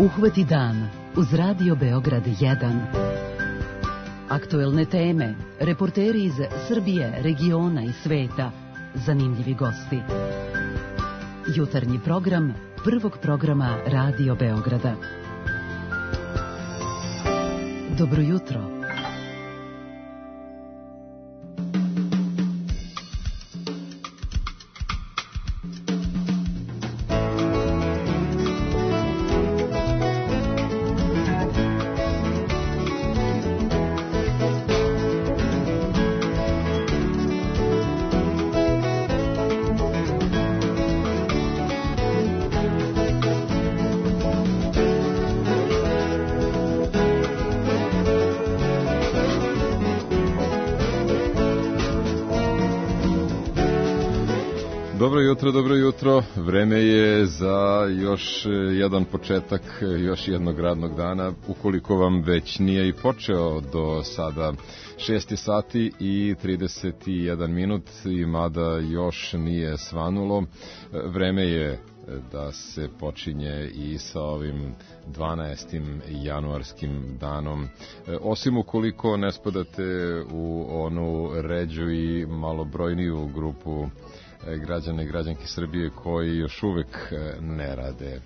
Uhvati dan uz Radio Beograd 1. Aktuelne teme, reporteri iz Srbije, regiona i sveta, zanimljivi gosti. Jutarnji program prvog programa Radio Beograda. Dobro jutro. Dobro jutro. Vreme je za još jedan početak, još jednog radnog dana, ukoliko vam već nije i počeo do sada 6 sati i 31 minut, i mada još nije svanulo, vreme je da se počinje i sa ovim 12. januarskim danom. Osim ukoliko ne spadate u onu ređu i malobrojniju grupu građana i građanke Srbije koji još uvek ne rade.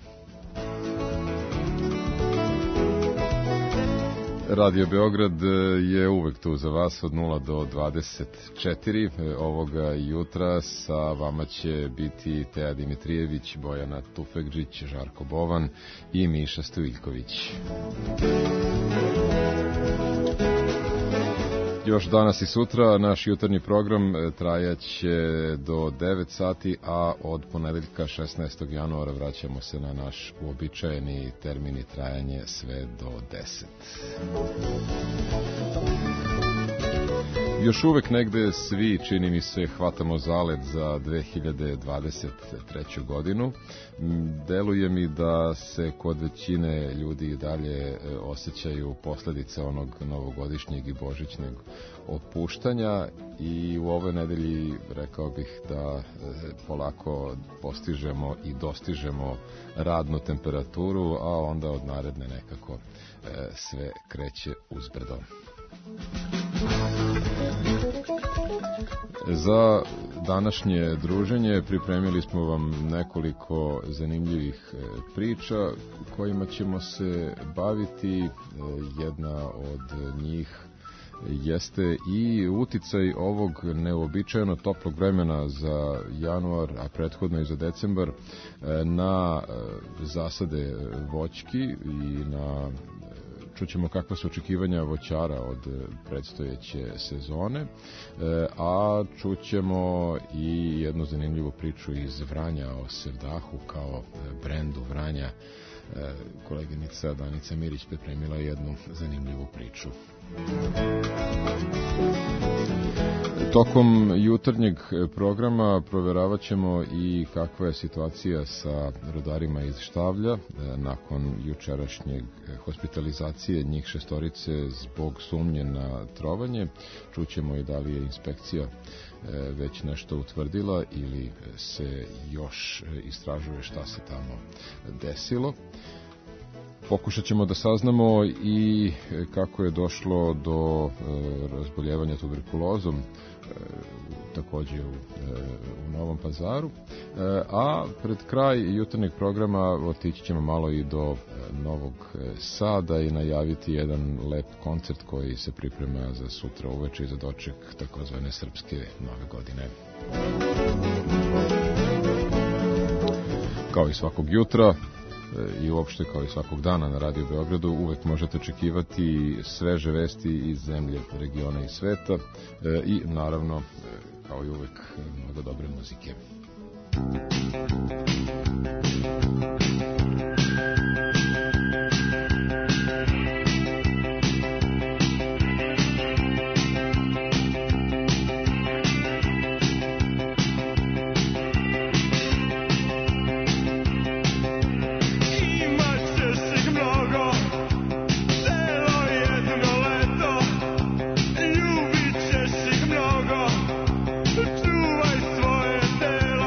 Radio Beograd je uvek tu za vas od 0 do 24. Ovoga jutra sa vama će biti Teja Dimitrijević, Bojana Tufekđić, Žarko Bovan i Miša Stojiljković. Još danas i sutra naš jutarnji program trajaće do 9 sati, a od ponedeljka 16. januara vraćamo se na naš uobičajeni termin i trajanje sve do 10. Još uvek negde svi, čini mi se, hvatamo zalet za 2023. godinu. Deluje mi da se kod većine ljudi i dalje osjećaju posledice onog novogodišnjeg i božićnog opuštanja, i u ovoj nedelji rekao bih da polako postižemo i dostižemo radnu temperaturu, a onda od naredne nekako sve kreće uzbrdo. Za današnje druženje pripremili smo vam nekoliko zanimljivih priča kojima ćemo se baviti. Jedna od njih jeste i uticaj ovog neuobičajeno toplog vremena za januar, a prethodno i za decembar, na zasade voćki i na čućemo kakva su očekivanja voćara od predstojeće sezone, a čućemo i jednu zanimljivu priču iz Vranja o Sevdahu kao brendu Vranja. Koleginica Danica Mirić pripremila jednu zanimljivu priču. Tokom jutarnjeg programa proveravat ćemo i kakva je situacija sa rodarima iz Štavlja nakon jučerašnjeg hospitalizacije njih 6 zbog sumnje na trovanje. Čućemo i da li je inspekcija već nešto utvrdila ili se još istražuje šta se tamo desilo. Pokušat ćemo da saznamo i kako je došlo do razboljevanja tuberkulozom, takođe u Novom Pazaru, a pred kraj jutarnjeg programa otići ćemo malo i do Novog Sada i najaviti jedan lep koncert koji se priprema za sutra uveče i za doček takozvane srpske nove godine. Kao i svakog jutra i uopšte kao i svakog dana na Radio Beogradu uvek možete očekivati sveže vesti iz zemlje, regiona i sveta i naravno kao i uvek mnogo dobre muzike. Čuvaj svoje telo.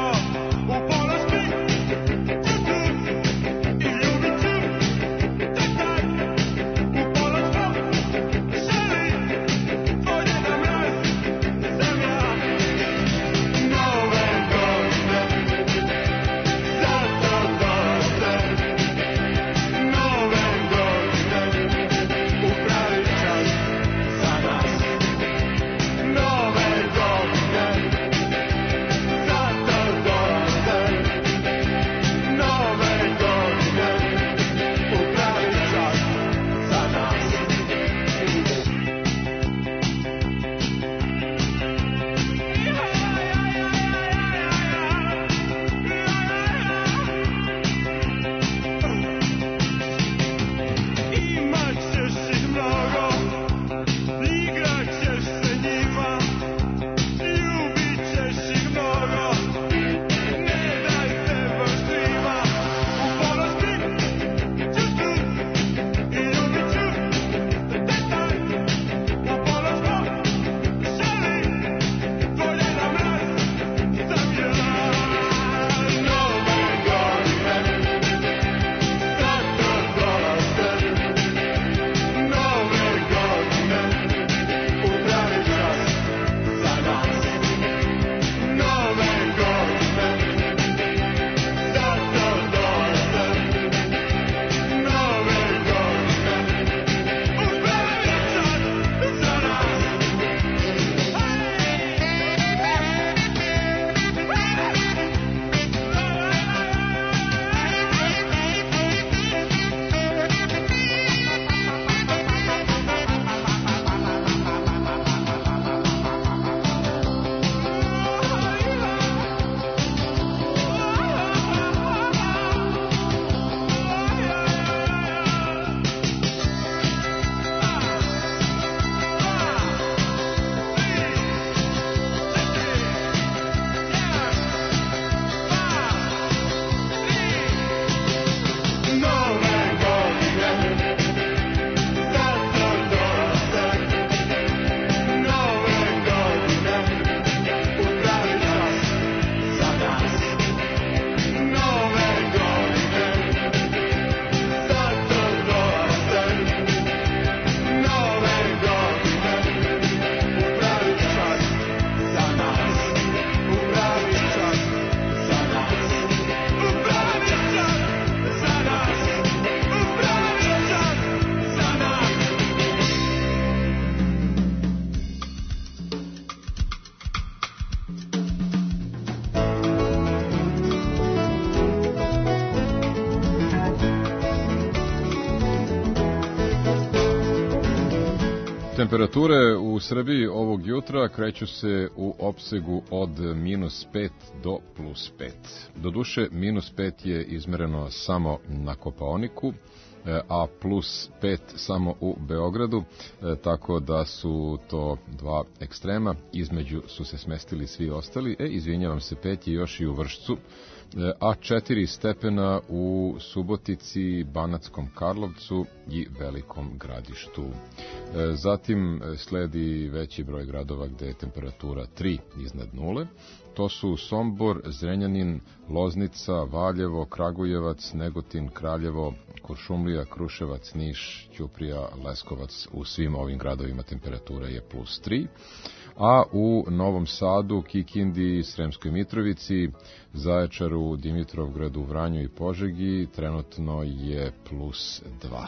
Temperature u Srbiji ovog jutra kreću se u opsegu od -5 do +5. Doduše, -5 je izmereno samo na Kopaoniku, a +5 samo u Beogradu, tako da su to dva ekstrema, između su se smestili svi ostali, izvinjavam se, 5 je još i u Vršcu, a 4 stepena u Subotici, Banatskom Karlovcu i Velikom Gradištu. Zatim sledi veći broj gradova gde je temperatura 3 iznad nule. To su Sombor, Zrenjanin, Loznica, Valjevo, Kragujevac, Negotin, Kraljevo, Kuršumlija, Kruševac, Niš, Ćuprija, Leskovac. U svim ovim gradovima temperatura je +3. A u Novom Sadu, Kikindi, Sremskoj Mitrovici, Zaječaru, Dimitrovgradu, Vranju i Požegi trenutno je +2.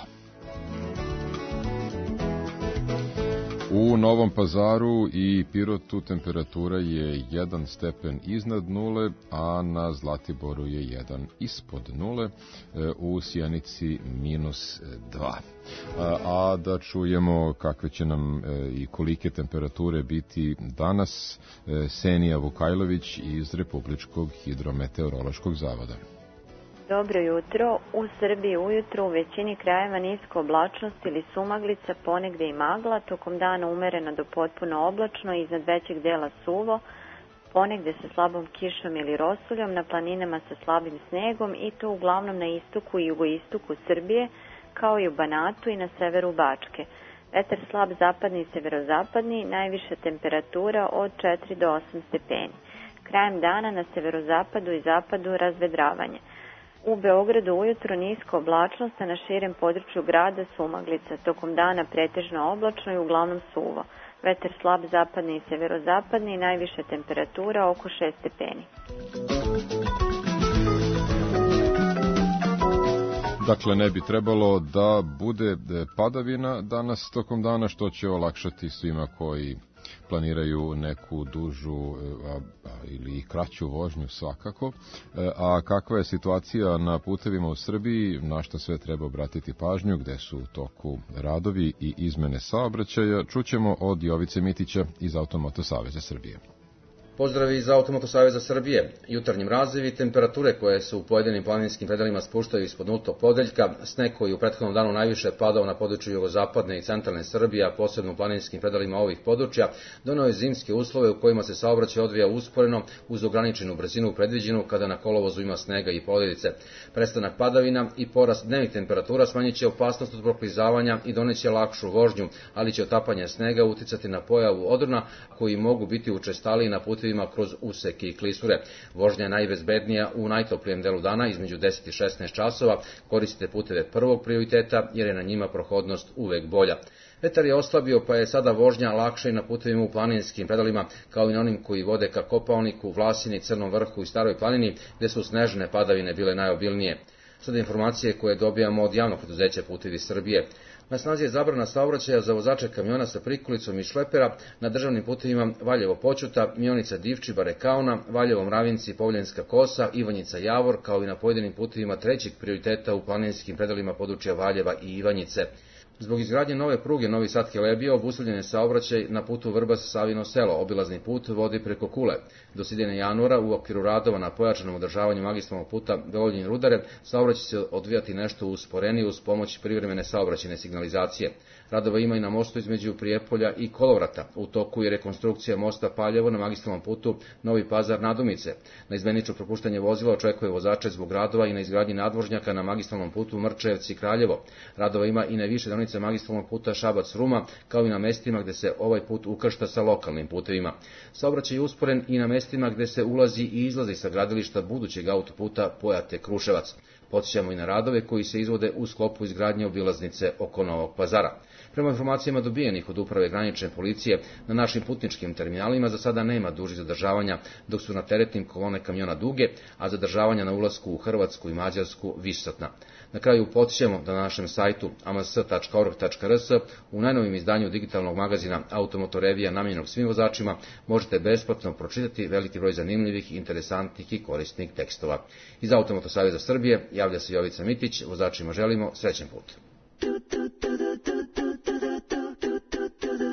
U Novom Pazaru i Pirotu temperatura je 1 stepen iznad nule, a na Zlatiboru je 1 ispod nule, u Sjenici -2. A da čujemo kakve će nam i kolike temperature biti danas, Senija Vukajlović iz Republičkog hidrometeorološkog zavoda. Dobro jutro. U Srbiji ujutro u većini krajeva niska oblačnost ili sumaglica, ponegde i magla, tokom dana umereno do potpuno oblačno i iznad većeg dela suvo, ponegde sa slabom kišom ili rosuljom, na planinama sa slabim snegom i to uglavnom na istoku i jugoistoku Srbije, kao i u Banatu i na severu Bačke. Vetar slab zapadni i severozapadni, najviša temperatura od 4 do 8 stepeni. Krajem dana na severozapadu i zapadu razvedravanje. U Beogradu ujutro niska oblačnost, a na širem području grada sumaglica. Tokom dana pretežno oblačno i uglavnom suvo. Vetar slab zapadni i severozapadni, najviša temperatura oko 6 stepeni. Dakle, ne bi trebalo da bude padavina danas tokom dana, što će olakšati svima koji planiraju neku dužu ili kraću vožnju svakako. A kakva je situacija na putevima u Srbiji, na što sve treba obratiti pažnju, gde su u toku radovi i izmene saobraćaja, čućemo od Jovice Mitića iz Automoto Saveza Srbije. Pozdrav iz Automoto Saveza Srbije. Jutarnji mrazevi, temperature koje se u pojedinim planinskim predelima spuštaju ispod nultog podeljka, sneg koji u prethodnom danu najviše padao na području jugozapadne i centralne Srbije, a posebno u planinskim predelima ovih područja, doneo je zimske uslove u kojima se saobraćaj odvija usporeno uz ograničenu brzinu predviđenu kada na kolovozu ima snega i poledice. Prestanak padavina i porast dnevnih temperatura smanjit će opasnost od proklizavanja i doneće lakšu vožnju, ali će otapanje snega uticati na pojavu odrona koji mogu biti učestaliji na putevima kroz useke i klisure. Vožnja je najbezbednija u najtoplijem delu dana između 10 i 16 časova. Koristite puteve prvog prioriteta jer je na njima prohodnost uvek bolja. Vetar je oslabio pa je sada vožnja lakša i na putevima u planinskim predalima, kao i na onim koji vode ka Kopaoniku, Vlasini, Crnom Vrhu i Staroj planini, gde su snežne padavine bile najobilnije. Sada informacije koje dobijamo od javnog preduzeća Putevi Srbije. Na snazi je zabrana saobraćaja za vozače kamiona sa prikolicom i šlepera na državnim putevima Valjevo-Počuta, Mionica Divčiba, Kauna, Valjevo-Mravinci, Povljenska Kosa, Ivanjica Javor, kao i na pojedinim putevima trećeg prioriteta u planinskim predalima područja Valjeva i Ivanjice. Zbog izgradnje nove pruge Novi Sad-Kelebija obustavljen je saobraćaj na putu Vrbas-Savino selo. Obilazni put vodi preko Kule. Do sredine januara u okviru radova na pojačanom održavanju magistralnog puta Beoljin-Rudare saobraćaj će se odvijati nešto usporenije uz pomoć privremene saobraćajne signalizacije. Radova ima i na mostu između Prijepolja i Kolovrata. U toku je rekonstrukcija mosta Paljevo na magistralnom putu Novi Pazar-Nadumice. Na izmenično propuštanje vozila očekuje vozače zbog radova i na izgradnji nadvožnjaka na magistralnom putu Mrčajevci-Kraljevo. Radova ima i na više deonica magistralnog puta Šabac-Ruma, kao i na mestima gde se ovaj put ukršta sa lokalnim putevima. Saobraćaj je usporen i na mestima gde se ulazi i izlazi sa gradilišta budućeg autoputa Pojate-Kruševac. Podsjećamo i na radove koji se izvode u sklopu izgradnje obilaznice oko Novog Pazara. Prema informacijama dobijenih od Uprave granične policije, na našim putničkim terminalima za sada nema dužih zadržavanja, dok su na teretnim kolone kamiona duge, a zadržavanja na ulasku u Hrvatsku i Mađarsku višsatna. Na kraju podsjećamo da na našem sajtu ams.org.rs u najnovim izdanju digitalnog magazina Automotorevija namijenjenog svim vozačima možete besplatno pročitati veliki broj zanimljivih, interesantnih i korisnih tekstova. Iz Automoto Saveza Srbije javlja se Jovica Mitić, vozačima želimo srećan put.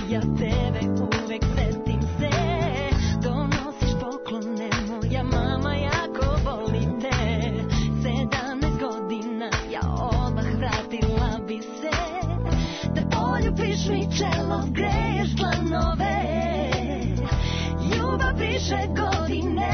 ja tebe uvek setim se. Donosiš poklone, moja mama jako voli te. 17 godina, ja odmah vratila bi se. Da poljubiš mi čelo, greješ dlanove. Ljubav briše godine.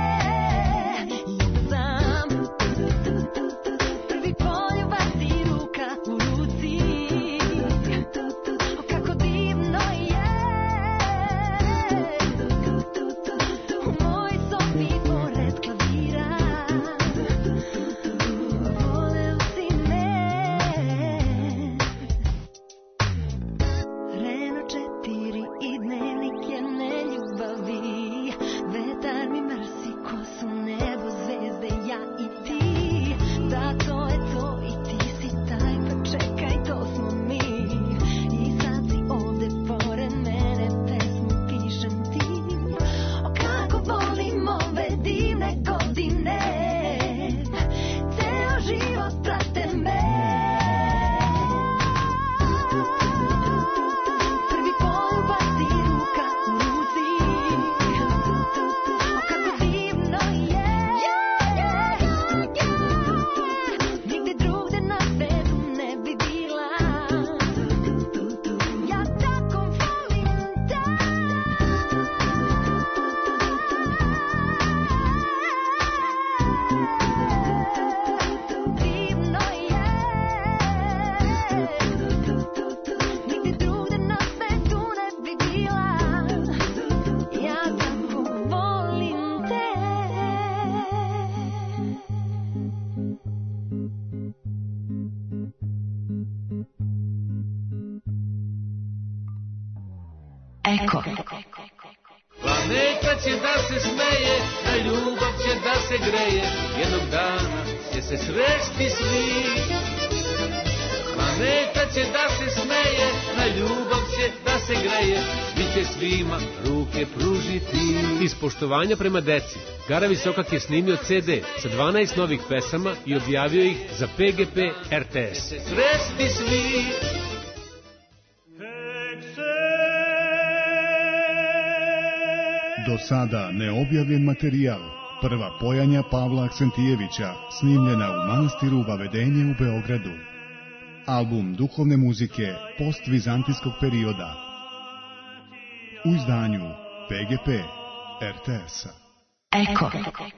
Eko. Planeta će da se smeje, na ljubav će da se greje, jednog dana će se sresti svi. Planeta će da se smeje, na ljubav će da se greje, svi će svima ruke pružiti. Iz poštovanja prema deci, Gara Visokak je snimio CD sa 12 novih pesama i objavio ih za PGP RTS. Sresti svi. Do sada neobjavljen materijal, prva pojanja Pavla Aksentijevića, snimljena u manastiru Vavedenje u Beogradu. Album duhovne muzike postvizantijskog perioda. U izdanju PGP RTS-a. Eko.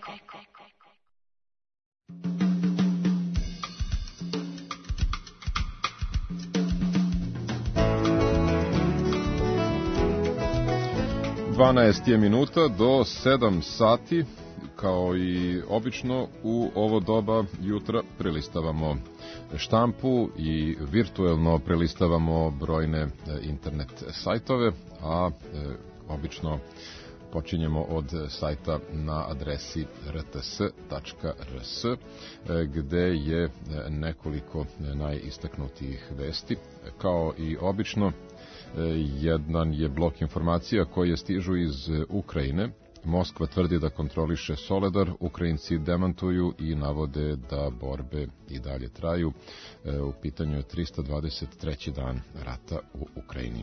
12 je minuta do 7 sati, kao i obično u ovo doba jutra prelistavamo štampu i virtuelno prelistavamo brojne internet sajtove, a obično počinjemo od sajta na adresi rts.rs, gde je nekoliko najistaknutijih vesti. Kao i obično, jedan je blok informacija koje stižu iz Ukrajine. Moskva tvrdi da kontroliše Soledar, Ukrajinci demantuju i navode da borbe i dalje traju. U pitanju je 323. dan rata u Ukrajini.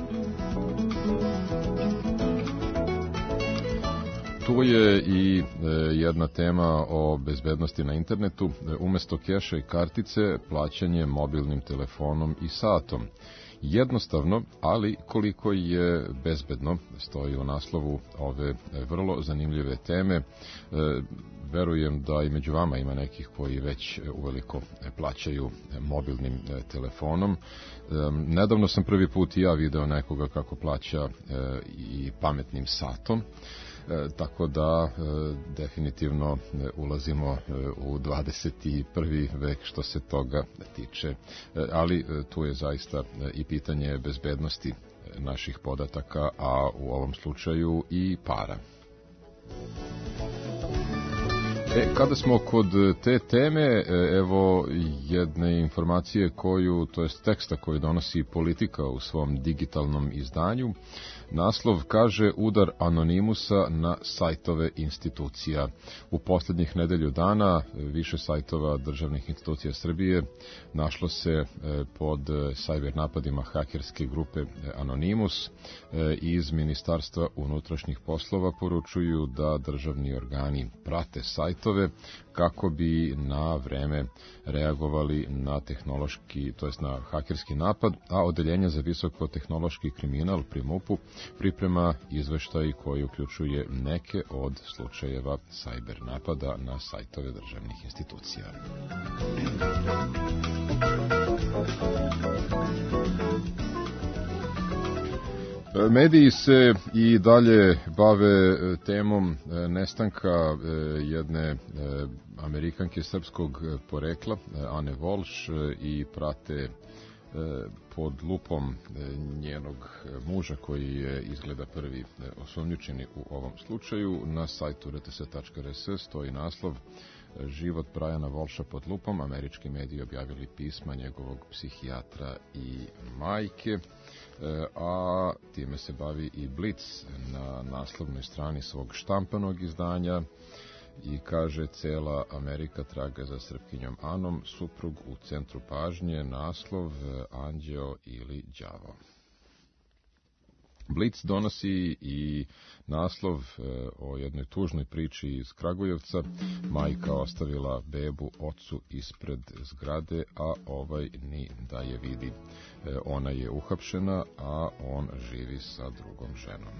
Tu je i jedna tema o bezbednosti na internetu. Umesto keša i kartice, plaćanje mobilnim telefonom i satom. Jednostavno, ali koliko je bezbedno, stoji u naslovu ove vrlo zanimljive teme. Verujem da i među vama ima nekih koji već uveliko plaćaju mobilnim telefonom. Nedavno sam prvi put i ja video nekoga kako plaća i pametnim satom. Tako da definitivno ulazimo u 21. vek što se toga tiče, ali tu je zaista i pitanje bezbednosti naših podataka, a u ovom slučaju i para. Kada smo kod te teme, evo jedne informacije to jest teksta koji donosi Politika u svom digitalnom izdanju. Naslov kaže: udar anonimusa na sajtove institucija. U posljednjih nedelju dana više sajtova državnih institucija Srbije našlo se pod sajber napadima hakerske grupe Anonimus. Iz Ministarstva unutrašnjih poslova poručuju da državni organi prate sajtove kako bi na vreme reagovali na tehnološki, to jest na hakerski napad, a Odeljenje za visokotehnološki kriminal pri MUP-u priprema izveštaj koji uključuje neke od slučajeva sajber napada na sajtove državnih institucija. Mediji se i dalje bave temom nestanka jedne Amerikanke srpskog porekla, Ane Walsh, i prate pod lupom njenog muža koji je izgleda prvi osumnjičeni u ovom slučaju. Na sajtu rts.rs stoji naslov: život Briana Walsha pod lupom. Američki mediji objavili pisma njegovog psihijatra i majke, a time se bavi i Blitz na naslovnoj strani svog štampanog izdanja i kaže: cela Amerika traga za Srpkinjom Anom, suprug u centru pažnje, naslov anđeo ili đavo. Blitz donosi i naslov o jednoj tužnoj priči iz Kragujevca. Majka ostavila bebu ocu ispred zgrade, a ovaj ni da je vidi. Ona je uhapšena, a on živi sa drugom ženom.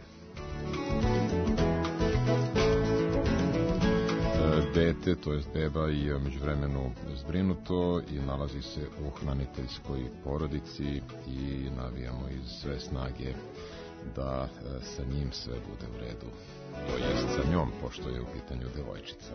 Dete, to jest beba, je međuvremenu zbrinuto i nalazi se u hraniteljskoj porodici i navijamo iz sve snage da sa njim sve bude u redu. To jest sa njom, pošto je u pitanju devojčica.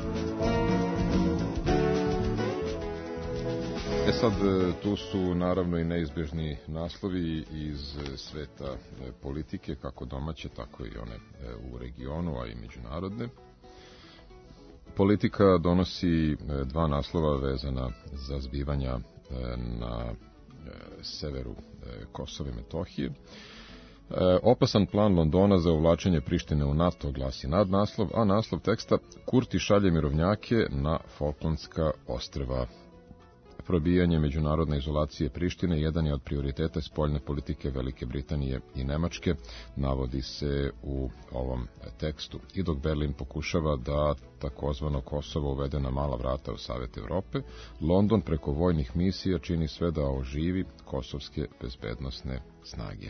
Sad, tu su naravno i neizbježni naslovi iz sveta politike, kako domaće, tako i one u regionu, a i međunarodne. Politika donosi dva naslova vezana za zbivanja na severu Kosova i Metohije. Opasan plan Londona za uvlačenje Prištine u NATO glasi nadnaslov, a naslov teksta: Kurti šalje mirovnjake na Falklandska ostrva. Probijanje međunarodne izolacije Prištine jedan je od prioriteta spoljne politike Velike Britanije i Nemačke, navodi se u ovom tekstu. I dok Berlin pokušava da takozvano Kosovo uvede na mala vrata u Savet Evrope, London preko vojnih misija čini sve da oživi kosovske bezbednosne snage.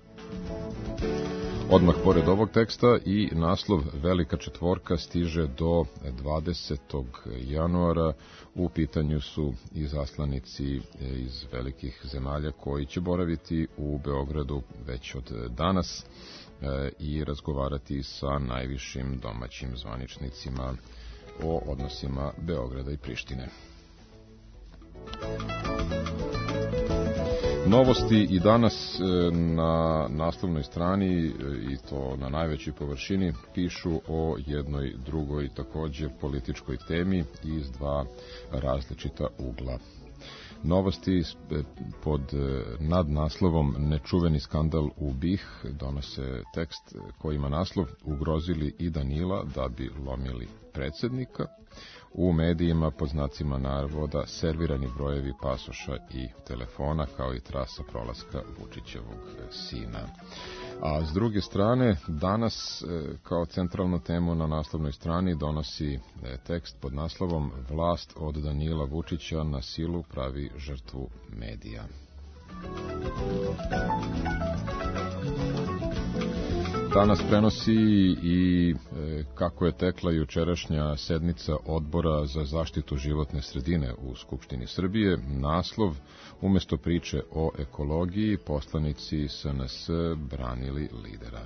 Odmah pored ovog teksta i naslov: Velika četvorka stiže do 20. januara. U pitanju su i zaslanici iz velikih zemalja koji će boraviti u Beogradu već od danas i razgovarati sa najvišim domaćim zvaničnicima o odnosima Beograda i Prištine. Novosti i danas na naslovnoj strani, i to na najvećoj površini, pišu o jednoj drugoj takođe političkoj temi iz dva različita ugla. Novosti pod nadnaslovom Nečuveni skandal u BiH donose tekst koji ima naslov: Ugrozili i Danila da bi lomili predsjednika. U medijima pod znacima navoda servirani brojevi pasoša i telefona, kao i trasa prolaska Vučićevog sina. A s druge strane, danas kao centralnu temu na naslovnoj strani donosi tekst pod naslovom Vlast od Danila Vučića na silu pravi žrtvu medija. Danas prenosi i kako je tekla jučerašnja sednica Odbora za zaštitu životne sredine u Skupštini Srbije. Naslov: Umesto priče o ekologiji, poslanici SNS branili lidera.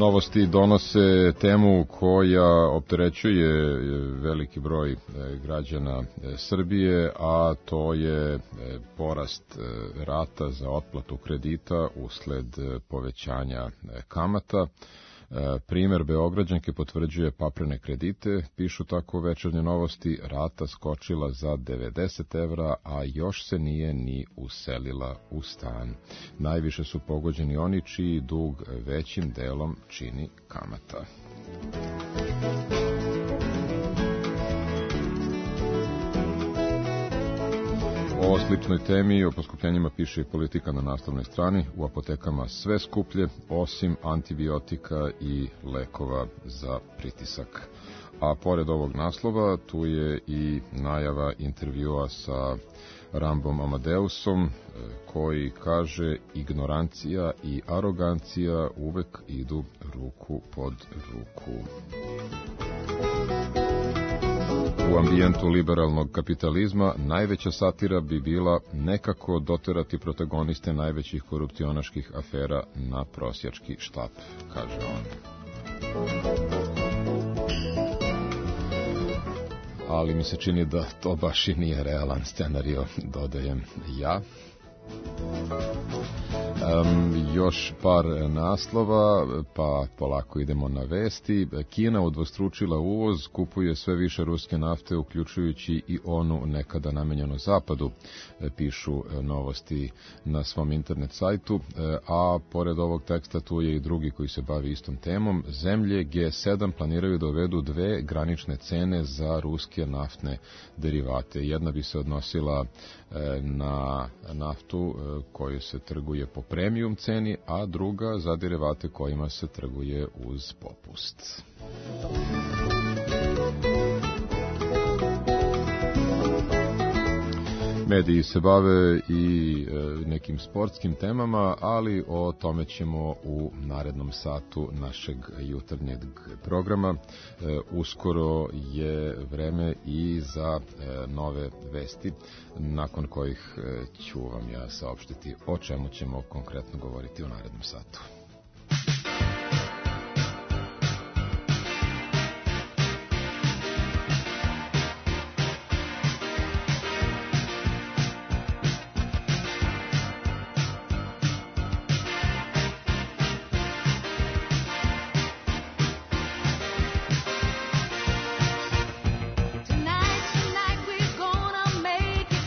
Novosti donose temu koja opterećuje veliki broj građana Srbije, a to je porast rata za otplatu kredita usled povećanja kamata. Primer Beograđanke potvrđuje paprene kredite, pišu tako Večernje novosti, rata skočila za 90 evra, a još se nije ni uselila u stan. Najviše su pogođeni oni čiji dug većim delom čini kamata. O sličnoj temi i o poskupljenjima piše i Politika na naslovnoj strani. U apotekama sve skuplje, osim antibiotika i lekova za pritisak. A pored ovog naslova, tu je i najava intervjua sa Rambom Amadeusom, koji kaže: ignorancija i arogancija uvek idu ruku pod ruku. U ambijentu liberalnog kapitalizma najveća satira bi bila nekako doterati protagoniste najvećih korupcionaških afera na prosjački štap, kaže on. Ali mi se čini da to baš i nije realan scenario, dodajem ja. Još par naslova, pa polako idemo na vesti. Kina udvostručila uvoz, kupuje sve više ruske nafte, uključujući i onu nekada namenjenu zapadu, pišu novosti na svom internet sajtu, a pored ovog teksta tu je i drugi koji se bavi istom temom. Zemlje G7 planiraju da uvedu dve granične cene za ruske naftne derivate. Jedna bi se odnosila na naftu koju se trguje po premium ceni, a druga za derivate kojima se trguje uz popust. Mediji se bave i nekim sportskim temama, ali o tome ćemo u narednom satu našeg jutarnjeg programa. Uskoro je vreme i za nove vesti, nakon kojih ću vam ja saopštiti o čemu ćemo konkretno govoriti u narednom satu.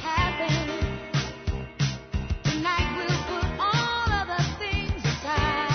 Tonight we'll put all of the things aside.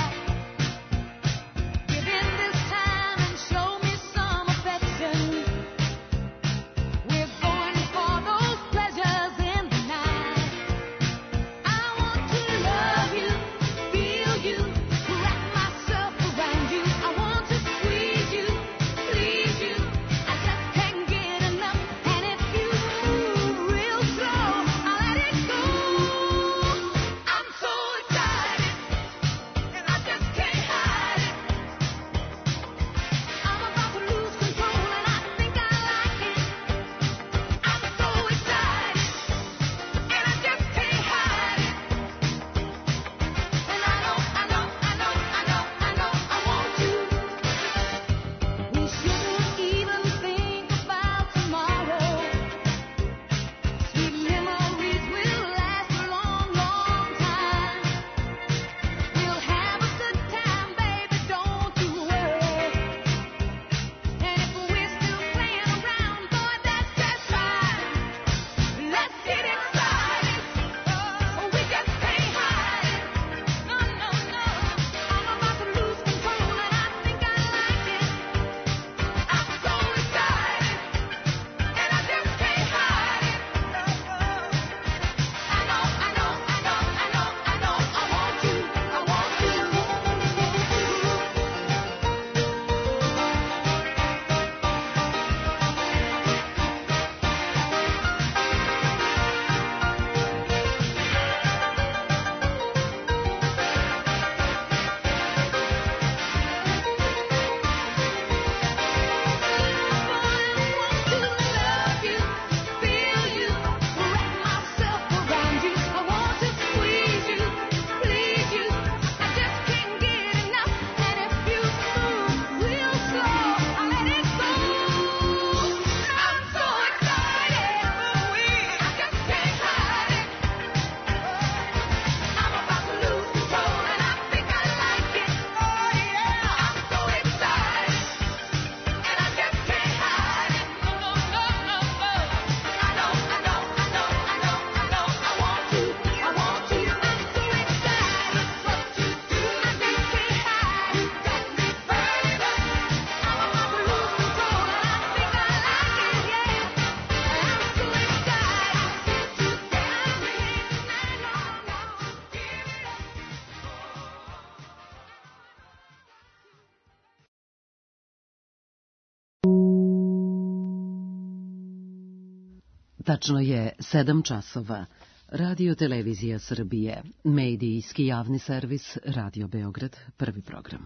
Tačno je 7 časova. Radio Televizija Srbije, medijski javni servis Radio Beograd, prvi program.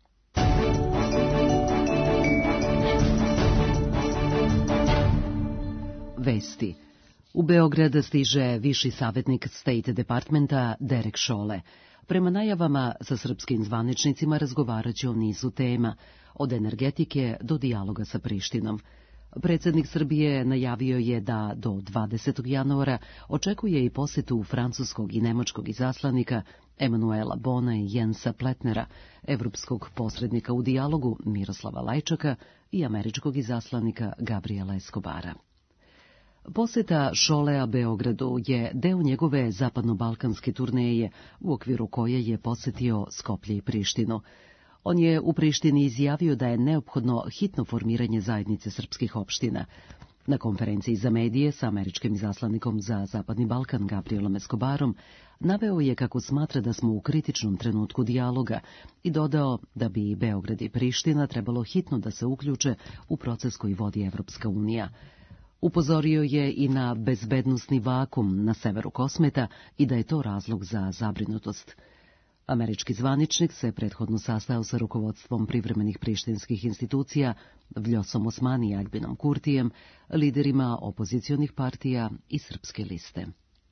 Vesti. U Beograd stiže viši savjetnik State Departmenta Derek Šole. Prema najavama sa srpskim zvaničnicima razgovarat će o nizu tema, od energetike do dijaloga sa Prištinom. Predsjednik Srbije najavio je da do 20. januara očekuje i posjetu francuskog i nemačkog izaslanika Emanuela Bona i Jensa Pletnera, evropskog posrednika u dijalogu Miroslava Lajčaka i američkog izaslanika Gabriela Escobara. Posjeta Šolea Beogradu je deo njegove zapadno-balkanske turneje, u okviru koje je posjetio Skoplje i Prištinu. On je u Prištini izjavio da je neophodno hitno formiranje zajednice srpskih opština. Na konferenciji za medije sa američkim izaslanikom za Zapadni Balkan Gabrielom Escobarom naveo je kako smatra da smo u kritičnom trenutku dijaloga i dodao da bi i Beograd i Priština trebalo hitno da se uključe u proces koji vodi Evropska unija. Upozorio je i na bezbednosni vakum na severu Kosmeta i da je to razlog za zabrinutost. Američki zvaničnik se prethodno sastao sa rukovodstvom privremenih prištinskih institucija, Vljosom Osmani i Aljbinom Kurtijem, liderima opozicionih partija i srpske liste.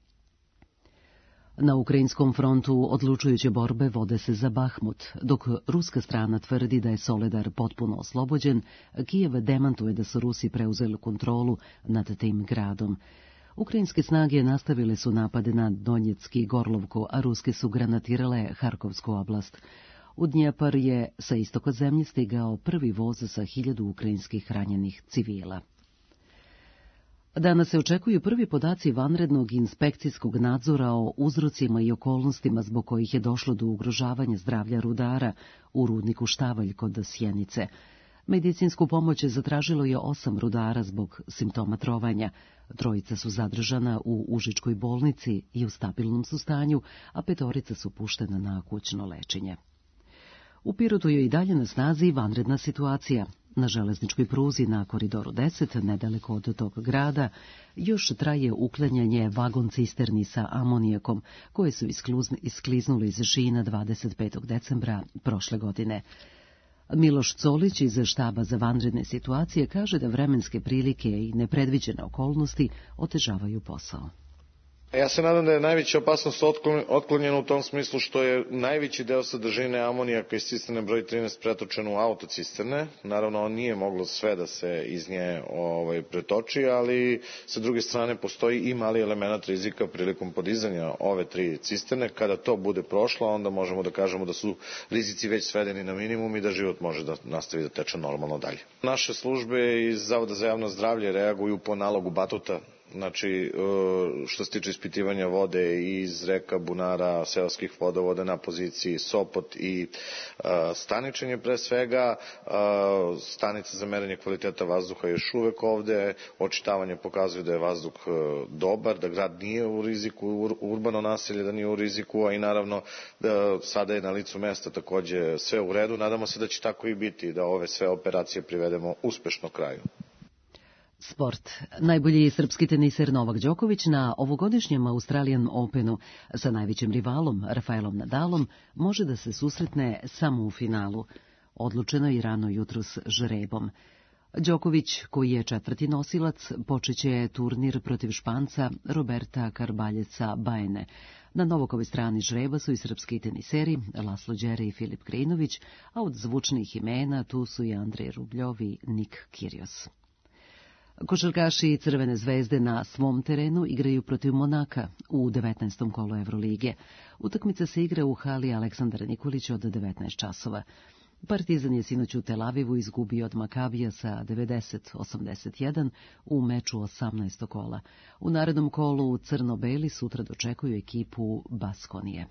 Na ukrajinskom frontu odlučujuće borbe vode se za Bahmut, dok ruska strana tvrdi da je Soledar potpuno oslobođen, Kijev demantuje da su Rusi preuzeli kontrolu nad tim gradom. Ukrajinske snage nastavile su napade na Donjecki i Gorlovku, a ruske su granatirale Harkovsku oblast. U Dnjepar je sa istoka zemlje stigao prvi voz sa 1000 ukrajinskih ranjenih civila. Danas se očekuju prvi podaci vanrednog inspekcijskog nadzora o uzrocima i okolnostima zbog kojih je došlo do ugrožavanja zdravlja rudara u rudniku Štavalj kod Sjenice. Medicinsku pomoć zatražilo je 8 rudara zbog simptoma trovanja. 3 su zadržana u Užičkoj bolnici i u stabilnom su stanju, a 5 su puštena na kućno lečenje. U Pirotu je i dalje na snazi vanredna situacija. Na železničkoj pruzi na koridoru 10, nedaleko od tog grada, još traje uklanjanje vagon cisterni sa amonijakom, koje su iskliznule iz šina 25. decembra prošle godine. Miloš Colić iz štaba za vanredne situacije kaže da vremenske prilike i nepredviđene okolnosti otežavaju posao. Ja se nadam da je najveća opasnost otklonjena u tom smislu što je najveći deo sadržine amonijaka iz cisterne broj 13 pretočen u autocisterne. Naravno, on nije moglo sve da se iz nje pretoči, ali sa druge strane postoji i mali element rizika prilikom podizanja ove 3 cisterne. Kada to bude prošlo, onda možemo da kažemo da su rizici već svedeni na minimum i da život može da nastavi da teče normalno dalje. Naše službe iz Zavoda za javno zdravlje reaguju po nalogu Batuta. Znači, što se tiče ispitivanja vode iz reka, bunara, seoskih vodovoda na poziciji Sopot i Staničenje pre svega, stanica za merenje kvaliteta vazduha je još uvek ovde, očitavanje pokazuje da je vazduh dobar, da grad nije u riziku, urbano naselje da nije u riziku, a i naravno sada je na licu mesta takođe sve u redu. Nadamo se da će tako i biti, da ove sve operacije privedemo uspešno kraju. Sport. Najbolji srpski teniser Novak Đoković na ovogodišnjem Australian Openu sa najvećim rivalom Rafaelom Nadalom može da se susretne samo u finalu. Odlučeno je rano jutros žrebom. Đoković, koji je 4. nosilac, počeće turnir protiv Španca Roberta Karbaljeca Baene. Na Novakovoj strani žreba su i srpski teniseri Laslo Đere i Filip Krinović, a od zvučnih imena tu su i Andrej Rubljov i Nik Kyrgios. Košarkaši Crvene zvezde na svom terenu igraju protiv Monaka u 19. kolu Evrolige. Utakmica se igra u hali Aleksandra Nikolića od 19 časova. Partizan je sinoć u Tel Avivu izgubio od Makabija sa 90-81 u meču 18. kola. U narednom kolu crno-beli sutra dočekuju ekipu Baskonije.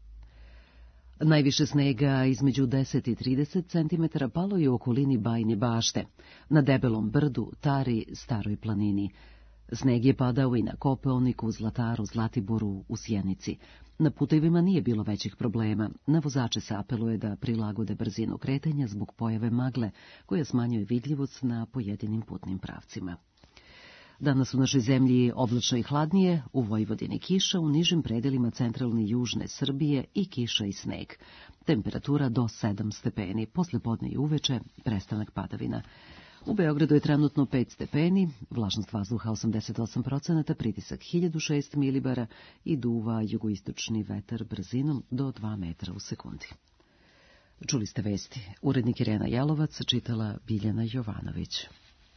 Najviše snega između 10 i 30 cm palo je u okolini Bajine Bašte, na Debelom brdu, Tari, Staroj planini. Sneg je padao i na Kopaoniku, Zlataru, Zlatiboru, u Sjenici. Na putevima nije bilo većih problema. Na vozače se apeluje da prilagode brzinu kretanja zbog pojave magle, koja smanjuje vidljivost na pojedinim putnim pravcima. Danas u našoj zemlji oblačno i hladnije, u Vojvodini kiša, u nižim predelima centralne i južne Srbije i kiša i sneg. Temperatura do 7 stepeni, posle podne i uveče prestanak padavina. U Beogradu je trenutno 5 stepeni, vlažnost vazduha 88%, pritisak 1006 milibara i duva jugoistočni vetar brzinom do 2 metra u sekundi. Čuli ste vesti. Urednik Irena Jelovac, čitala Biljana Jovanović.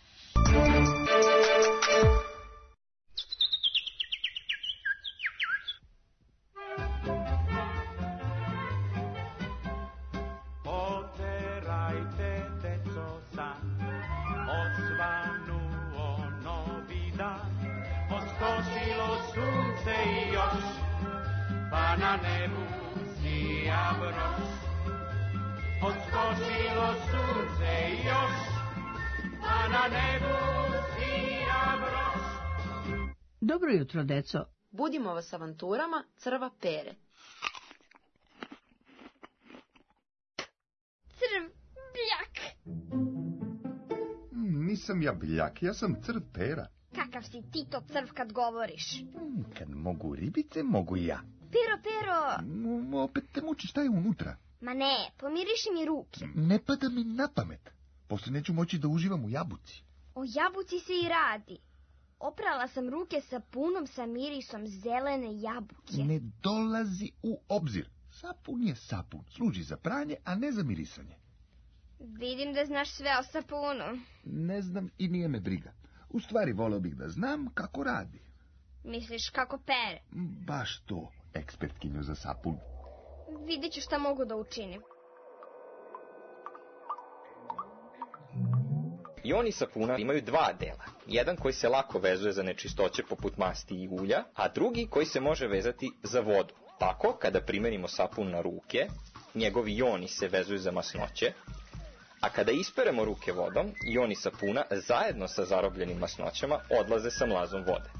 Na nebu sija broš, odskočilo sunce još, a na nebu sija broš. Dobro jutro, deco. Budimo vas avanturama Crva Pere. Crv Bljak. Nisam ja Bljak, ja sam Crv Pera. Kakav si ti to crv kad govoriš? Kad mogu ribice, mogu i ja. Pero. Opet te muči, šta je unutra? Ma ne, pomiriši mi ruke. Ne pada mi na pamet. Posle neću moći da uživam u jabuci. O jabuci se i radi. Oprala sam ruke sapunom sa mirisom zelene jabuke. Ne dolazi u obzir. Sapun je sapun. Služi za pranje, a ne za mirisanje. Vidim da znaš sve o sapunu. Ne znam i nije me briga. U stvari voleo bih da znam kako radi. Misliš kako pere? Baš to, ekspertkinju za sapun. Vidjet ću šta mogu da učinim. Ioni sapuna imaju dva dela. Jedan koji se lako vezuje za nečistoće poput masti i ulja, a drugi koji se može vezati za vodu. Tako, kada primenimo sapun na ruke, njegovi ioni se vezuju za masnoće, a kada isperemo ruke vodom, ioni sapuna zajedno sa zarobljenim masnoćama odlaze sa mlazom vode.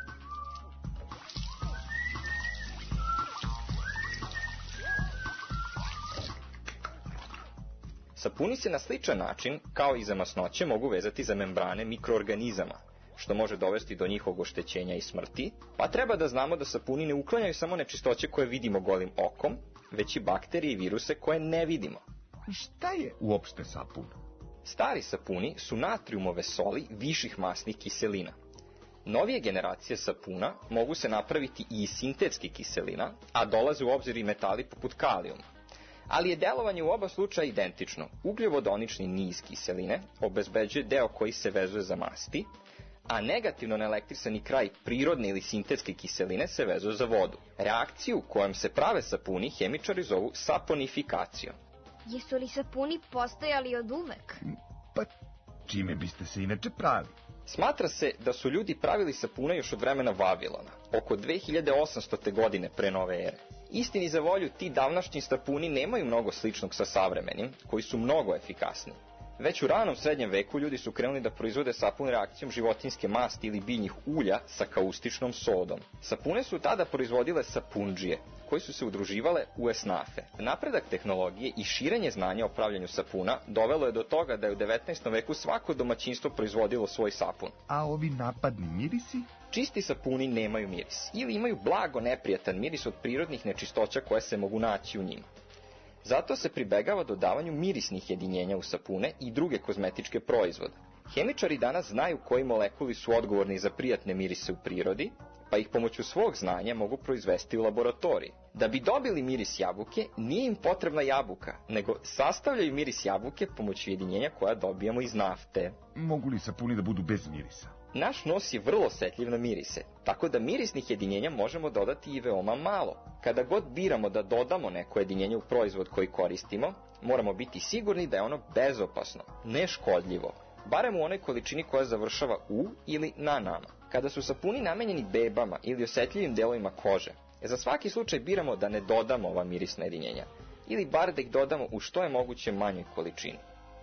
Sapuni se na sličan način, kao i za masnoće, mogu vezati za membrane mikroorganizama, što može dovesti do njihovog oštećenja i smrti, pa treba da znamo da sapuni ne uklanjaju samo nečistoće koje vidimo golim okom, već i bakterije i viruse koje ne vidimo. Šta je uopšte sapun? Stari sapuni su natrijumove soli viših masnih kiselina. Novije generacije sapuna mogu se napraviti i iz sintetskih kiselina, a dolaze u obzir i metali poput kalijuma. Ali je delovanje u oba slučaja identično. Ugljovodonični niz kiseline obezbeđuje deo koji se vezuje za masti, a negativno naelektrisani kraj prirodne ili sintetske kiseline se vezuje za vodu. Reakciju kojom se prave sapuni hemičari zovu saponifikacijom. Jesu li sapuni postojali od uvek? Pa čime biste se inače pravili? Smatra se da su ljudi pravili sapune još od vremena Vavilona, oko 2800. godine pre nove ere. Istini za volju, ti davnašnji sapuni nemaju mnogo sličnog sa savremenim, koji su mnogo efikasni. Već u ranom srednjem veku ljudi su krenuli da proizvode sapun reakcijom životinjske masti ili biljnih ulja sa kaustičnom sodom. Sapune su tada proizvodile sapundžije, koji su se udruživale u esnafe. Napredak tehnologije i širenje znanja o pravljanju sapuna dovelo je do toga da je u 19. veku svako domaćinstvo proizvodilo svoj sapun. A ovi napadni mirisi? Čisti sapuni nemaju miris, ili imaju blago neprijatan miris od prirodnih nečistoća koje se mogu naći u njima. Zato se pribegava dodavanju mirisnih jedinjenja u sapune i druge kozmetičke proizvode. Hemičari danas znaju koji molekuli su odgovorni za prijatne mirise u prirodi, pa ih pomoću svog znanja mogu proizvesti u laboratoriji. Da bi dobili miris jabuke, nije im potrebna jabuka, nego sastavljaju miris jabuke pomoću jedinjenja koja dobijamo iz nafte. Mogu li sapuni da budu bez mirisa? Naš nos je vrlo osetljiv na mirise, tako da mirisnih jedinjenja možemo dodati i veoma malo. Kada god biramo da dodamo neko jedinjenje u proizvod koji koristimo, moramo biti sigurni da je ono bezopasno, neškodljivo, barem u onoj količini koja završava u ili na nama. Kada su sapuni namenjeni bebama ili osetljivim delovima kože, za svaki slučaj biramo da ne dodamo ova mirisna jedinjenja, ili bar da ih dodamo u što je moguće manjoj količini.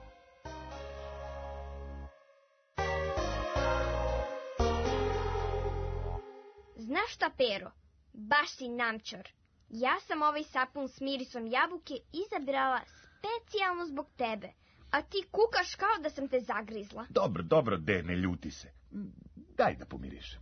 Znaš šta, Pero? Baš si namćor. Ja sam ovaj sapun s mirisom jabuke izabrala specijalno zbog tebe, a ti kukaš kao da sam te zagrizla. Dobro, De, ne ljuti se. Daj da pomirišem.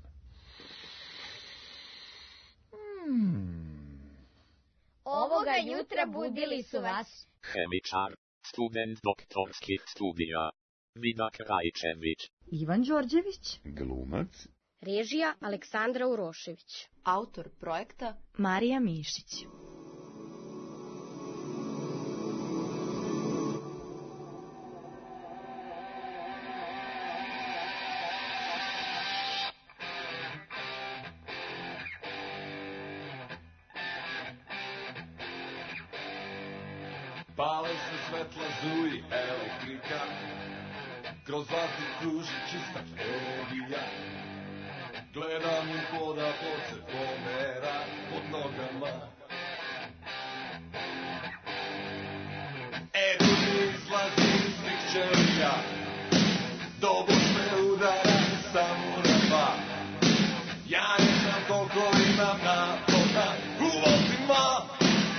Ovoga jutra budili su vas hemičar, student doktorskih studija, Vidak Rajčević, Ivan Đorđević, glumac, režija Aleksandra Urošević, autor projekta Marija Mišić. Pale se svetla, zuji elektrika, kroz vazduh kruži čista energija. Gledam im poda pod se pomera pod nogama. Drugi izlazi iz svih ćelija, doboš me udara samo na dva. Ja ne znam koliko imam napoda u očima.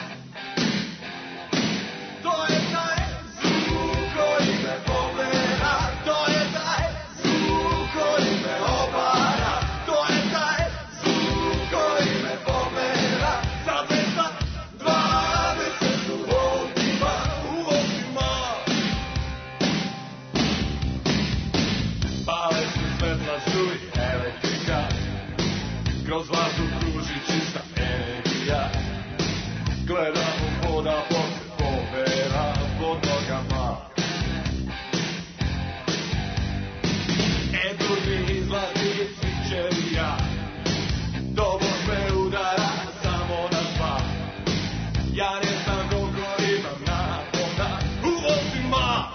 To je taj zvuk koji me pomera, to je taj zvuk koji me obara, to je taj zvuk koji me pomera, sa 220 u voltima, u voltima. Pale se svetla, zuji elektrika, kroz vazduh kruži čista energija. Gledam u voda pod povera pod nogama. Drugi izlazi iz svih ćelija, doboš me udara samo na dva. Ja ne znam koliko imam napoda u voltima.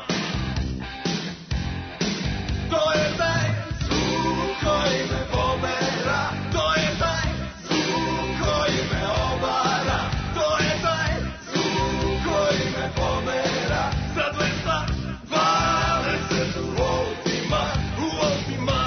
To je taj zvuk koji me pomera, to je taj zvuk koji me obara, to je taj zvuk koji me pomera, sa 220 u voltima, u voltima.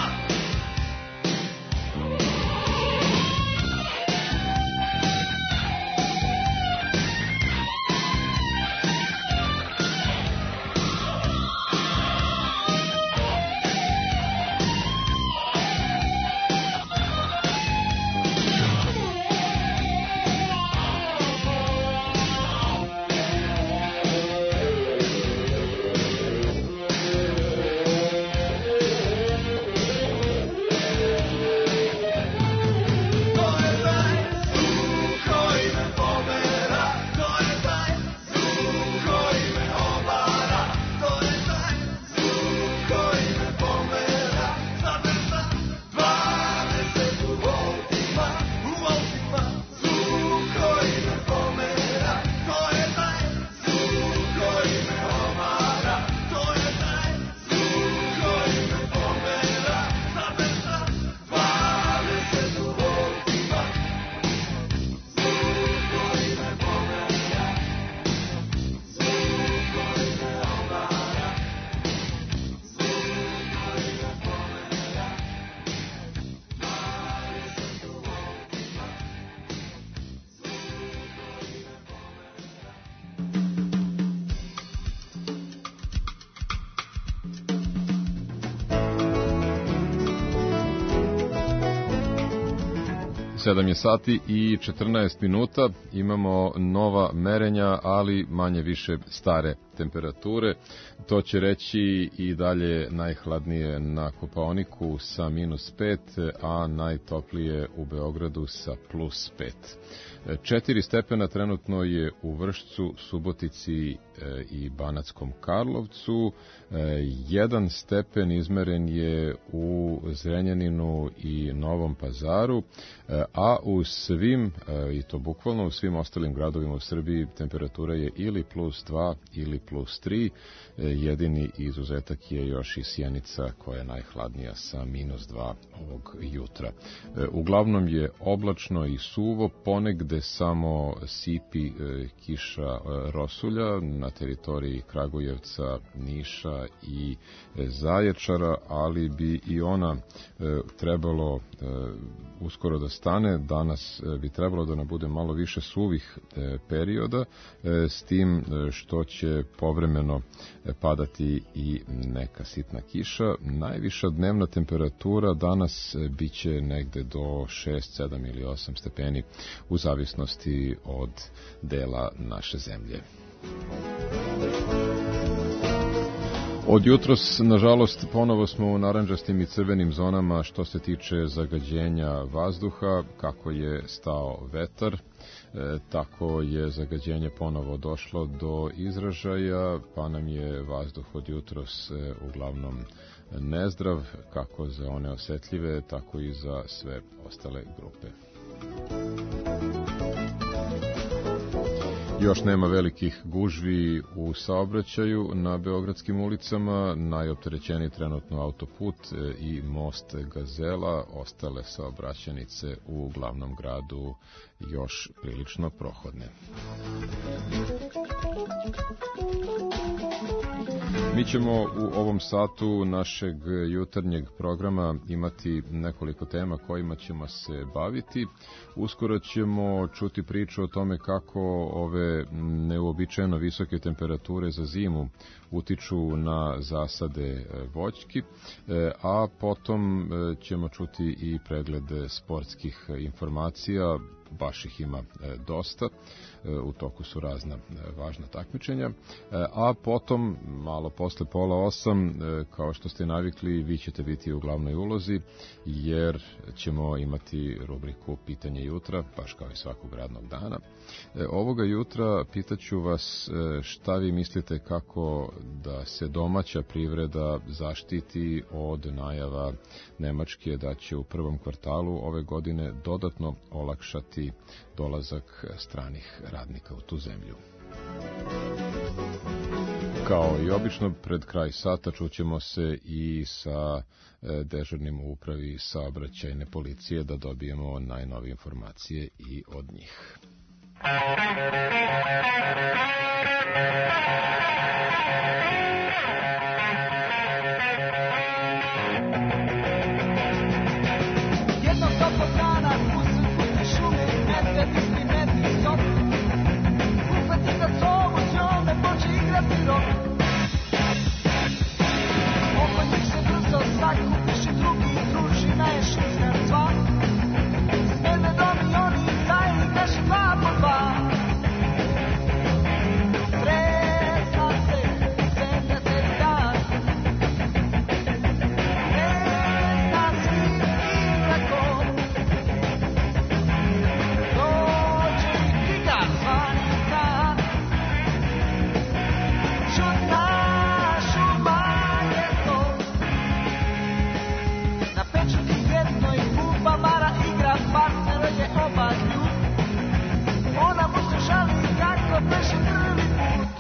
Sedam je sati i 14 minuta, imamo nova merenja, ali manje više stare temperature. To će reći i dalje najhladnije na Kopaoniku sa -5, a najtoplije u Beogradu sa +5. 4 stepena trenutno je u Vršcu, Subotici i Banatskom Karlovcu. 1 stepen izmeren je u Zrenjaninu i Novom Pazaru, a u svim, i to bukvalno u svim ostalim gradovima u Srbiji, temperatura je ili +2 ili +3. Jedini izuzetak je još i Sjenica, koja je najhladnija sa -2 ovog jutra. Uglavnom je oblačno i suvo, ponegde samo sipi kiša rosulja na teritoriji Kragujevca, Niša i Zaječara, ali bi i ona trebalo uskoro da stane. Danas bi trebalo da nam bude malo više suvih perioda, s tim što će povremeno padati i neka sitna kiša. Najviša dnevna temperatura danas biće negde do 6, 7 ili 8 stepeni u zavisnosti od dela naše zemlje. Od jutros, nažalost, ponovo smo u narandžastim i crvenim zonama što se tiče zagađenja vazduha. Kako je stao vetar, tako je zagađenje ponovo došlo do izražaja, pa nam je vazduh od jutros uglavnom nezdrav, kako za one osetljive, tako i za sve ostale grupe. Još nema velikih gužvi u saobraćaju na beogradskim ulicama, najopterećeniji trenutno autoput i most Gazela, ostale saobraćajnice u glavnom gradu još prilično prohodne. Mi ćemo u ovom satu našeg jutarnjeg programa imati nekoliko tema kojima ćemo se baviti. Uskoro ćemo čuti priču o tome kako ove neuobičajeno visoke temperature za zimu utiču na zasade voćki, a potom ćemo čuti i pregled sportskih informacija, baš ih ima dosta, u toku su razna važna takmičenja, a potom, malo posle 7:30, kao što ste navikli, vi ćete biti u glavnoj ulozi, jer ćemo imati rubriku Pitanje jutra, baš kao i svakog radnog dana. Ovoga jutra pitaću vas šta vi mislite kako da se domaća privreda zaštiti od najava Nemačke da će u prvom kvartalu ove godine dodatno olakšati dolazak stranih radnika u tu zemlju. Kao i obično, pred kraj sata čućemo se i sa dežurnim u upravi saobraćajne policije da dobijemo najnovije informacije i od njih. Jednog toplog dana usred puste šume medved misli medved stop. Uhvati za covu, s njome poče igrati rok. Oko njih se brzo sakupiš i drugi družina je šumska sva. S medvedom i oni zajedni kaše 2 po 2. Tresla se zemlja celi dan. Ne zna s kim i kako. Dođe i tiga zvani dan. Čudna šuma je to. Na pečuti jednoj buba mara igra, partner je oba ljud. Ona mu se žali kako beše prvi put.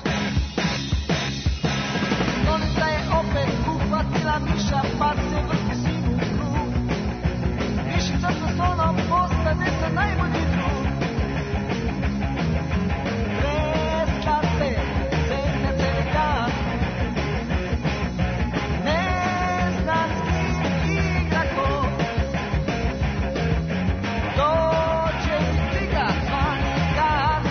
Stonica je opet uhvatila miša, pa se vrti svim u krug. Mišica sa slonom postane za najbolji drug. Tresla se zemlja celi dan. Ne zna s kim igra ko. Dođe i tiga zvani dan.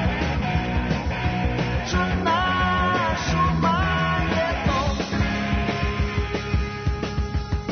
Čudna šuma je to.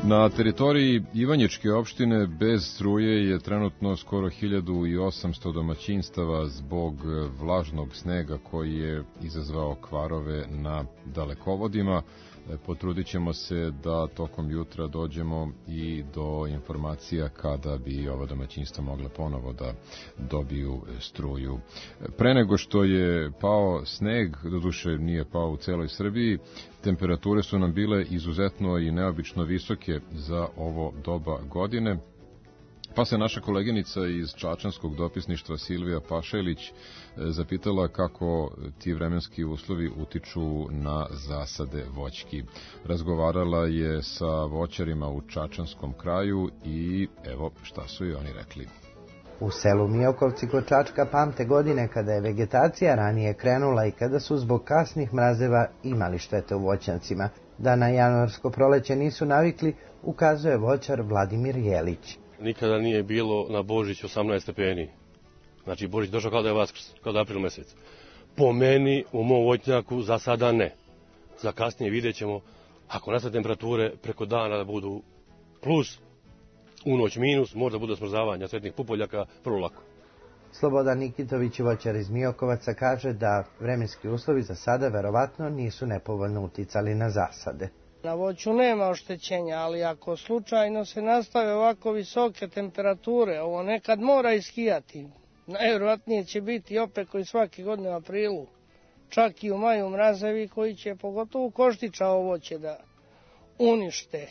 Na teritoriji Ivanjičke opštine bez struje je trenutno skoro 1800 domaćinstava zbog vlažnog snega koji je izazvao kvarove na dalekovodima. Potrudit ćemo se da tokom jutra dođemo i do informacija kada bi ova domaćinstva mogla ponovo da dobiju struju. Pre nego što je pao sneg, doduše nije pao u celoj Srbiji, temperature su nam bile izuzetno i neobično visoke za ovo doba godine. Pa se naša koleginica iz čačanskog dopisništva Silvija Pašajlić zapitala kako ti vremenski uslovi utiču na zasade voćki. Razgovarala je sa voćarima u čačanskom kraju i evo šta su i oni rekli. U selu Miokovci kod Čačka pamte godine kada je vegetacija ranije krenula i kada su zbog kasnih mrazeva imali štete u voćnjacima. Da na januarsko proleće nisu navikli, ukazuje voćar Vladimir Jelić. Nikada nije bilo na Božić 18 stepeni. Znači Božić došao kao da je Vaskrs, kao da je april mesec. Po meni u mom voćnjaku za sada ne. Za kasnije vidjet ćemo, ako nastane temperature preko dana da budu plus, u noć minus, možda bude smrzavanja cvetnih pupoljaka, vrlo lako. Slobodan Nikitović, voćar iz Miokovaca, kaže da vremenski uslovi za sada verovatno nisu nepovoljno uticali na zasade. Na voću nema oštećenja, ali ako slučajno se nastave ovako visoke temperature, ovo nekad mora iskijati. Najvjerojatnije će biti opet koji svake godine u aprilu, čak i u maju mrazevi koji će pogotovo koštića ovo voće da unište.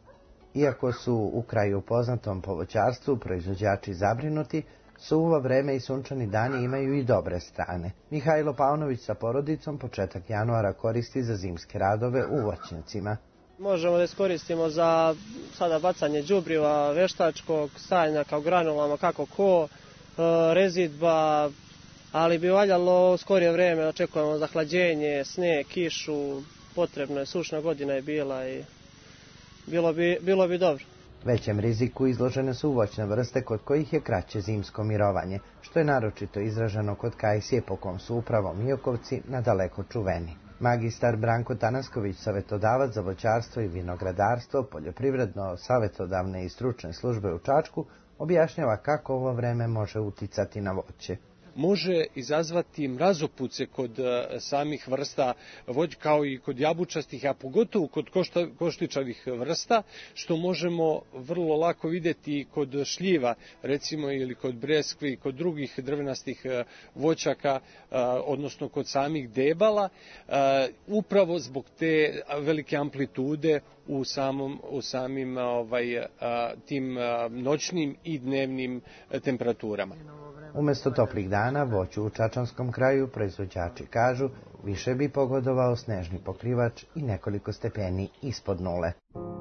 Iako su u kraju poznatom po voćarstvu proizvođači zabrinuti, suvo vreme i sunčani dani imaju i dobre strane. Mihajlo Paunović sa porodicom početak januara koristi za zimske radove u voćnjacima. Možemo da iskoristimo za sada bacanje đubriva, veštačkog, stajanja kao granulama, kako ko, rezidba, ali bi valjalo skorije vreme, očekujemo zahlađenje, sneg, kišu, potrebno je, sušna godina je bila i bilo bi dobro. Većem riziku izložene su voćne vrste kod kojih je kraće zimsko mirovanje, što je naročito izraženo kod kajsije po kom su upravo Miokovci nadaleko čuveni. Magistar Branko Tanasković, savjetodavac za voćarstvo i vinogradarstvo, poljoprivredno-savjetodavne i stručne službe u Čačku, objašnjava kako ovo vreme može uticati na voće. Može izazvati mrazopuce kod samih vrsta voća kao i kod jabučastih, a pogotovo kod koštičavih vrsta, što možemo vrlo lako vidjeti kod šljiva, recimo, ili kod breskvi, kod drugih drvenastih voćaka, odnosno kod samih debala, upravo zbog te velike amplitude u samim tim noćnim i dnevnim temperaturama. Umjesto toplih dana, voću u čačanskom kraju proizvođači kažu više bi pogodovao snežni pokrivač i nekoliko stepeni ispod nule.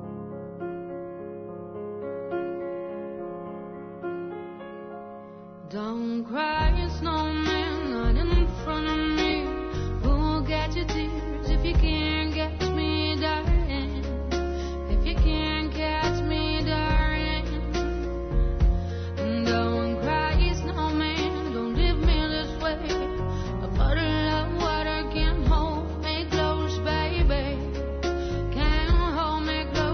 Don't cry, snowman, not in front of me. Who'll get your tears if you can't catch me, darling? If you can't catch me, darling. Don't cry, snowman, don't leave me this way. A bottle of water can't hold me close, baby. Can't hold me close.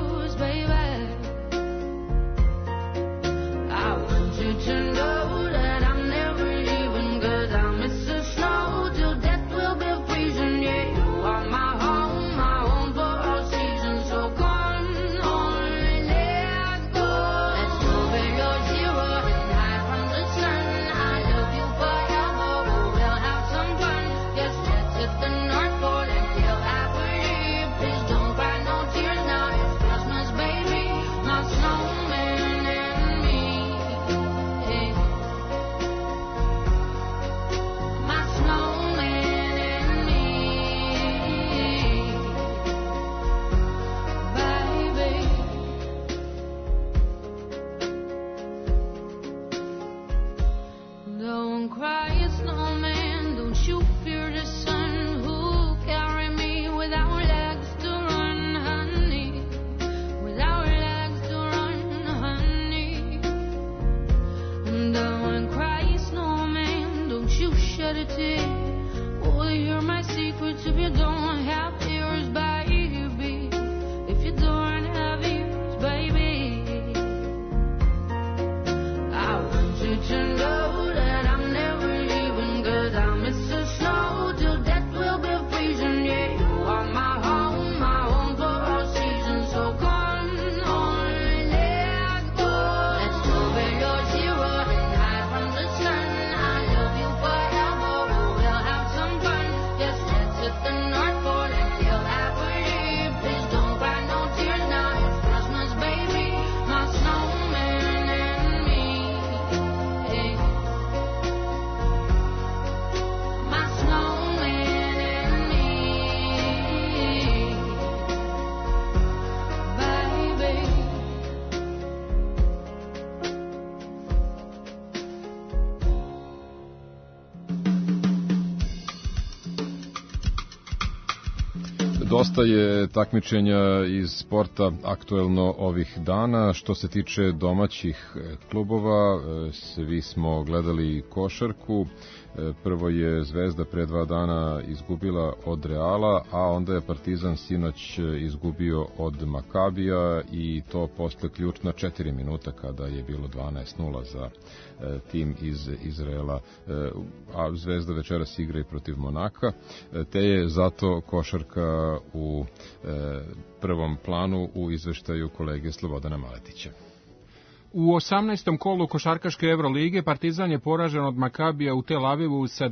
Dosta je takmičenja iz sporta aktuelno ovih dana. Što se tiče domaćih klubova, svi smo gledali košarku. Prvo je Zvezda pre 2 dana izgubila od Reala, a onda je Partizan sinoć izgubio od Makabija i to posle ključna 4 minuta kada je bilo 12-0 za tim iz Izraela, a Zvezda večeras igra i protiv Monaka, te je zato košarka u prvom planu u izveštaju kolege Slobodana Maletića. U 18. kolu košarkaške Evrolige Partizan je poražen od Makabija u Tel Avivu sa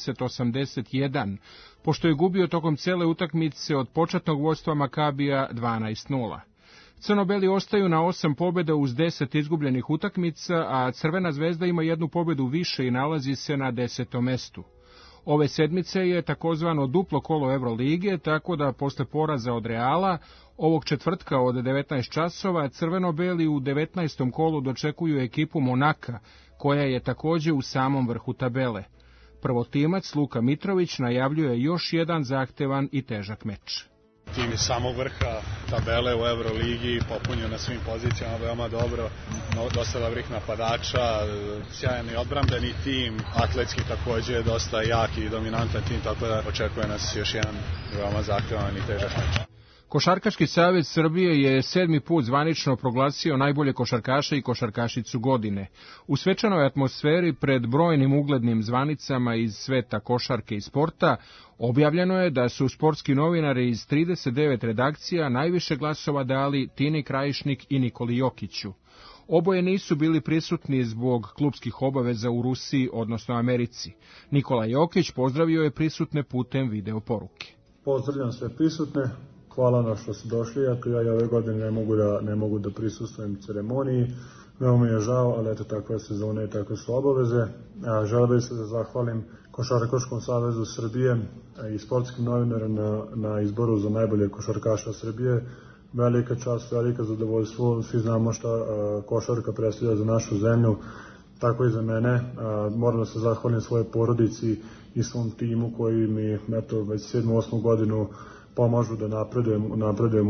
90-81, pošto je gubio tokom cele utakmice od početnog vodstva Makabija 12-0. Crno-beli ostaju na 8 pobjeda uz 10 izgubljenih utakmica, a Crvena zvezda ima 1 pobjedu više i nalazi se na 10. mestu. Ove sedmice je takozvano duplo kolo Evrolige, tako da posle poraza od Reala, ovog četvrtka od 19 časova, crveno-beli u 19. kolu dočekuju ekipu Monaka, koja je takođe u samom vrhu tabele. Prvotimac Luka Mitrović najavljuje još jedan zahtevan i težak meč. Tim iz samog vrha tabele u Euroligi, popunio na svim pozicijama veoma dobro, dosta dobrih napadača, sjajan i odbrambeni tim, atletski takođe dosta jak i dominantan tim, tako da očekuje nas još jedan veoma zahtevan i težak meč. Košarkaški savez Srbije je 7. put zvanično proglasio najbolje košarkaše i košarkašicu godine. U svečanoj atmosferi pred brojnim uglednim zvanicama iz sveta košarke i sporta objavljeno je da su sportski novinari iz 39 redakcija najviše glasova dali Tini Krajišnik i Nikoli Jokiću. Oboje nisu bili prisutni zbog klupskih obaveza u Rusiji, odnosno Americi. Nikola Jokić pozdravio je prisutne putem video poruke. Pozdravljam sve prisutne. Hvala na što ste došli, ako ja ove godine ne mogu da prisustvujem ceremoniji. Veoma mi je žao, ali eto, takva je sezona i takve su obaveze. Želeo bih se da zahvalim Košarkaškom savezu Srbije i sportskim novinarima na izboru za najbolje košarkaša Srbije. Velika čast, velika zadovoljstvo. Svi znamo šta košarka predstavlja za našu zemlju, tako i za mene. Moram da se zahvalim svoje porodici i svom timu koji mi eto, već 7-8 godinu pomažu da napredujem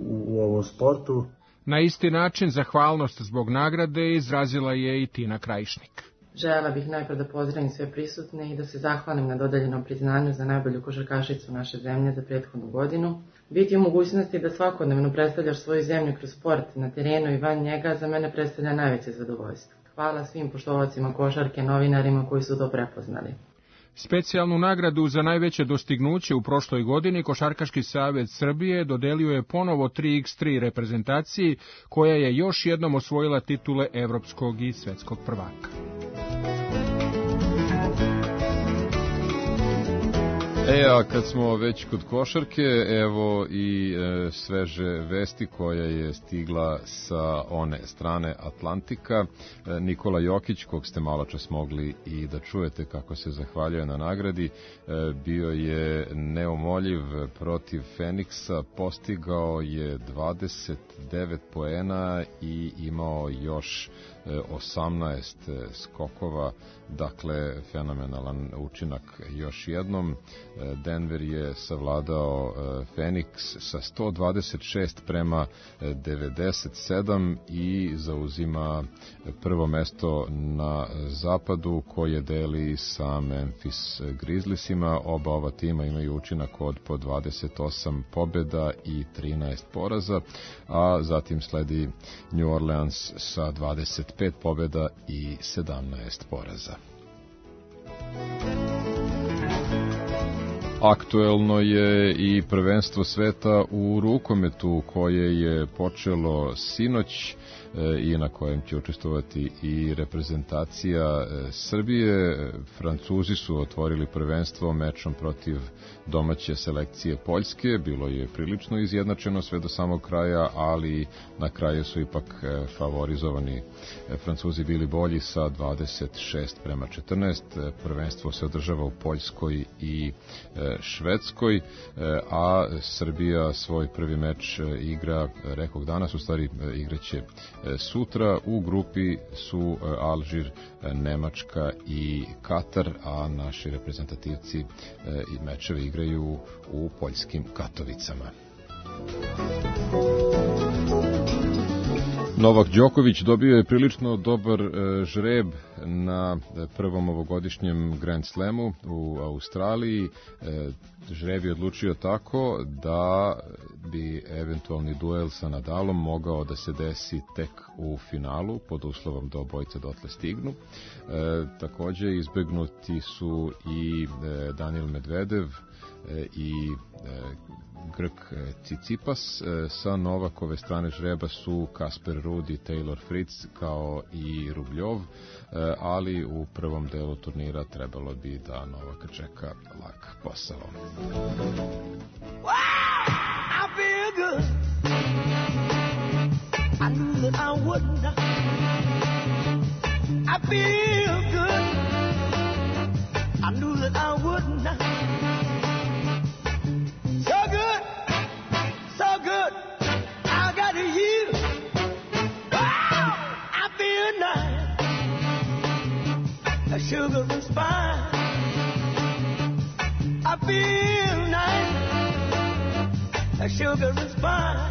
u ovom sportu. Na isti način zahvalnost zbog nagrade izrazila je i Tina Krajišnik. Želela bih najpre da pozdravim sve prisutne i da se zahvalim na dodeljenom priznanju za najbolju košarkašicu naše zemlje za prethodnu godinu. Biti u mogućnosti da svakodnevno predstavljaš svoju zemlju kroz sport, na terenu i van njega, za mene predstavlja najveće zadovoljstvo. Hvala svim poštovacima košarke, novinarima koji su to prepoznali. Specijalnu nagradu za najveće dostignuće u prošloj godini Košarkaški savez Srbije dodelio je ponovo 3x3 reprezentaciji, koja je još jednom osvojila titule evropskog i svetskog prvaka. A kad smo već kod košarke, evo i sveže vesti koja je stigla sa one strane Atlantika. Nikola Jokić, kog ste malo čas mogli i da čujete kako se zahvaljuje na nagradi, bio je neumoljiv protiv Feniksa, postigao je 29 poena i imao još 18 skokova, dakle fenomenalan učinak još jednom. Denver je savladao Phoenix sa 126-97 i zauzima prvo mesto na zapadu koje deli sa Memphis Grizzliesima. Oba ova tima imaju učinak od po 28 pobjeda i 13 poraza, a zatim sledi New Orleans sa 25 pobjeda i 17 poraza. Aktuelno je i prvenstvo sveta u rukometu koje je počelo sinoć i na kojem će učestvovati i reprezentacija Srbije. Francuzi su otvorili prvenstvo mečom protiv domaće selekcije Poljske. Bilo je prilično izjednačeno sve do samog kraja, ali na kraju su ipak favorizovani Francuzi bili bolji sa 26-14. Prvenstvo se održava u Poljskoj i Švedskoj, a Srbija svoj prvi meč igra, rekoh danas, u stvari igraće sutra. U grupi su Alžir, Nemačka i Katar, a naši reprezentativci i mečeve igraju u poljskim Katovicama. Novak Đoković dobio je prilično dobar žreb na prvom ovogodišnjem Grand Slamu u Australiji. Žreb je odlučio tako da bi eventualni duel sa Nadalom mogao da se desi tek u finalu, pod uslovom da obojice dotle stignu. Takođe izbegnuti su i Daniil Medvedev i Grk Tsitsipas. Sa Novakove strane žreba su Kasper Ruud i Taylor Fritz, kao i Rubljov, ali u prvom delu turnira trebalo bi da Novaka čeka lak posao. I feel good. I knew that I wouldn't. I feel good. I knew that I wouldn't. So good, so good. I got you. Wow, I feel nice. A sugar and spice. I feel nice. A sugar and spice.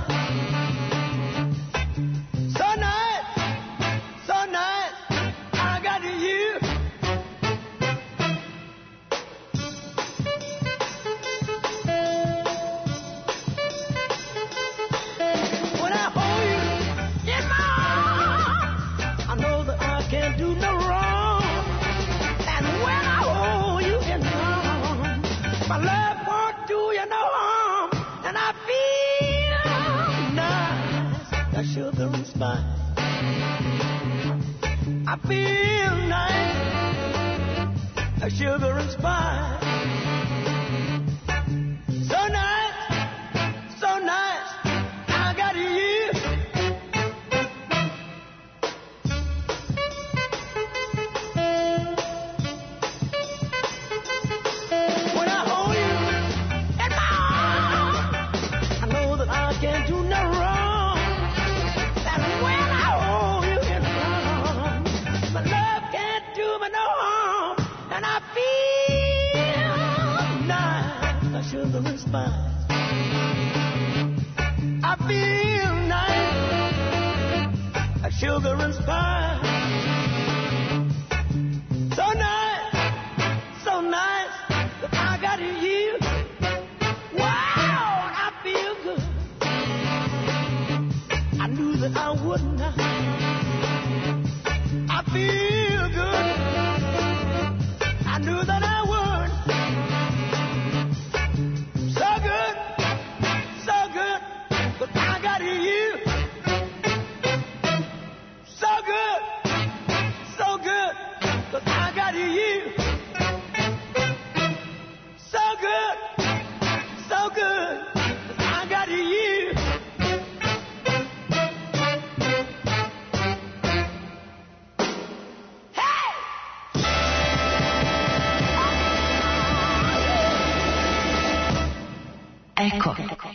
So nice, so nice. I got you. When I hold you in my arms, I know that I can't do no wrong. And when I hold you in my arms, my love won't do you no harm. And I feel nice, that sugar and spice. I feel nice, that sugar and spice. So nice, so nice, I got you. When I hold you in my arms, I know that I can't do no wrong. And when I hold you in my arms, my love can't do me no harm. And I feel nice, a sugar and spice. I feel nice, a sugar and spice. So nice, so nice, that I got you. Wow, I feel good. I knew that I wouldn't. I feel good. I knew that I would. So good, but I got you. So good, but I got you. So good, but I got you. Eko.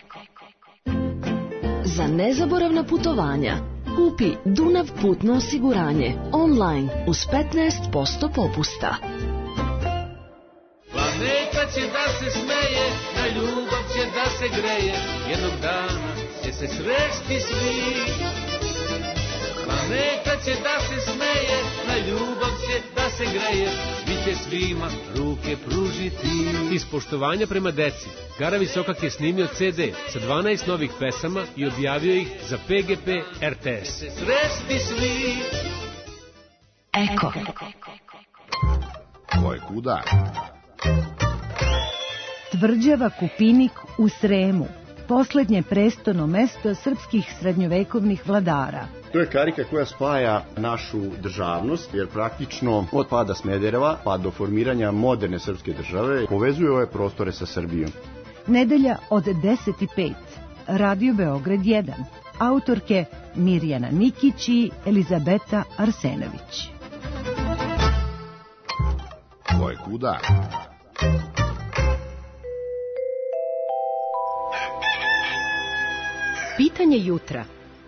Za nezaboravna putovanja kupi Dunav putno osiguranje online uz 15% popusta. Planeta će da se smeje, na ljubav će da se greje, jednog dana će se sresti svi. Planeta će da se smeje, na ljubav će da se greje, svi će svima ruke pružiti. Iz poštovanja prema deci, Gara Visokak je snimio CD sa 12 novih pesama i objavio ih za PGP RTS. Sresti svi. Eko. Ko je kuda? Tvrđava Kupinik u Sremu, poslednje prestono mesto srpskih srednjovekovnih vladara. To je karika koja spaja našu državnost, jer praktično od pada Smedereva pa do formiranja moderne srpske države povezuje ove prostore sa Srbijom. Nedelja od 10:05. Radio Beograd 1. Autorke Mirjana Nikić i Elizabeta Arsenović. Ko je kuda? Pitanje jutra.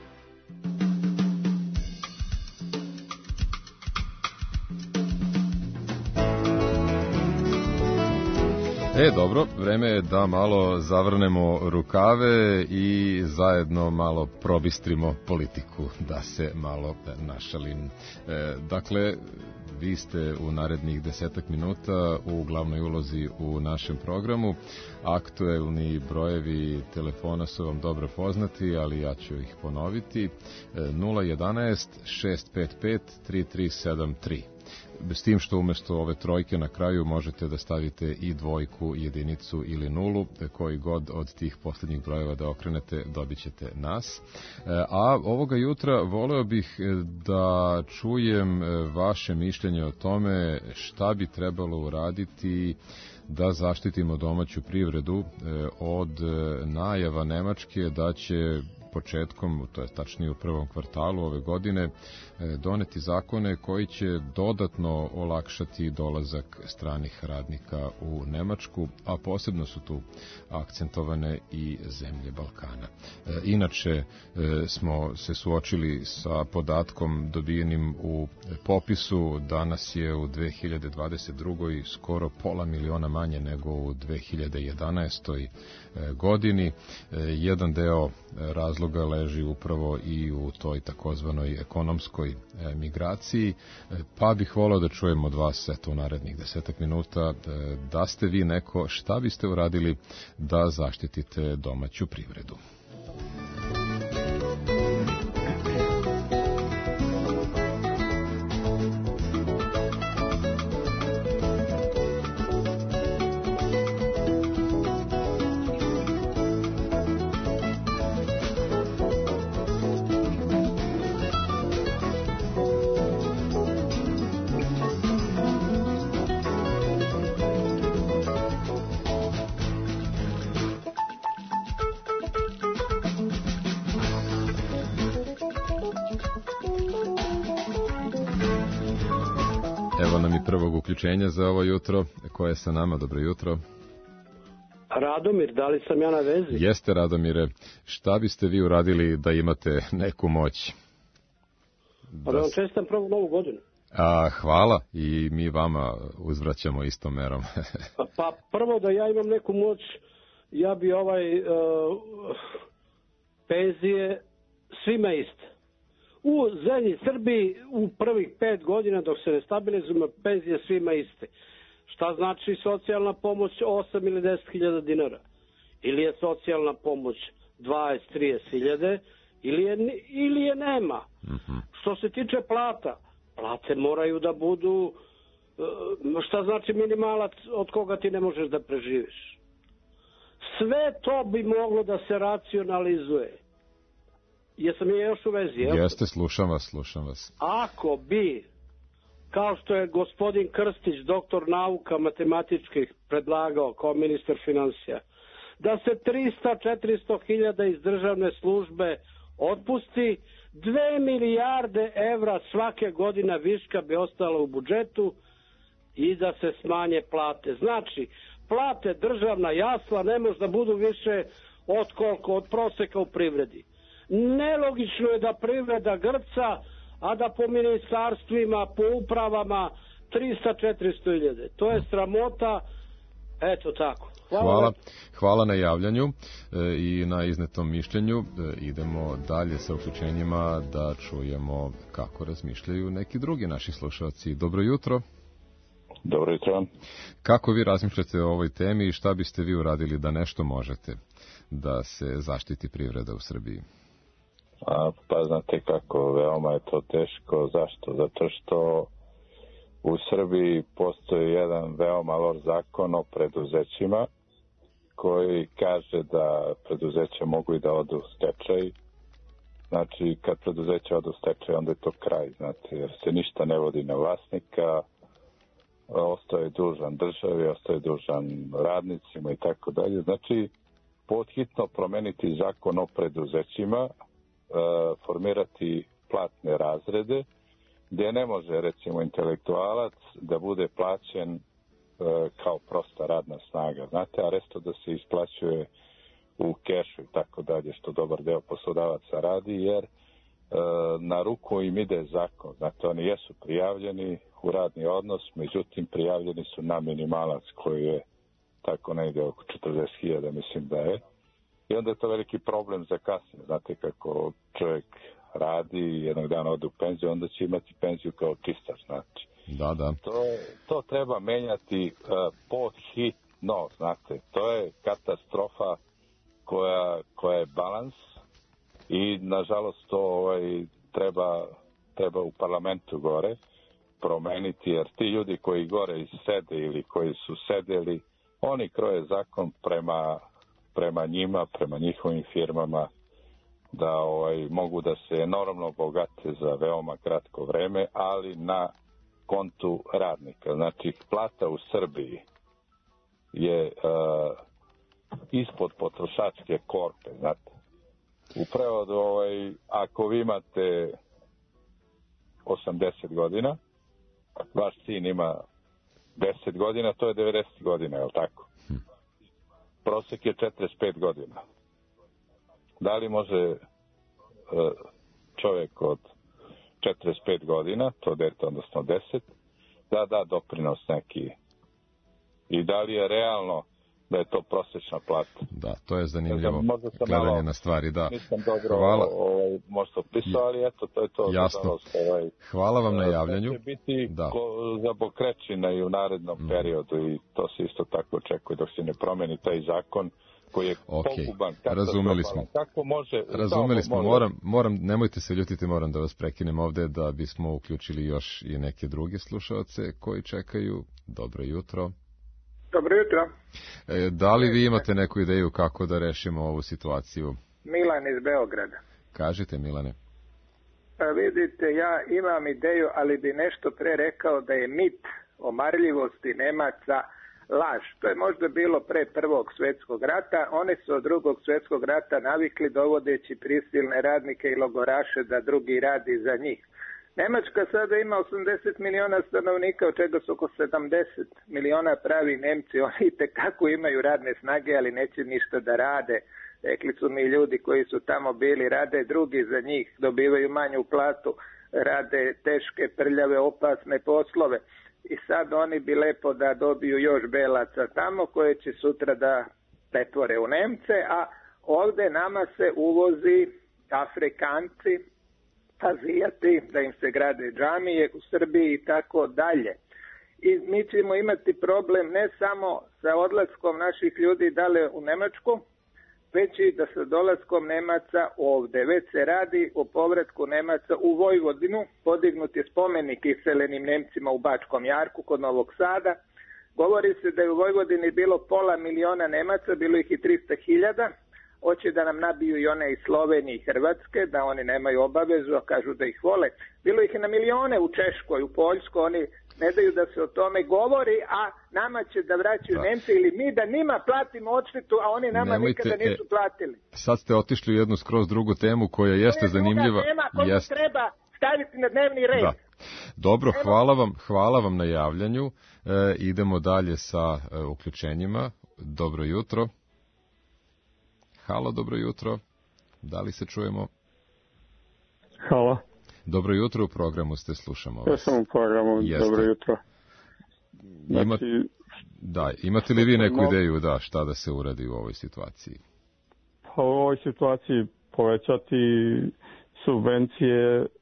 Dobro, vreme je da malo zavrnemo rukave i zajedno malo probistrimo politiku, da se malo našalim. Dakle, vi ste u narednih 10 minuta u glavnoj ulozi u našem programu. Aktuelni brojevi telefona su vam dobro poznati, ali ja ću ih ponoviti. 011 655 3373. S tim što umjesto ove trojke na kraju možete da stavite i dvojku, jedinicu ili nulu, koji god od tih posljednjih brojeva da okrenete, dobit ćete nas. A ovoga jutra voleo bih da čujem vaše mišljenje o tome šta bi trebalo uraditi da zaštitimo domaću privredu od najava Nemačke da će početkom, to je tačnije u prvom kvartalu ove godine, doneti zakone koji će dodatno olakšati dolazak stranih radnika u Nemačku, a posebno su tu akcentovane i zemlje Balkana. Inače smo se suočili sa podatkom dobijenim u popisu, danas je u 2022. skoro 500.000 manje nego u 2011. godini. Jedan deo razloga leži upravo i u toj takozvanoj ekonomskoj migraciji, pa bih volao da čujem od vas u narednih 10 minuta da ste vi neko, šta biste uradili da zaštitite domaću privredu. Prvog uključenja za ovo jutro, koje je sa nama. Dobro jutro. Radomir, da li sam ja na vezi? Jeste, Radomire. Šta biste vi uradili da imate neku moć? Pa da vam čestitam prvu novu godinu. Hvala, i mi vama uzvraćamo istom merom. Pa prvo da ja imam neku moć, ja bi penzije svima iste. U zemlji Srbiji u prvih 5 godina dok se ne stabilizujemo, penzije svima iste. Šta znači socijalna pomoć 8 ili 10.000 dinara? Ili je socijalna pomoć 20-30.000 ili je nema. Što se tiče plata, plate moraju da budu, šta znači minimalac od koga ti ne možeš da preživiš. Sve to bi moglo da se racionalizuje. Jesam je još u vezi, jel? Jeste, slušam vas. Ako bi, kao što je gospodin Krstić, doktor nauka matematičkih, predlagao kao ministar financija, da se 300-400 hiljada iz državne službe otpusti, 2 milijarde evra svake godine viška bi ostalo u budžetu i da se smanje plate. Znači, plate državna jasla ne može da budu više od koliko? Od proseka u privredi. Nelogično je da privreda grca, a da po ministarstvima, po upravama 300-400 hiljade. To je sramota, eto tako. Hvala na javljanju i na iznetom mišljenju. Idemo dalje sa uključenjima da čujemo kako razmišljaju neki drugi naši slušalci. Dobro jutro. Dobro jutro. Kako vi razmišljate o ovoj temi i šta biste vi uradili da nešto možete da se zaštiti privreda u Srbiji? Pa znate kako, veoma je to teško. Zašto? Zato što u Srbiji postoji jedan veoma loš zakon o preduzećima koji kaže da preduzeća mogu i da odu u stečaj. Znači, kad preduzeća odu u stečaj, onda je to kraj, znate, jer se ništa ne vodi na vlasnika, ostaje dužan državi, ostaje dužan radnicima i tako dalje. Znači, podhitno promeniti zakon o preduzećima, formirati platne razrede, gdje ne može, recimo, intelektualac da bude plaćen kao prosta radna snaga. Znate, a resto da se isplaćuje u kešu i tako dalje, što dobar deo poslodavaca radi, jer na ruku im ide zakon. Znate, oni jesu prijavljeni u radni odnos, međutim prijavljeni su na minimalac koji je tako negdje oko 40.000, mislim da je. I onda je to veliki problem za kasnije. Znate, kako čovjek radi i jednog dana ode u penziju, onda će imati penziju kao čistač. Znači, da. To treba menjati podhitno, znate. To je katastrofa koja je balans i nažalost to treba u parlamentu gore promeniti, jer ti ljudi koji gore sede ili koji su sedeli, oni kroje zakon prema njima, prema njihovim firmama, da mogu da se enormno bogate za veoma kratko vreme, ali na kontu radnika. Znači, plata u Srbiji je ispod potrošačke korpe, znate. U prevodu, ako vi imate 80 godina, vaš sin ima 10 godina, to je 90 godina, je li tako? Prosek je 45 godina. Da li može čovjek od 45 godina, to dete, odnosno 10, da doprinos neki? I da li je realno da je to prosječna plata? Da, to je zanimljivo gledanje na stvari, da. Nisam dobro možda opisao, ali eto, to je to. Jasno. Hvala vam na javljanju. To će biti za Bokrečina i u narednom periodu i to se isto tako očekuje dok se ne promeni taj zakon koji je poguban. Razumeli smo. Razumeli smo. Moram, nemojte se ljutiti, moram da vas prekinem ovde da bismo uključili još i neke druge slušaoce koji čekaju. Dobro jutro. Dobro jutro. Da li vi imate neku ideju kako da rešimo ovu situaciju? Milan iz Beograda. Kažite, Milane. Vidite, ja imam ideju, ali bi nešto pre rekao da je mit o marljivosti Nemaca laž. To je možda bilo pre Prvog svjetskog rata. Oni su od Drugog svjetskog rata navikli dovodeći prisilne radnike i logoraše da drugi radi za njih. Nemačka sada ima 80 miliona stanovnika, od čega su oko 70 miliona pravi Nemci. Oni itekako imaju radne snage, ali neće ništa da rade. Rekli su mi ljudi koji su tamo bili, rade drugi za njih, dobivaju manju platu, rade teške, prljave, opasne poslove. I sad oni bi lepo da dobiju još belaca tamo koje će sutra da pretvore u Nemce, a ovde nama se uvozi Afrikanci, Azijati, da im se grade džamije u Srbiji i tako dalje. I mi ćemo imati problem ne samo sa odlaskom naših ljudi dale u Nemačku, već i da sa dolaskom Nemaca ovde. Već se radi o povratku Nemaca u Vojvodinu, podignut je spomenik iseljenim Nemcima u Bačkom Jarku kod Novog Sada. Govori se da je u Vojvodini bilo 500.000 Nemaca, bilo ih i 300.000. Hoće da nam nabiju i one iz Slovenije i Hrvatske, da oni nemaju obavezu, a kažu da ih vole. Bilo ih je na milione u Češkoj, u Poljskoj, oni ne daju da se o tome govori, a nama će da vraćaju Nemci ili mi da njima platimo odštetu, a oni nama nikada nisu platili. Sad ste otišli u jednu skroz drugu temu koja jeste zanimljiva. To je druga tema koju treba staviti na dnevni red. Da. Dobro, hvala vam na javljanju. Idemo dalje sa uključenjima. Dobro jutro. Halo, dobro jutro. Da li se čujemo? Halo. Dobro jutro, u programu ste, slušamo vas. Ja sam u programu, dobro jutro. Imate li vi neku ideju šta da se uradi u ovoj situaciji? Pa u ovoj situaciji povećati subvencije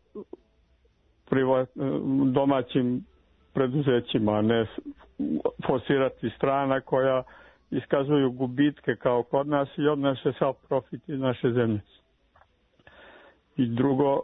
domaćim preduzećima, a ne forsirati strana koja iskazuju gubitke kao kod nas i odnose sav profit iz naše zemlje. I drugo,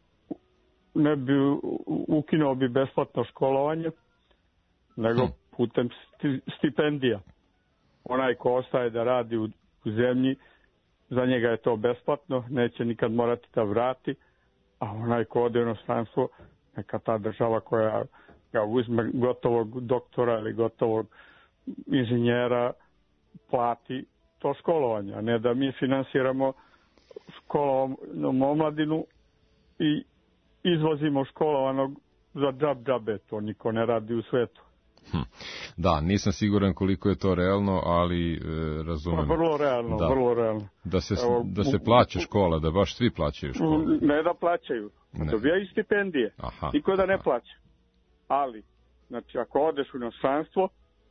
ukinuo bi besplatno školovanje, nego putem stipendija. Onaj ko ostaje da radi u zemlji, za njega je to besplatno, neće nikad morati da vrati, a onaj ko ode u inostranstvo, neka ta država koja ga uzme gotovog doktora ili gotovog inženjera plati to školovanje, a ne da mi finansiramo školovanu omladinu i izvozimo školovanog za džabe. To niko ne radi u svetu. Da, nisam siguran koliko je to realno, ali razumem. Vrlo realno, da. Vrlo realno. Da se plaća škola, da baš svi plaćaju školu. Ne da plaćaju, dobijaju stipendije. Niko da ne plaća. Ali, znači, ako odeš u inostranstvo,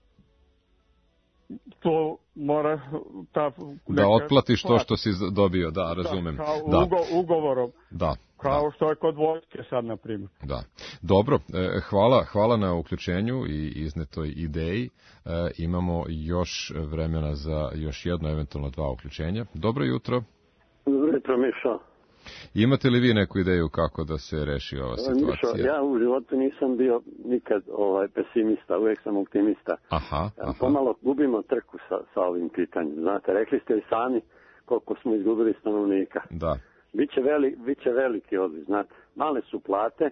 to mora da otplatiš to što si dobio, da, razumem. Ugovorom. Da. Kao što je kod vojske sad, na primjer. Da. Dobro, hvala na uključenju i iznetoj ideji. Imamo još vremena za još jedno, eventualno 2 uključenja. Dobro jutro. Dobro jutro, Mišo. Imate li vi neku ideju kako da se reši ova situacija? Mišo, ja u životu nisam bio nikad pesimista, uvijek sam optimista. Aha. Pomalo gubimo trku sa ovim pitanjem. Znate, rekli ste i sami koliko smo izgubili stanovnika. Da. Biće veliki odliv, znate. Male su plate,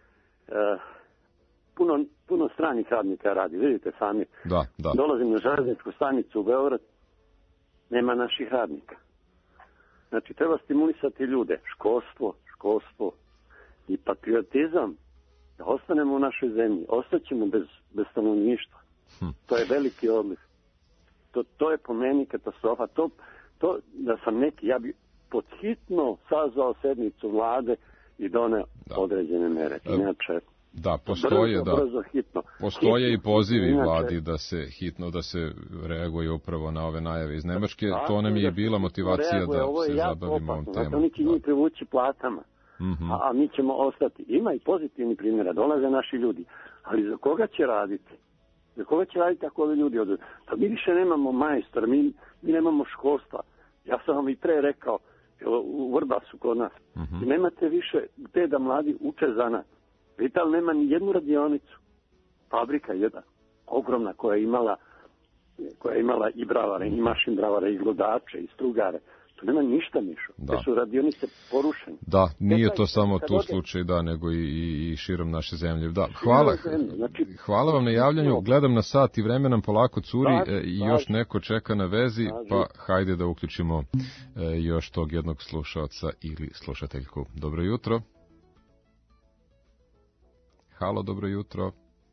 puno stranih radnika radi, vidite sami. Da. Dolazim na železničku stanicu u Beograd, nema naših radnika. Znači, treba stimulisati ljude, školstvo i patriotizam, da ostanemo u našoj zemlji. Ostaćemo bez stanovništva. To je veliki odliv. To je po meni katastrofa. To da sam ja bi podhitno sazvao sednicu vlade i doneo određene mere. Inače, da, brzo, hitno. Postoje i pozivi vladi da se reaguje upravo na ove najave iz Nemačke. To nam je bila motivacija da se zabavimo ovom temom. Oni će njih privući platama, a mi ćemo ostati. Ima i pozitivni primjera, dolaze naši ljudi, ali za koga će raditi? Za koga će raditi ako ovi ljudi odlaze? Pa mi više nemamo majstora, mi nemamo školstva. Ja sam vam i pre rekao, u Vrbasu kod nas, i nemate više gde da mladi uče zanat. Vital nema ni jednu radionicu. Fabrika jedna, ogromna, koja je imala i bravare, i mašin bravare, i glodače, i strugare. Tu nema ništa, Mišo. Te su radionice porušene. Da, nije to samo tu slučaj, da, nego i širom naše zemlje. Da, hvala vam na javljanju. Gledam na sat i vreme nam polako curi i još neko čeka na vezi, pa hajde da uključimo još tog jednog slušaoca ili slušateljku. Dobro jutro. Halo, dobro jutro.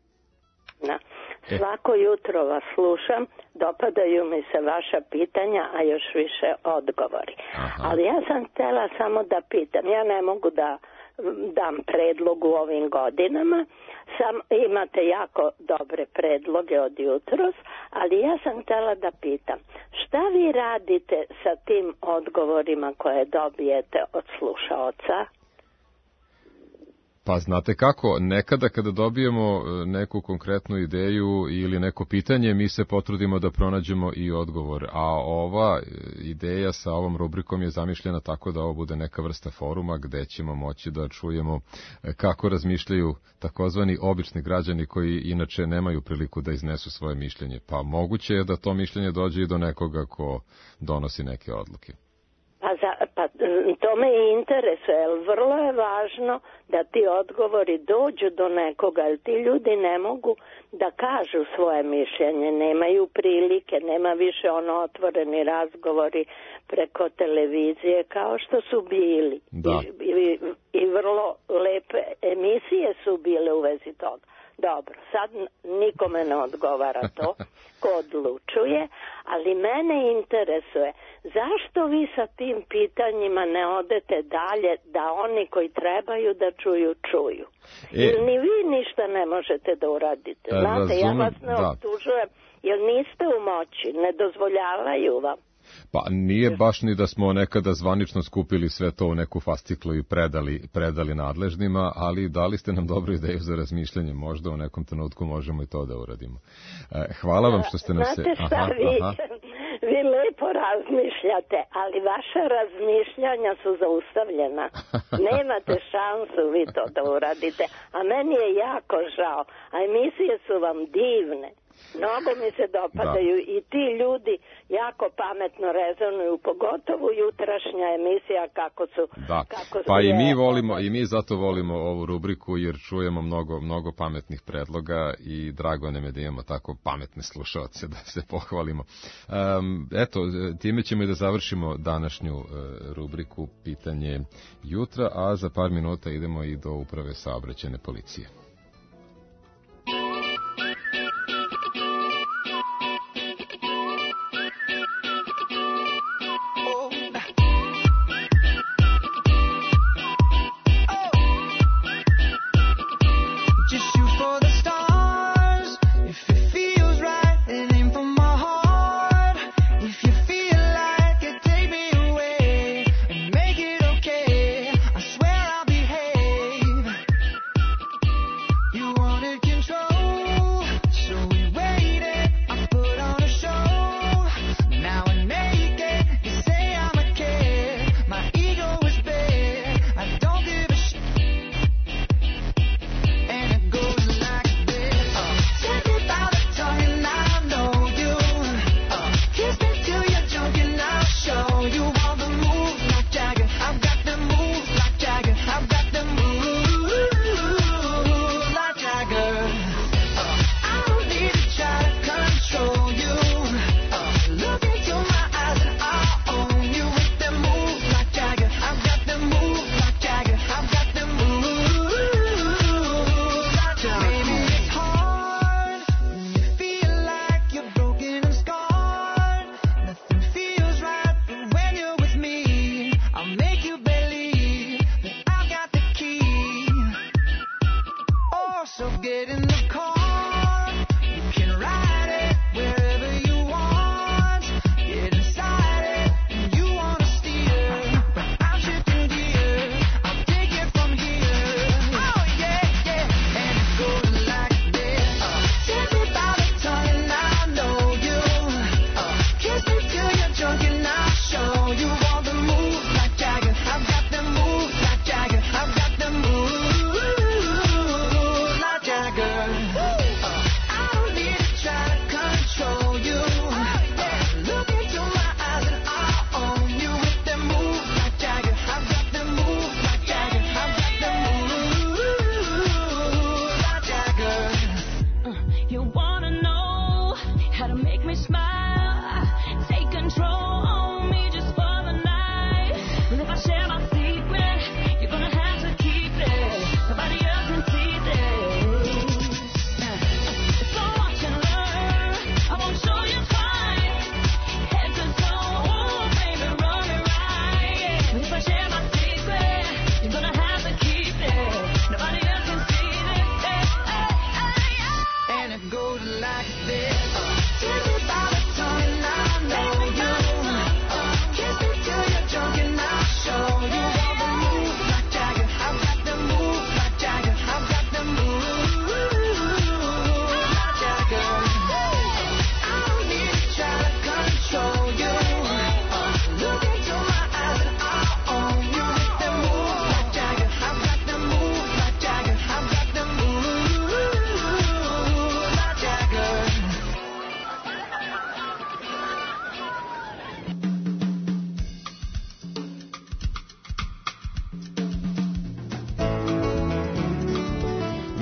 Svako jutro vas slušam, dopadaju mi se vaša pitanja, a još više odgovori. Ali ja sam htjela samo da pitam, ja ne mogu da dam predlog u ovim godinama, imate jako dobre predloge od jutros, ali ja sam htjela da pitam, šta vi radite sa tim odgovorima koje dobijete od slušaoca? Pa znate kako, nekada kada dobijemo neku konkretnu ideju ili neko pitanje, mi se potrudimo da pronađemo i odgovor. A ova ideja sa ovom rubrikom je zamišljena tako da ovo bude neka vrsta foruma gde ćemo moći da čujemo kako razmišljaju takozvani obični građani koji inače nemaju priliku da iznesu svoje mišljenje. Pa moguće je da to mišljenje dođe i do nekoga ko donosi neke odluke. Pa to me i interesuje, jer vrlo je važno da ti odgovori dođu do nekoga, jer ti ljudi ne mogu da kažu svoje mišljenje, nemaju prilike, nema više otvoreni razgovori preko televizije kao što su bili. I vrlo lepe emisije su bile u vezi toga. Dobro, sad nikome ne odgovara to ko odlučuje, ali mene interesuje zašto vi sa tim pitanjima ne odete dalje da oni koji trebaju da čuju. Jer ni vi ništa ne možete da uradite. Znate, ja vas ne optužujem jer niste u moći, ne dozvoljavaju vam. Pa nije baš ni da smo nekada zvanično skupili sve to u neku fasciklu i predali nadležnima, ali dali ste nam dobru ideju za razmišljanje, možda u nekom trenutku možemo i to da uradimo. Hvala vam što ste nam se... Znate šta, vi lepo razmišljate, ali vaša razmišljanja su zaustavljena. Nemate šansu vi to da uradite, a meni je jako žao, a emisije su vam divne. Mnogo mi se dopadaju i ti ljudi jako pametno rezonuju, pogotovo jutrašnja emisija kako su... Pa i mi zato volimo ovu rubriku jer čujemo mnogo pametnih predloga i drago nam je da imamo tako pametne slušaoce da se pohvalimo. Eto, time ćemo i da završimo današnju rubriku Pitanje jutra, a za par minuta idemo i do Uprave saobraćajne policije.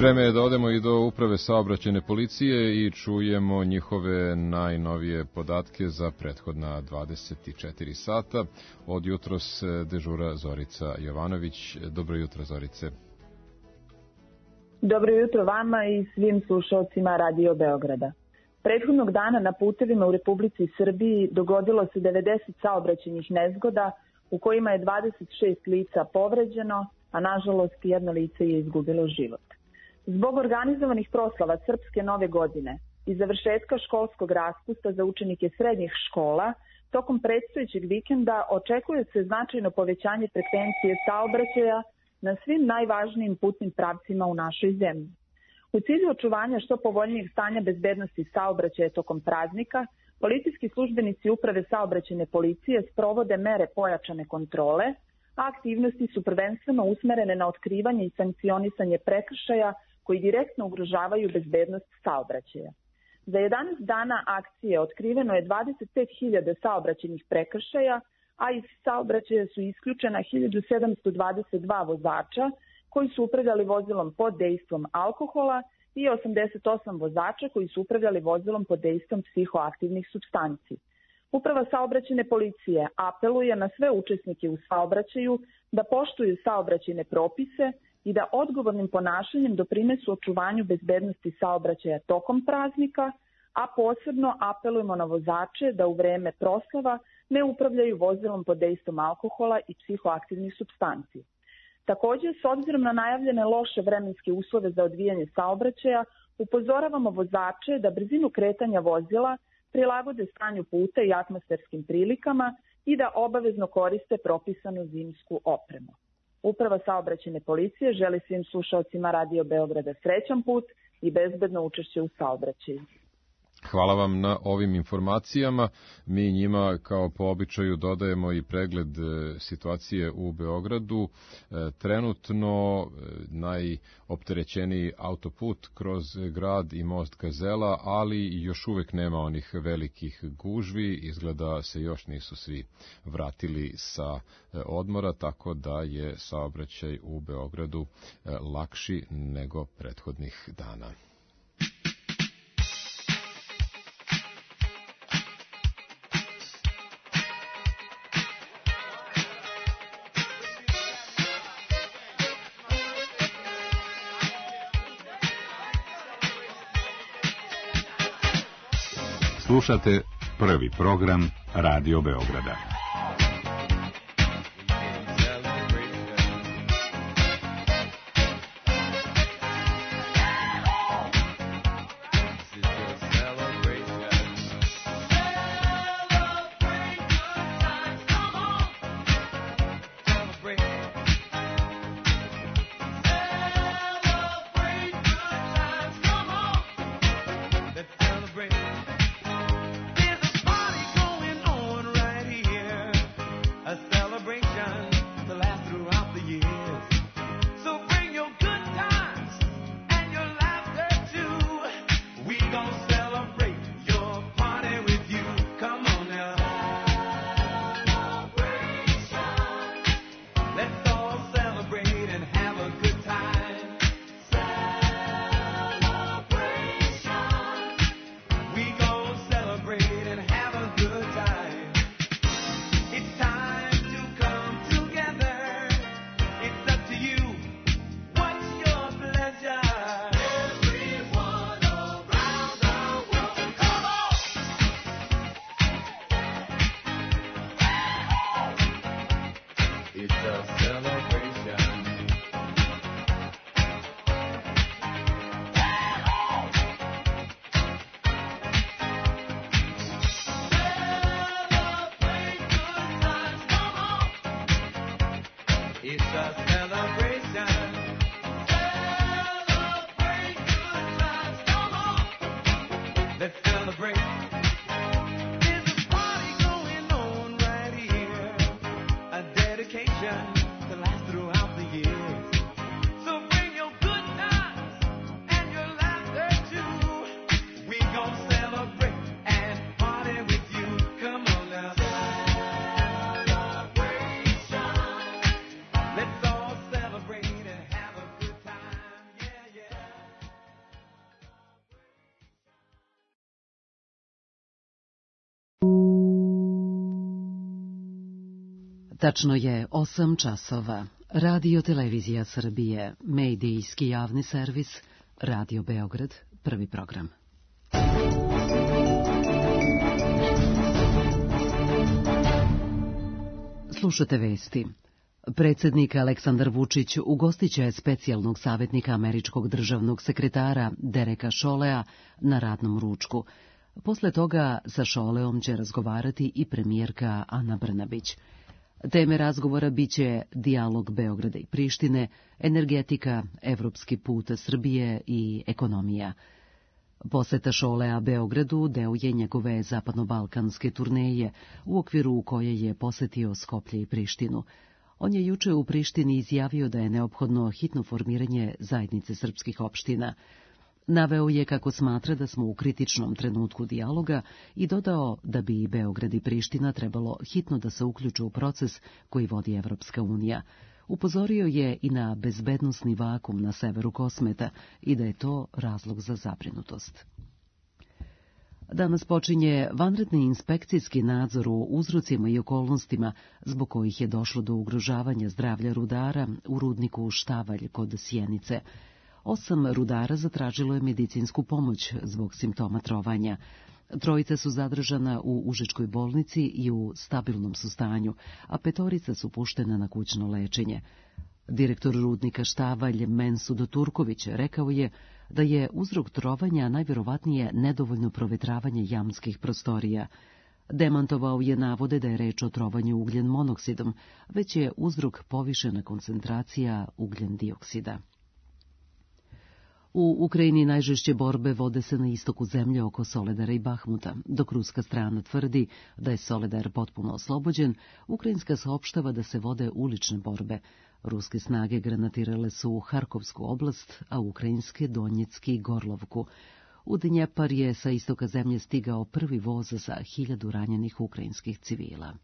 Vreme je da odemo i do uprave saobraćajne policije i čujemo njihove najnovije podatke za prethodna 24 sata. Od jutros dežura Zorica Jovanović. Dobro jutro, Zorice. Dobro jutro vama i svim slušalcima Radio Beograda. Prethodnog dana na putevima u Republici Srbiji dogodilo se 90 saobraćajnih nezgoda u kojima je 26 lica povređeno, a nažalost jedno lice je izgubilo život. Zbog organizovanih proslava Srpske nove godine i završetka školskog raspusta za učenike srednjih škola, tokom predstojećeg vikenda očekuje se značajno povećanje frekvencije saobraćaja na svim najvažnijim putnim pravcima u našoj zemlji. U cilju očuvanja što povoljnijeg stanja bezbednosti saobraćaja tokom praznika, policijski službenici Uprave saobraćajne policije sprovode mere pojačane kontrole, a aktivnosti su prvenstveno usmerene na otkrivanje i sankcionisanje prekršaja koji direktno ugrožavaju bezbednost saobraćaja. Za 11 dana akcije otkriveno je 25.000 saobraćajnih prekršaja, a iz saobraćaja su isključena 1722 vozača koji su upravljali vozilom pod dejstvom alkohola i 88 vozača koji su upravljali vozilom pod dejstvom psihoaktivnih supstanci. Uprava saobraćajne policije apeluje na sve učesnike u saobraćaju da poštuju saobraćajne propise i da odgovornim ponašanjem doprinesu očuvanju bezbednosti saobraćaja tokom praznika, a posebno apelujemo na vozače da u vreme proslava ne upravljaju vozilom pod dejstvom alkohola i psihoaktivnih supstanci. Također, s obzirom na najavljene loše vremenske uslove za odvijanje saobraćaja, upozoravamo vozače da brzinu kretanja vozila prilagode stanju puta i atmosferskim prilikama i da obavezno koriste propisanu zimsku opremu. Uprava saobraćajne policije želi svim slušalcima Radio Beograda srećan put i bezbedno učešće u saobraćaju. Hvala vam na ovim informacijama. Mi njima kao po običaju dodajemo i pregled situacije u Beogradu. Trenutno najopterećeniji autoput kroz grad i most Gazela, ali još uvek nema onih velikih gužvi. Izgleda se još nisu svi vratili sa odmora, tako da je saobraćaj u Beogradu lakši nego prethodnih dana. Slušate prvi program Radio Beograda. There's a party going on right here. Tačno je 8 časova. Radio Televizija Srbije, medijski javni servis, Radio Beograd, prvi program. Slušate vesti. Predsjednik Aleksandar Vučić ugostiće specijalnog savjetnika američkog državnog sekretara Dereka Cholea na radnom ručku. Posle toga sa Choleom će razgovarati i premijerka Ana Brnabić. Teme razgovora biće dijalog Beograda i Prištine, energetika, evropski put Srbije i ekonomija. Poseta Cholea Beogradu deo je njegove zapadnobalkanske turneje, u okviru koje je posetio Skoplje i Prištinu. On je juče u Prištini izjavio da je neophodno hitno formiranje zajednice srpskih opština. Naveo je kako smatra da smo u kritičnom trenutku dijaloga i dodao da bi i Beograd i Priština trebalo hitno da se uključe u proces koji vodi Evropska unija. Upozorio je i na bezbednosni vakum na severu Kosmeta i da je to razlog za zabrinutost. Danas počinje vanredni inspekcijski nadzor u uzrocima i okolnostima zbog kojih je došlo do ugrožavanja zdravlja rudara u rudniku Štavalj kod Sjenice. 8 rudara zatražilo je medicinsku pomoć zbog simptoma trovanja. 3 su zadržana u Užičkoj bolnici i u stabilnom su stanju, a 5 su puštena na kućno lečenje. Direktor rudnika Štavalj Mensud Turković rekao je da je uzrok trovanja najvjerovatnije nedovoljno provetravanje jamskih prostorija. Demantovao je navode da je reč o trovanju ugljen monoksidom, već je uzrok povišena koncentracija ugljen dioksida. U Ukrajini najžešće borbe vode se na istoku zemlje oko Soledara i Bahmuta. Dok ruska strana tvrdi da je Soledar potpuno oslobođen, ukrajinska saopštava da se vode ulične borbe. Ruske snage granatirale su Harkovsku oblast, a ukrajinske Donjecki i Gorlovku. U Dnjepar je sa istoka zemlje stigao prvi voz sa 1000 ranjenih ukrajinskih civila.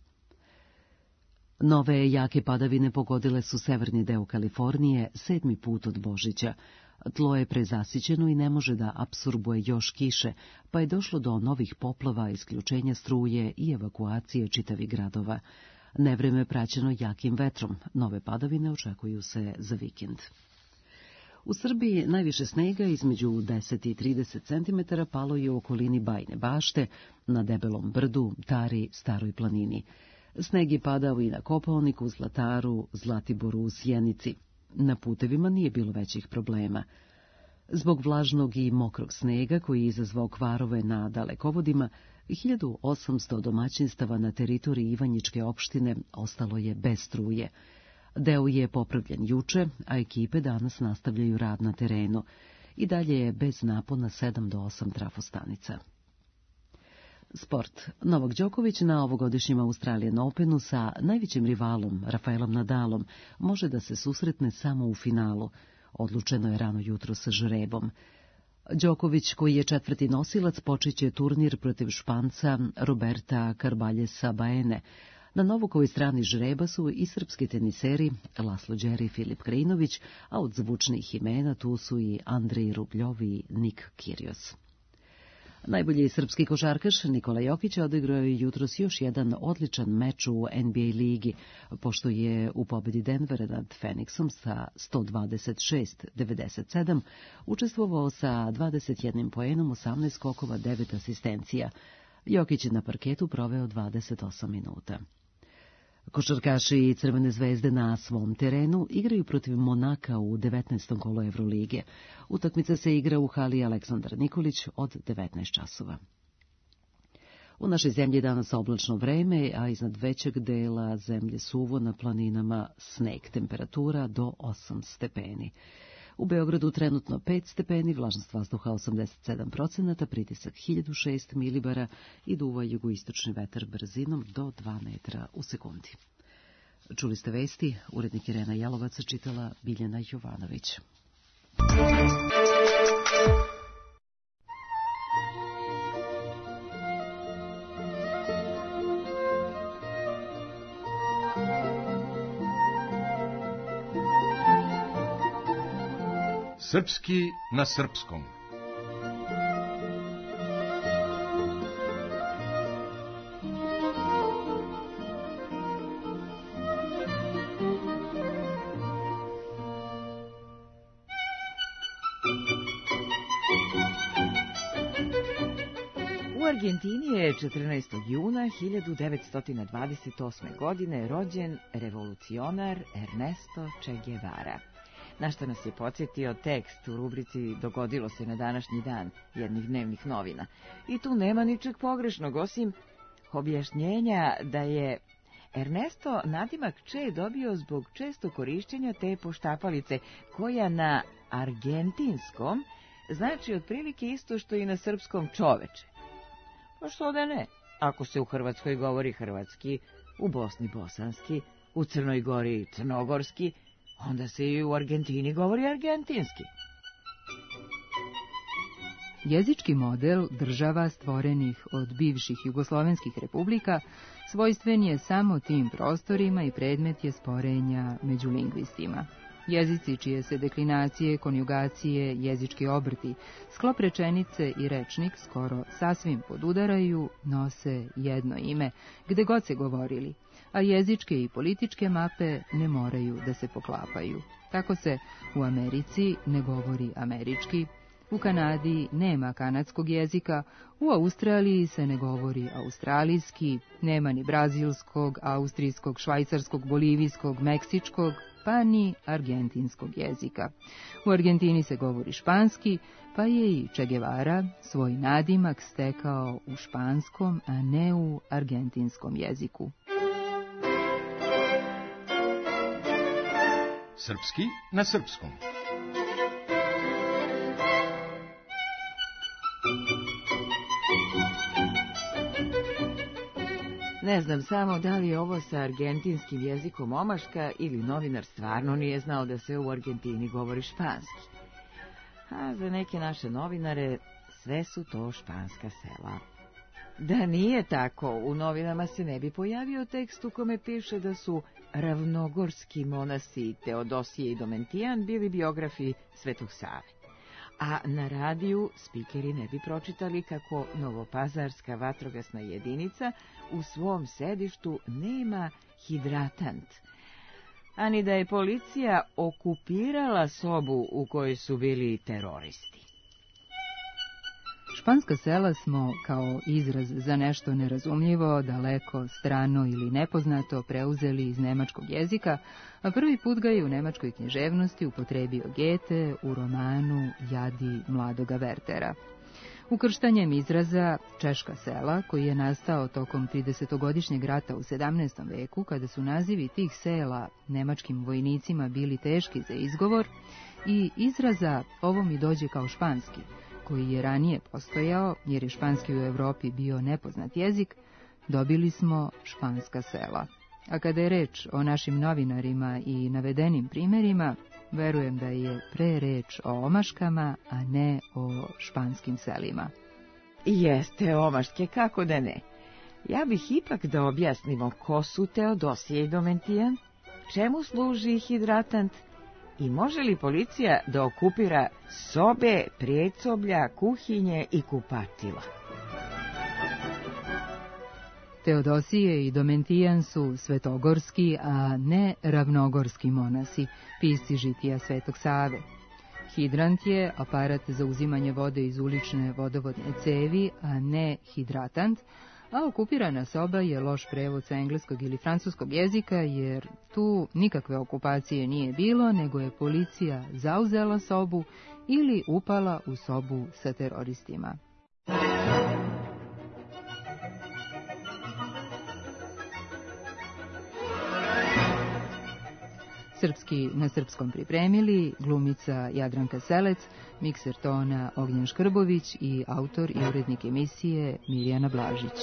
Nove jake padavine pogodile su severni deo Kalifornije 7. put od Božića. Tlo je prezasićeno i ne može da apsorbuje još kiše, pa je došlo do novih poplava, isključenja struje i evakuacije čitavih gradova. Nevreme praćeno jakim vetrom, nove padavine očekuju se za vikend. U Srbiji najviše snega između 10 i 30 cm palo je u okolini Bajine Bašte, na Debelom brdu, Tari, Staroj planini. Sneg je padao i na Kopaoniku, Zlataru, Zlatiboru, Sjenici. Na putevima nije bilo većih problema. Zbog vlažnog i mokrog snega koji je izazvao kvarove na dalekovodima, 1800 domaćinstava na teritoriji Ivanjičke opštine ostalo je bez struje. Deo je popravljen juče, a ekipe danas nastavljaju rad na terenu. I dalje je bez napona 7 do 8 trafostanica. Sport. Novak Đoković na ovogodišnjem Australian Openu sa najvećim rivalom, Rafaelom Nadalom, može da se susretne samo u finalu. Odlučeno je rano jutro sa žrebom. Đoković, koji je 4. nosilac, počeće turnir protiv Španca Roberta Carbaljesa Baene. Na Novakovoj strani žreba su i srpski teniseri Laslo Đeri i Filip Krajinović, a od zvučnih imena tu su i Andrej Rubljov i Nik Kyrgios. Najbolji srpski košarkaš Nikola Jokić odigrao je jutros još jedan odličan meč u NBA ligi, pošto je u pobedi Denvera nad Phoenixom sa 126-97 učestvovao sa 21 poenom, 18 skokova, 9 asistencija. Jokić je na parketu proveo 28 minuta. Košarkaši Crvene zvezde na svom terenu igraju protiv Monaka u 19. kolu Evrolige. Utakmica se igra u hali Aleksandar Nikolić od 19 časova. U našoj zemlji danas oblačno vreme, a iznad većeg dela zemlje suvo, na planinama sneg, temperatura do 8 stepeni. U Beogradu trenutno 5 stepeni, vlažnost vazduha 87%, pritisak 1006 milibara i duva jugoistočni vetar brzinom do 2 metra u sekundi. Čuli ste vesti, urednik Irena Jelovac, čitala Biljana Jovanović. Srpski na srpskom. Argentini je 14. juna 1928. godine rođen revolucionar Ernesto Che Guevara. Na što nas je podsjetio tekst u rubrici Dogodilo se na današnji dan jednih dnevnih novina. I tu nema ničeg pogrešnog, osim objašnjenja da je Ernesto nadimak Che dobio zbog često korišćenja te poštapalice, koja na argentinskom znači otprilike isto što i na srpskom čoveče. Pa što da ne, ako se u Hrvatskoj govori hrvatski, u Bosni bosanski, u Crnoj Gori crnogorski, onda se i u Argentini govori argentinski. Jezički model država stvorenih od bivših jugoslovenskih republika svojstven je samo tim prostorima i predmet je sporenja među lingvistima. Jezici čije se deklinacije, konjugacije, jezički obrti, sklop rečenice i rečnik skoro sasvim podudaraju, nose jedno ime, gde god se govorili, a jezičke i političke mape ne moraju da se poklapaju. Tako se u Americi ne govori američki, u Kanadi nema kanadskog jezika, u Australiji se ne govori australijski, nema ni brazilskog, austrijskog, švajcarskog, bolivijskog, meksičkog, pa ni argentinskog jezika. U Argentini se govori španski, pa je i Che Guevara svoj nadimak stekao u španskom, a ne u argentinskom jeziku. Srpski na srpskom. Ne znam samo da li je ovo sa argentinskim jezikom omaška ili novinar stvarno nije znao da se u Argentini govori španski. A za neke naše novinare sve su to španska sela. Da nije tako, u novinama se ne bi pojavio tekst u kome piše da su ravnogorski monasi Teodosije i Domentijan bili biografi Svetog Save. A na radiju spikeri ne bi pročitali kako Novopazarska vatrogasna jedinica u svom sedištu nema hidratant, a ni da je policija okupirala sobu u kojoj su bili teroristi. Španska sela smo, kao izraz za nešto nerazumljivo, daleko, strano ili nepoznato, preuzeli iz nemačkog jezika, a prvi put ga je u nemačkoj književnosti upotrebio Goethe u romanu Jadi mladoga Wertera. Ukrštanjem izraza Češka sela, koji je nastao tokom 30-godišnjeg rata u 17. veku, kada su nazivi tih sela nemačkim vojnicima bili teški za izgovor, i izraza ovo mi dođe kao španski, koji je ranije postojao, jer je španski u Evropi bio nepoznat jezik, dobili smo španska sela. A kada je reč o našim novinarima i navedenim primjerima, verujem da je pre reč o omaškama, a ne o španskim selima. Jeste omaške, kako da ne. Ja bih ipak da objasnimo ko su Teodosije i Domentijan, čemu služi hidratant i može li policija da okupira sobe, predsoblja, kuhinje i kupatila. Teodosije i Domentijan su svetogorski, a ne ravnogorski monasi, pisci žitija Svetog Save. Hidrant je aparat za uzimanje vode iz ulične vodovodne cevi, a ne hidratant, a okupirana soba je loš prevod sa engleskog ili francuskog jezika, jer tu nikakve okupacije nije bilo, nego je policija zauzela sobu ili upala u sobu sa teroristima. Srpski na srpskom pripremili glumica Jadranka Selec, mikser tona Ognjen Škrbović i autor i urednik emisije Mirjana Blažić.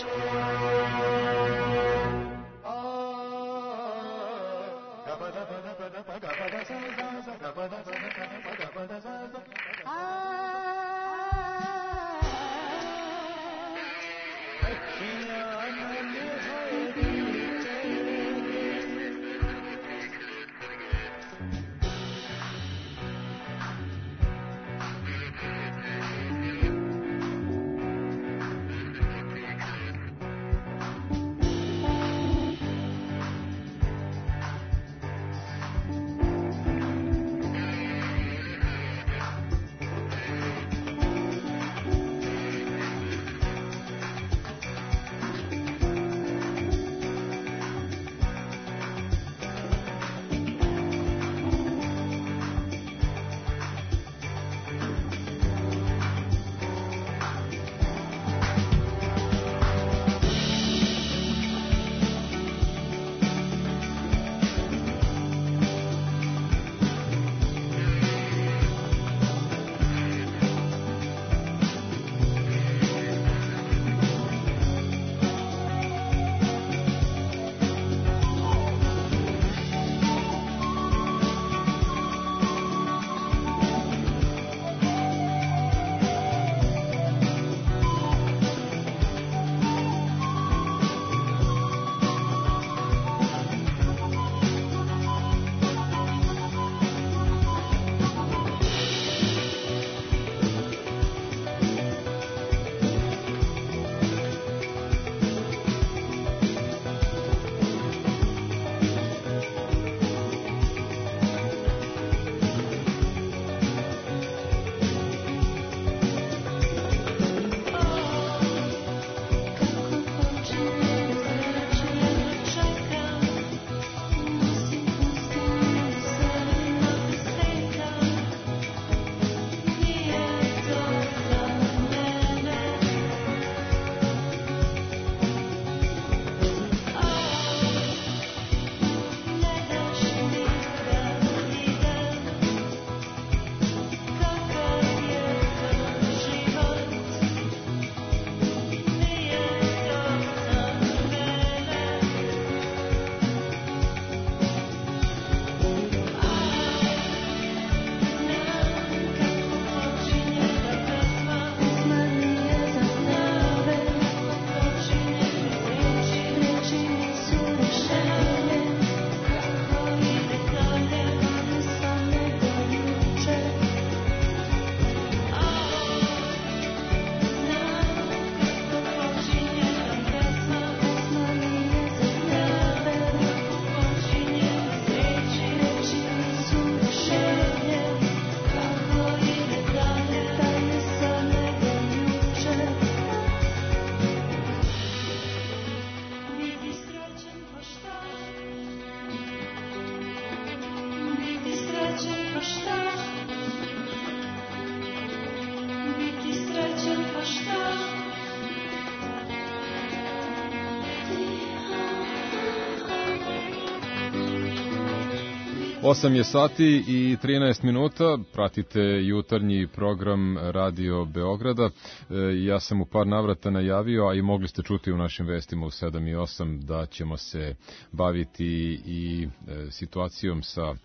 8 je sati i 13 minuta, pratite jutarnji program Radio Beograda. Ja sam u par navrata najavio, a i mogli ste čuti u našim vestima u 7 i 8, da ćemo se baviti i situacijom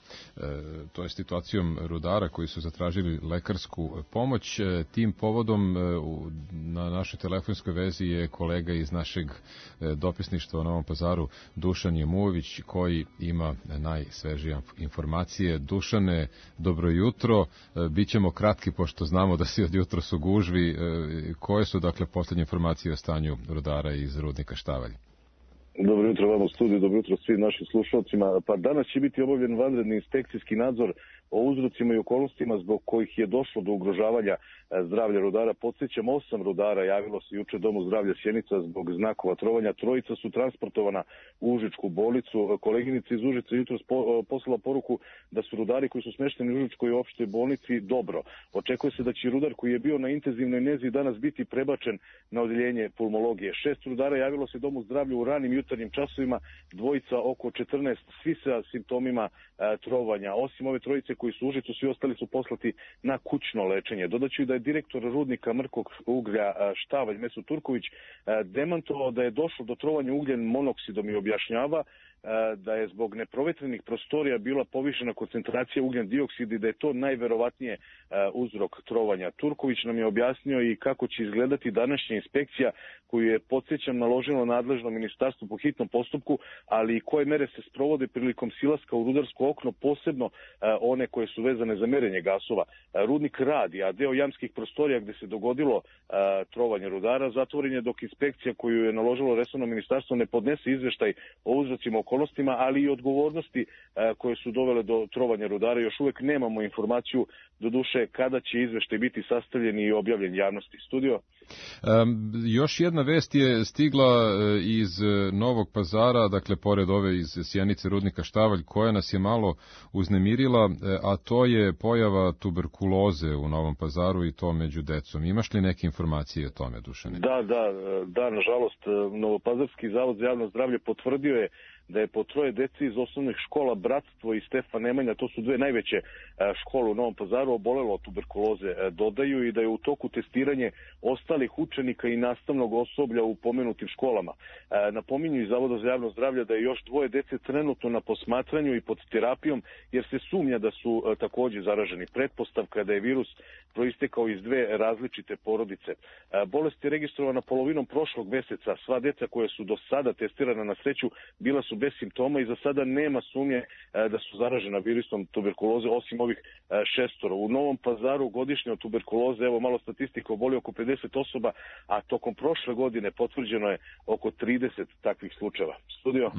situacijom rudara koji su zatražili lekarsku pomoć. Tim povodom na našoj telefonskoj vezi je kolega iz našeg dopisništva u Novom Pazaru, Dušan Jemuović, koji ima najsvežije informacije. Dušane, dobro jutro. Bićemo kratki, pošto znamo da si od jutra su gužvi. Koje su, dakle, posljednje informacije o stanju rudara iz rudnika Štavalj? Dobro jutro vam u studiju, dobro jutro svim našim slušalcima. Pa danas će biti obavljen vanredni inspekcijski nadzor o uzrocima i okolnostima zbog kojih je došlo do ugrožavanja zdravlja rudara. Podsjećam, 8 rudara javilo se juče Domu zdravlja Sjenica zbog znakova trovanja. 3 su transportovana u Užičku bolnicu. Koleginica iz Užica jutros poslala poruku da su rudari koji su smešteni u Užičkoj opštoj bolnici dobro. Očekuje se da će rudar koji je bio na intenzivnoj nezi danas biti prebačen na odeljenje pulmologije. 6 rudara javilo se Domu zdravlja u ranim jutarnjim časovima, 2 oko 14, svi sa simptomima trovanja. Osim ove 3 koji su u Užicu, svi ostali su poslati na kućno lečenje. Dodaću i da je direktor rudnika mrkog uglja Štavalj, Mesut Turković, demantovao da je došlo do trovanja ugljen monoksidom i objašnjava da je zbog neprovetrenih prostorija bila povišena koncentracija ugljen dioksida i da je to najverovatnije uzrok trovanja. Turković nam je objasnio i kako će izgledati današnja inspekcija koju je, podsjećam, naložilo nadležno ministarstvo po hitnom postupku, ali i koje mere se sprovode prilikom silaska u rudarsko okno, posebno one koje su vezane za merenje gasova. Rudnik radi, a deo jamskih prostorija gde se dogodilo trovanje rudara zatvoren je dok inspekcija koju je naložilo resorno ministarstvo ne podnese izveštaj o uzrocima, okolnostima, ali i odgovornosti koje su dovele do trovanja rudara. Još uvek nemamo informaciju, doduše, kada će izveštaj biti sastavljen i objavljen javnosti. Studio? Još jedna vest je stigla iz Novog Pazara, dakle pored ove iz Sjenice rudnika Štavalj, koja nas je malo uznemirila, a to je pojava tuberkuloze u Novom Pazaru i to među decom. Imaš li neke informacije o tome, Dušane? Da, nažalost, Novopazarski zavod za javno zdravlje potvrdio je da je po 3 dece iz osnovnih škola Bratstvo i Stefan Nemanja, to su 2 najveće škole u Novom Pazaru, obolelo od tuberkuloze. Dodaju i da je u toku testiranje ostalih učenika i nastavnog osoblja u pomenutim školama. Napominju iz Zavoda za javno zdravlje da je još 2 dece trenutno na posmatranju i pod terapijom, jer se sumnja da su takođe zaraženi. Pretpostavka da je virus proistekao iz 2 različite porodice. Bolest je registrovana polovinom prošlog meseca. Sva deca koja su do sada testirana, na sreću, bila su bez simptoma i za sada nema sumnje da su zaražena virusom tuberkuloze, osim ovih 6. U Novom Pazaru godišnje od tuberkuloze, evo malo statistike, oboli oko 50 osoba, a tokom prošle godine potvrđeno je oko 30 takvih slučajeva. Studio?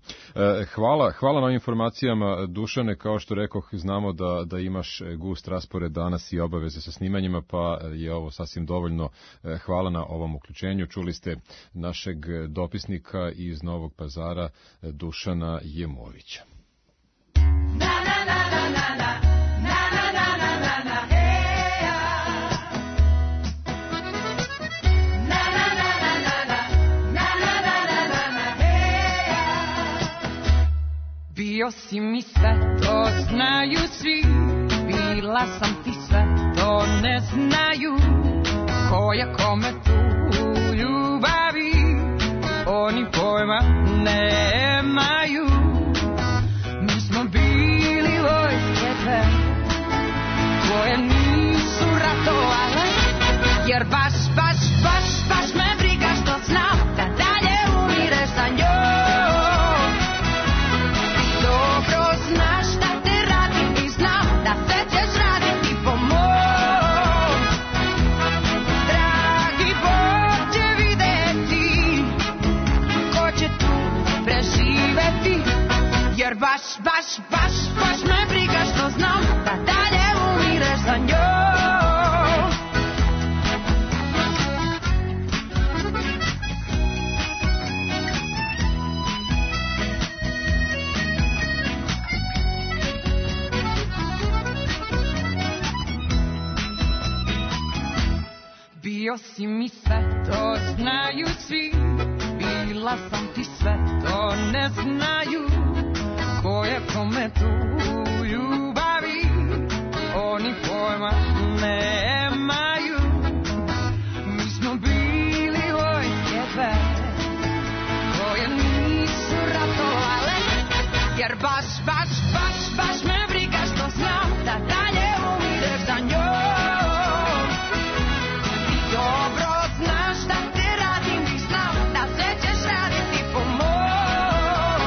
Hvala na informacijama, Dušane. Kao što rekoh, znamo da imaš gust raspored danas i obaveze sa snimanjima, pa je ovo sasvim dovoljno. Hvala na ovom uključenju. Čuli ste našeg dopisnika iz Novog Pazara, Dušana Jemovića. Bio si mi sve, to znaju svi, bila sam ti sve, to ne znaju, koja kome tu ljubavi, oni pojma nemaju. Mi smo bili vojske dve, koje nisu ratovale, jer baš me briga što znam da dalje umireš za njom. Dobro znaš da te radim i znam da sve ćeš raditi po mom. Dragi Bog će videti ko će tu preživeti, jer baš me briga što znam da dalje umireš za njom. Bio si mi sve, to znaju svi, bila sam ti sve, to ne znaju, koje kome tu ljubavi oni pojma nemaju. Mi smo bili vojske dve koje nisu ratovale, jer baš me briga što znam da dalje umireš za njom. Ti dobro znaš da te radim i znam da sve ćeš raditi po mom.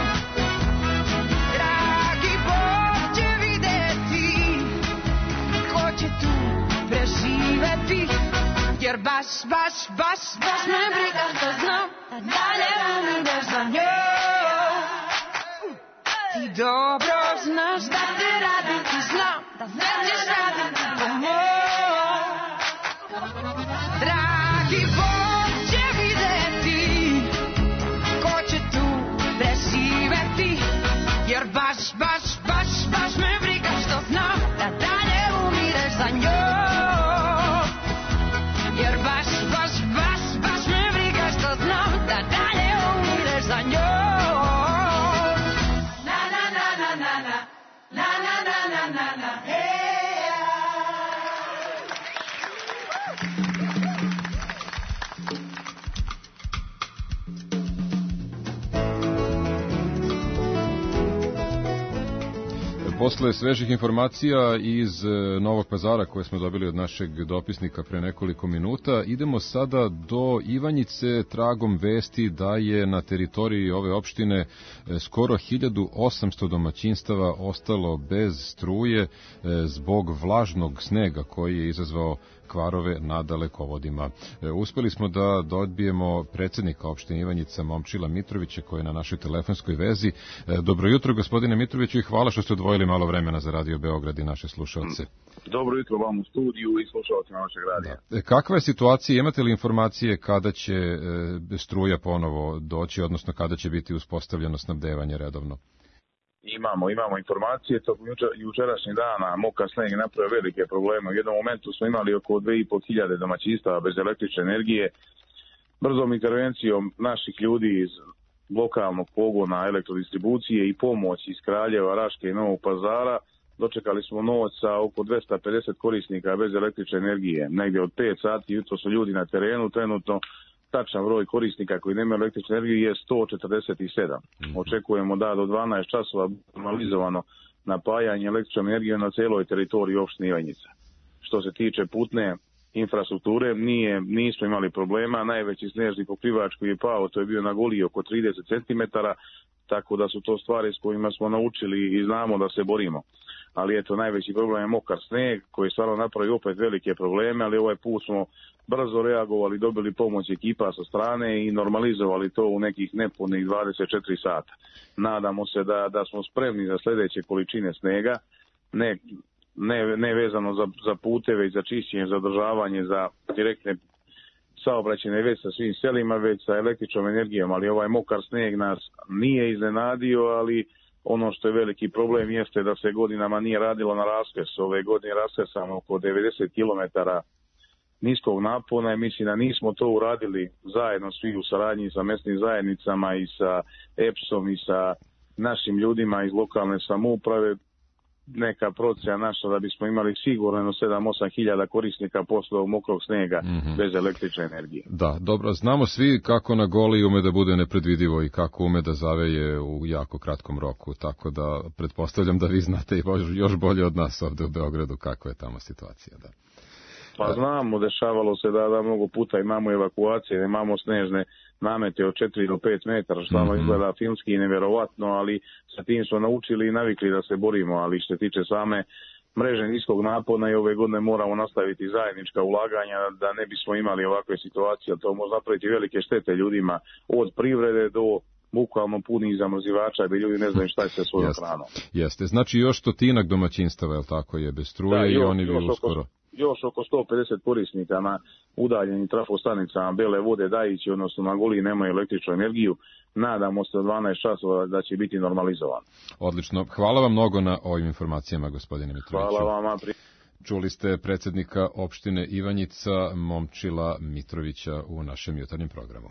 Dragi Bog će videti ko će tu preživeti, jer baš me briga što znam da dalje umireš za njom. Ti dobro znaš da te radim i znam da sve ćeš raditi po mom. Dragi Bog će videti ko će tu preživeti, jer baš me briga što znam da dalje umireš za njom. Jer baš me briga što znam da dalje umireš za njom. Posle svežih informacija iz Novog Pazara koje smo dobili od našeg dopisnika pre nekoliko minuta, idemo sada do Ivanjice tragom vesti da je na teritoriji ove opštine skoro 1800 domaćinstava ostalo bez struje zbog vlažnog snega koji je izazvao kvarove na dalekovodima. Uspeli smo da odbijemo predsjednika opštine Ivanjica Momčila Mitrovića koji je na našoj telefonskoj vezi. Dobro jutro gospodine Mitroviću i hvala što ste odvojili malo vremena za Radio Beograd i naše slušalce. Dobro jutro vam u studiju i slušalcima našeg radija. Kakva je situacija, imate li informacije kada će struja ponovo doći, odnosno kada će biti uspostavljeno snabdevanje redovno? Imamo informacije, tokom jučerašnjeg dana mokar sneg je napravio velike probleme. U jednom momentu smo imali oko 2500 domaćinstava bez električne energije. Brzom intervencijom naših ljudi iz lokalnog pogona elektrodistribucije i pomoć iz Kraljeva, Raške i Novog Pazara dočekali smo noć sa oko 250 korisnika bez električne energije. Negdje od 5 sati jutro su ljudi na terenu, trenutno tačan broj korisnika koji nemaju električne energije je 147. Očekujemo da do 12 časova normalizovano napajanje električnom energijom na celoj teritoriji opštine Ivanjica. Što se tiče putne infrastrukture, nismo imali problema. Najveći snežni pokrivač koji je pao, to je bio na Goliji oko 30 cm, tako da su to stvari s kojima smo naučili i znamo da se borimo. Ali eto, najveći problem je mokar sneg koji stvarno napravi opet velike probleme, ali ovaj put smo brzo reagovali, dobili pomoć ekipa sa strane i normalizovali to u nekih nepunih 24 sata. Nadamo se da smo spremni za sljedeće količine snega, ne vezano za puteve i za čišćenje, za održavanje, za direktne saobraćajne već sa svim selima, već sa električnom energijom, ali ovaj mokar sneg nas nije iznenadio, ali ono što je veliki problem jeste da se godinama nije radilo na raskres. Ove godine raskresamo oko 90 km niskog napona i mislim da nismo to uradili zajedno svi u saradnji sa mesnim zajednicama i sa EPS-om i sa našim ljudima iz lokalne samouprave. Neka procena naša da bismo imali sigurno 7-8 hiljada korisnika posle ovog mokrog snega bez električne energije. Da, dobro, znamo svi kako na Goli ume da bude nepredvidivo i kako ume da zaveje u jako kratkom roku, tako da pretpostavljam da vi znate još bolje od nas ovde u Beogradu kakva je tamo situacija. Da. Pa znamo, dešavalo se da mnogo puta imamo evakuacije, imamo snežne namete od 4 do 5 metara, što izgleda filmski i neverovatno, ali sa tim smo naučili i navikli da se borimo, ali što se tiče same mreže niskog napona i ove godine moramo nastaviti zajednička ulaganja da ne bismo imali ovakve situacije, to može napraviti velike štete ljudima od privrede do bukvalno punih zamrzivača, da ljudi ne znaju šta je sa svojom hranom. Jeste, znači još 100 domaćinstava, je li tako, je bez struje da, i oni bi uskoro... Još oko 150 korisnika na udaljenim trafostanicama Bele Vode, Dajići, odnosno na Goliji nemaju električnu energiju. Nadamo se 12 časova da će biti normalizovano. Odlično. Hvala vam mnogo na ovim informacijama, gospodine Mitroviću. Hvala vam. Čuli ste predsjednika opštine Ivanjica Momčila Mitrovića u našem jutarnjem programu.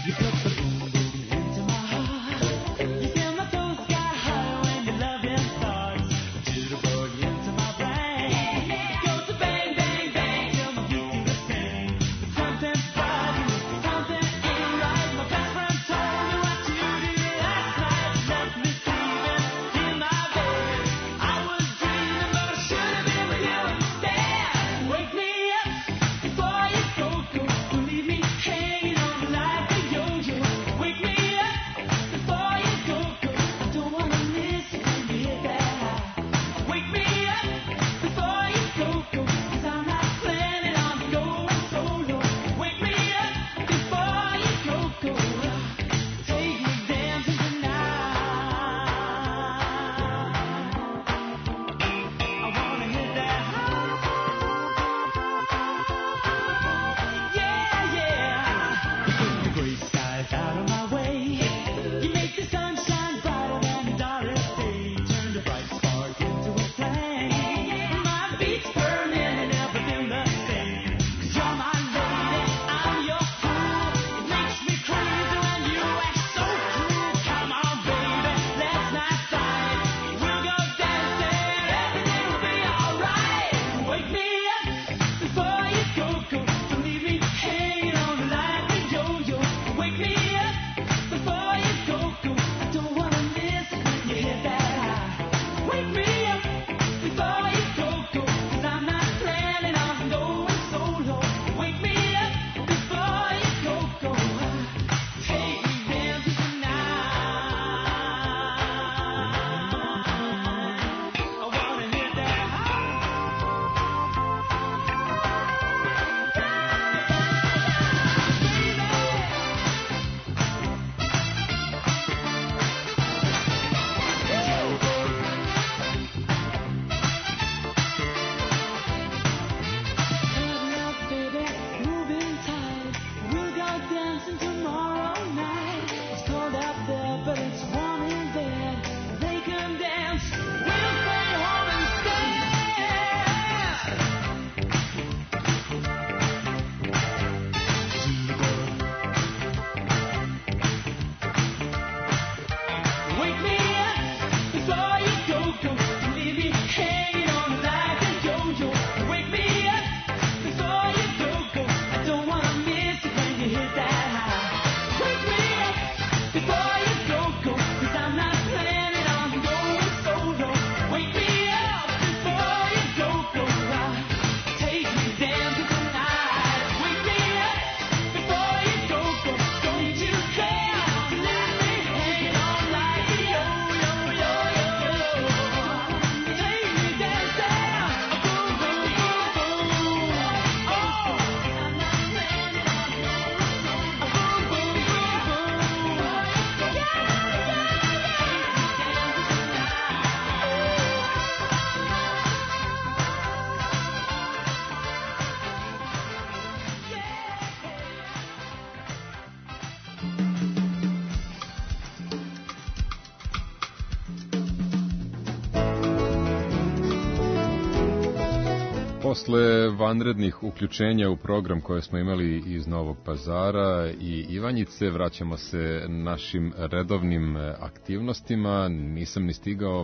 Posle vanrednih uključenja u program koje smo imali iz Novog Pazara i Ivanjice, vraćamo se našim redovnim aktivnostima. Nisam ni stigao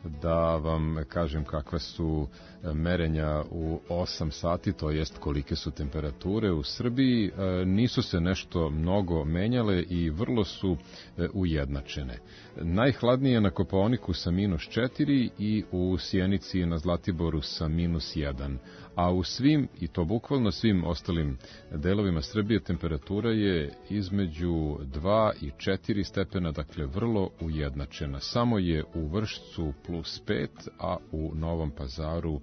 da vam kažem kakve su merenja u 8 sati, to jest kolike su temperature u Srbiji. Nisu se nešto mnogo menjale i vrlo su ujednačene. Najhladnije na Kopaoniku sa -4 i u Sjenici na Zlatiboru sa -1. A u svim, i to bukvalno svim ostalim delovima Srbije, temperatura je između 2 i 4 stepena, dakle vrlo ujednačena. Samo je u Vršcu +5, a u Novom Pazaru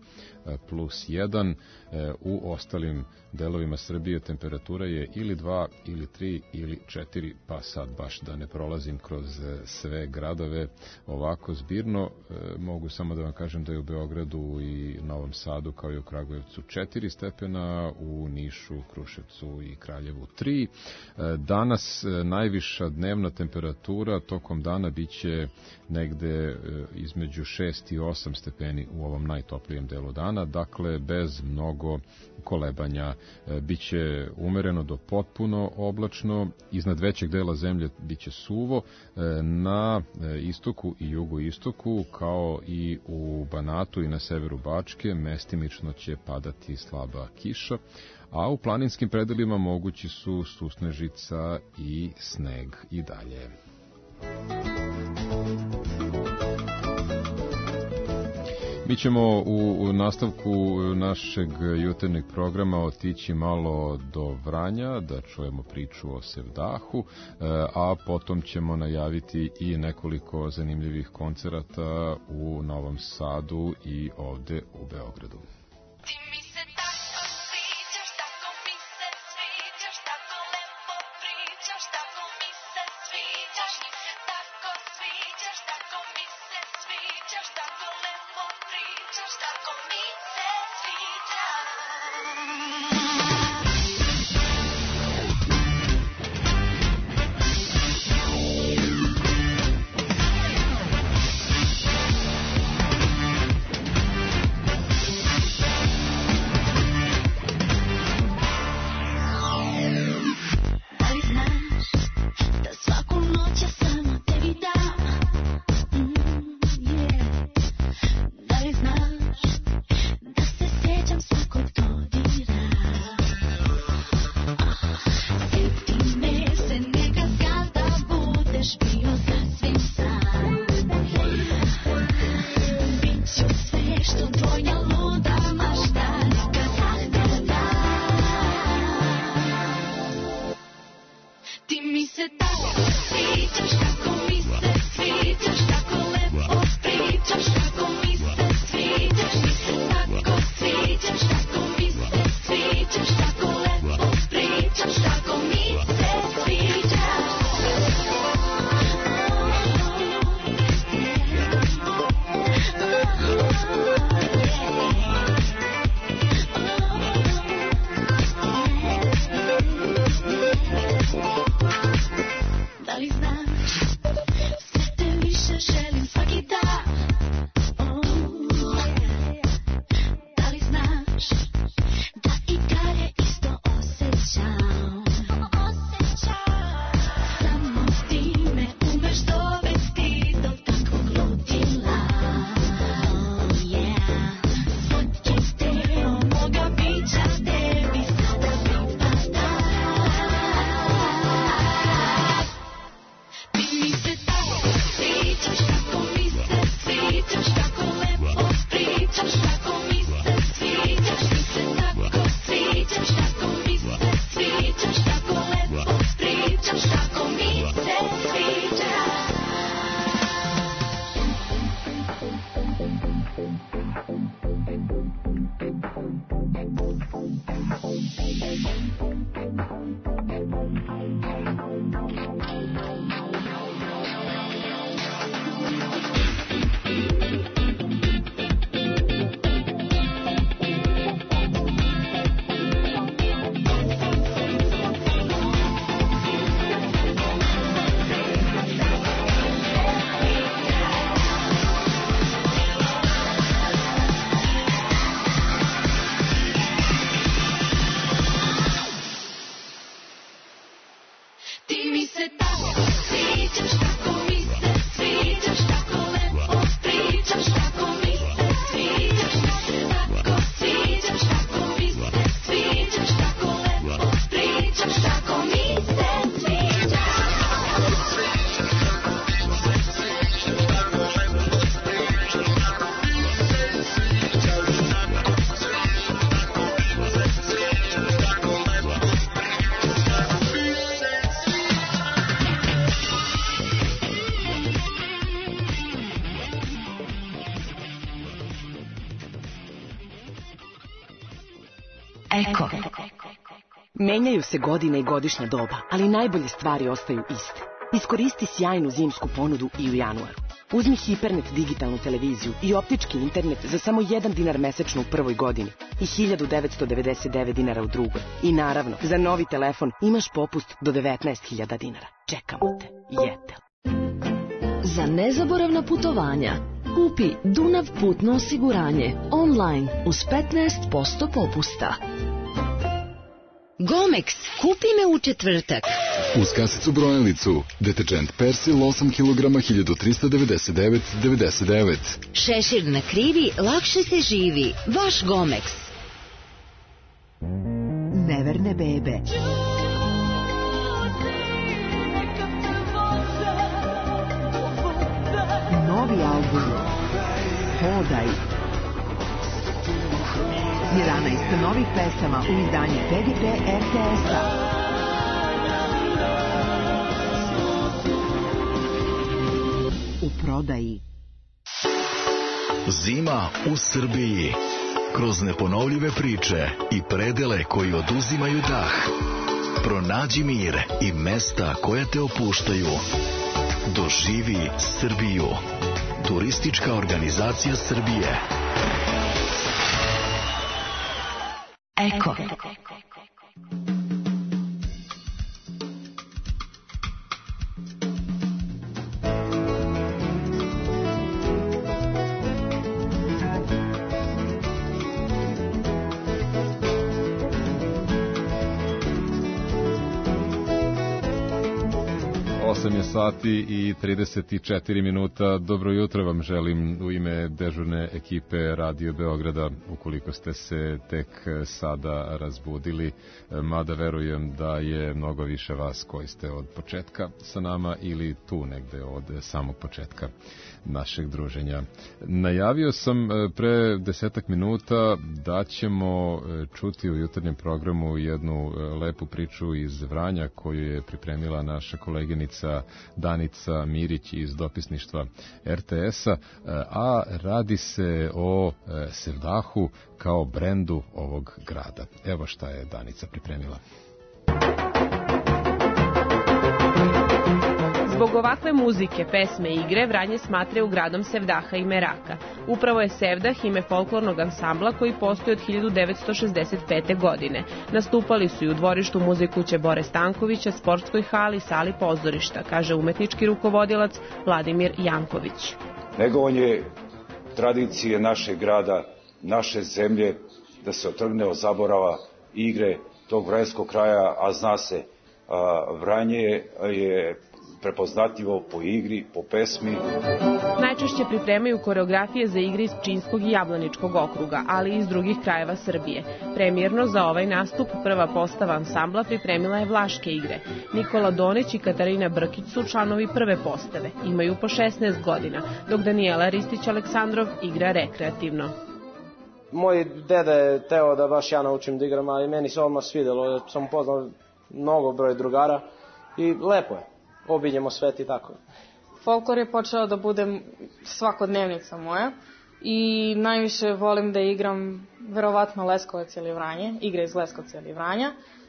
+1. U ostalim delovima Srbije temperatura je ili 2, ili 3, ili 4, pa sad baš da ne prolazim kroz sve gradove ovako zbirno. Mogu samo da vam kažem da je u Beogradu i Novom Sadu, kao i u Kragujevcu, 4 stepena, u Nišu, Kruševcu i Kraljevu 3. Danas najviša dnevna temperatura tokom dana biće negde između između 6 i 8 stepeni u ovom najtoplijem delu dana, dakle bez mnogo kolebanja. Biće umereno do potpuno oblačno, iznad većeg dela zemlje biće suvo, na istoku i jugoistoku kao i u Banatu i na severu Bačke mestimično će padati slaba kiša, a u planinskim predelima mogući su susnežica i sneg i dalje. Mi ćemo u nastavku našeg jutarnjeg programa otići malo do Vranja, da čujemo priču o Sevdahu, a potom ćemo najaviti i nekoliko zanimljivih koncerata u Novom Sadu i ovde u Beogradu. Eko. Menjaju se godine i godišnja doba, ali najbolje stvari ostaju iste. Iskoristi sjajnu zimsku ponudu i u januaru. Uzmi Hipernet digitalnu televiziju i optički internet za samo 1 dinar mesečno u prvoj godini i 1999 dinara u drugoj. I naravno, za novi telefon imaš popust do 19.000 dinara. Čekamo te. Jetel. Za nezaboravna putovanja Kupi Dunav putno osiguranje online uz 15% popusta. Gomex, kupi me u četvrtak. Uz kasicu brojilicu, deterđent Persil 8 kg 1399,99. Šešir na krivi, lakše se živi. Vaš Gomex. Neverne bebe. Novi album Hodaj. 11 novih pesama u izdanju PGP RTS-a. U prodaji. Zima u Srbiji. Kroz neponovljive priče i predele koji oduzimaju dah. Pronađi mir i mesta koja te opuštaju. Doživi Srbiju. Turistička organizacija Srbije. Eko. 8 je sati i 34 minuta. Dobro jutro vam želim u ime dežurne ekipe Radio Beograda, ukoliko ste se tek sada razbudili, mada verujem da je mnogo više vas koji ste od početka sa nama ili tu negde od samog početka našeg druženja. Najavio sam pre 10 minuta da ćemo čuti u jutarnjem programu jednu lepu priču iz Vranja koju je pripremila naša koleginica Danica Mirić iz dopisništva RTS-a, a radi se o Sevdahu kao brendu ovog grada. Evo šta je Danica pripremila. Zbog ovakve muzike, pesme i igre Vranje smatraju gradom Sevdaha i Meraka. Upravo je Sevdah ime folklornog ansambla koji postoji od 1965. godine. Nastupali su i u dvorištu muzikuće Bore Stankovića, sportskoj hali, sali pozorišta, kaže umetnički rukovodilac Vladimir Janković. Negovanje tradicije našeg grada, naše zemlje, da se otrgne od zaborava igre tog vranjskog kraja, a zna se, Vranje je prepoznatljivo po igri, po pesmi. Najčešće pripremaju koreografije za igre iz Pčinjskog i Jablaničkog okruga, ali i iz drugih krajeva Srbije. Premijerno za ovaj nastup prva postava ansambla pripremila je Vlaške igre. Nikola Donić i Katarina Brkić su članovi prve postave. Imaju po 16 godina, dok Danijela Ristić-Aleksandrov igra rekreativno. Moj deda je teo da baš ja naučim da igram, ali meni se odmah svidelo. Sam upoznao mnogo broj drugara i lepo je. Obiđemo svet i tako. Folklor je počeo da bude svakodnevnica moja i najviše volim da igram verovatno Leskovac ili Vranje, igre iz Leskovca ili Vranja.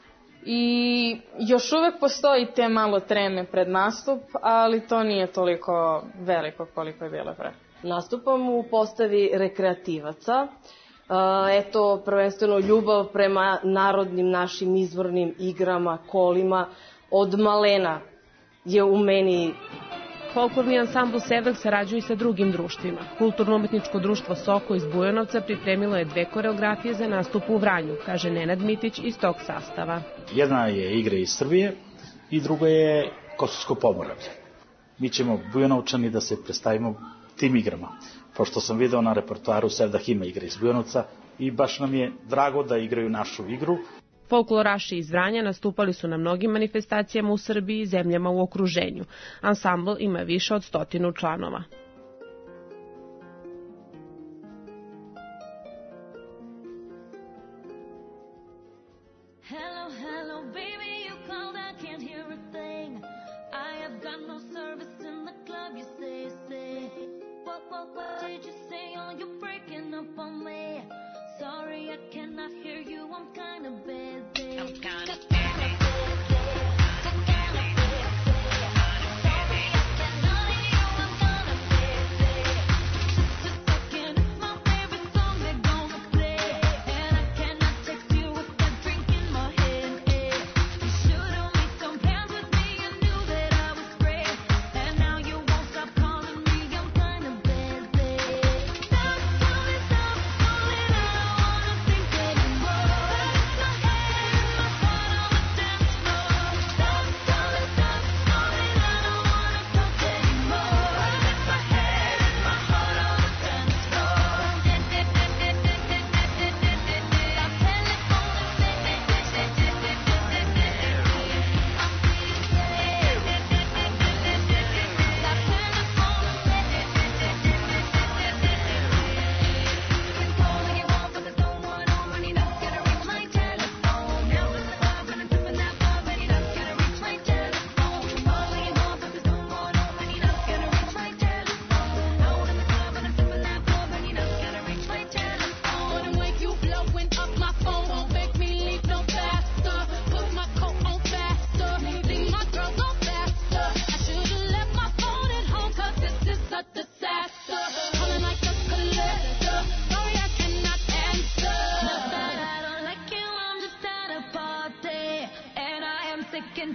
I još uvek postoji te malo treme pred nastup, ali to nije toliko veliko koliko je bilo pre. Nastupam u postavi rekreativaca. Eto, prvenstveno ljubav prema narodnim našim izvornim igrama, kolima, od malena je u meni. Folklorni ansambl Sevdah sarađuje sa drugim društvima. Kulturno-umetničko društvo Soko iz Bujanovca pripremilo je 2 koreografije za nastup u Vranju, kaže Nenad Mitić iz tog sastava. Jedna je igre iz Srbije i druga je Kosovsko Pomoravlje. Mi ćemo Bujanovčani da se predstavimo tim igrama, pošto sam video na repertoaru Sevdah ima igre iz Bujanovca i baš nam je drago da igraju našu igru. Folkloraši iz Vranja nastupali su na mnogim manifestacijama u Srbiji i zemljama u okruženju. Ansambl ima više od 100 članova.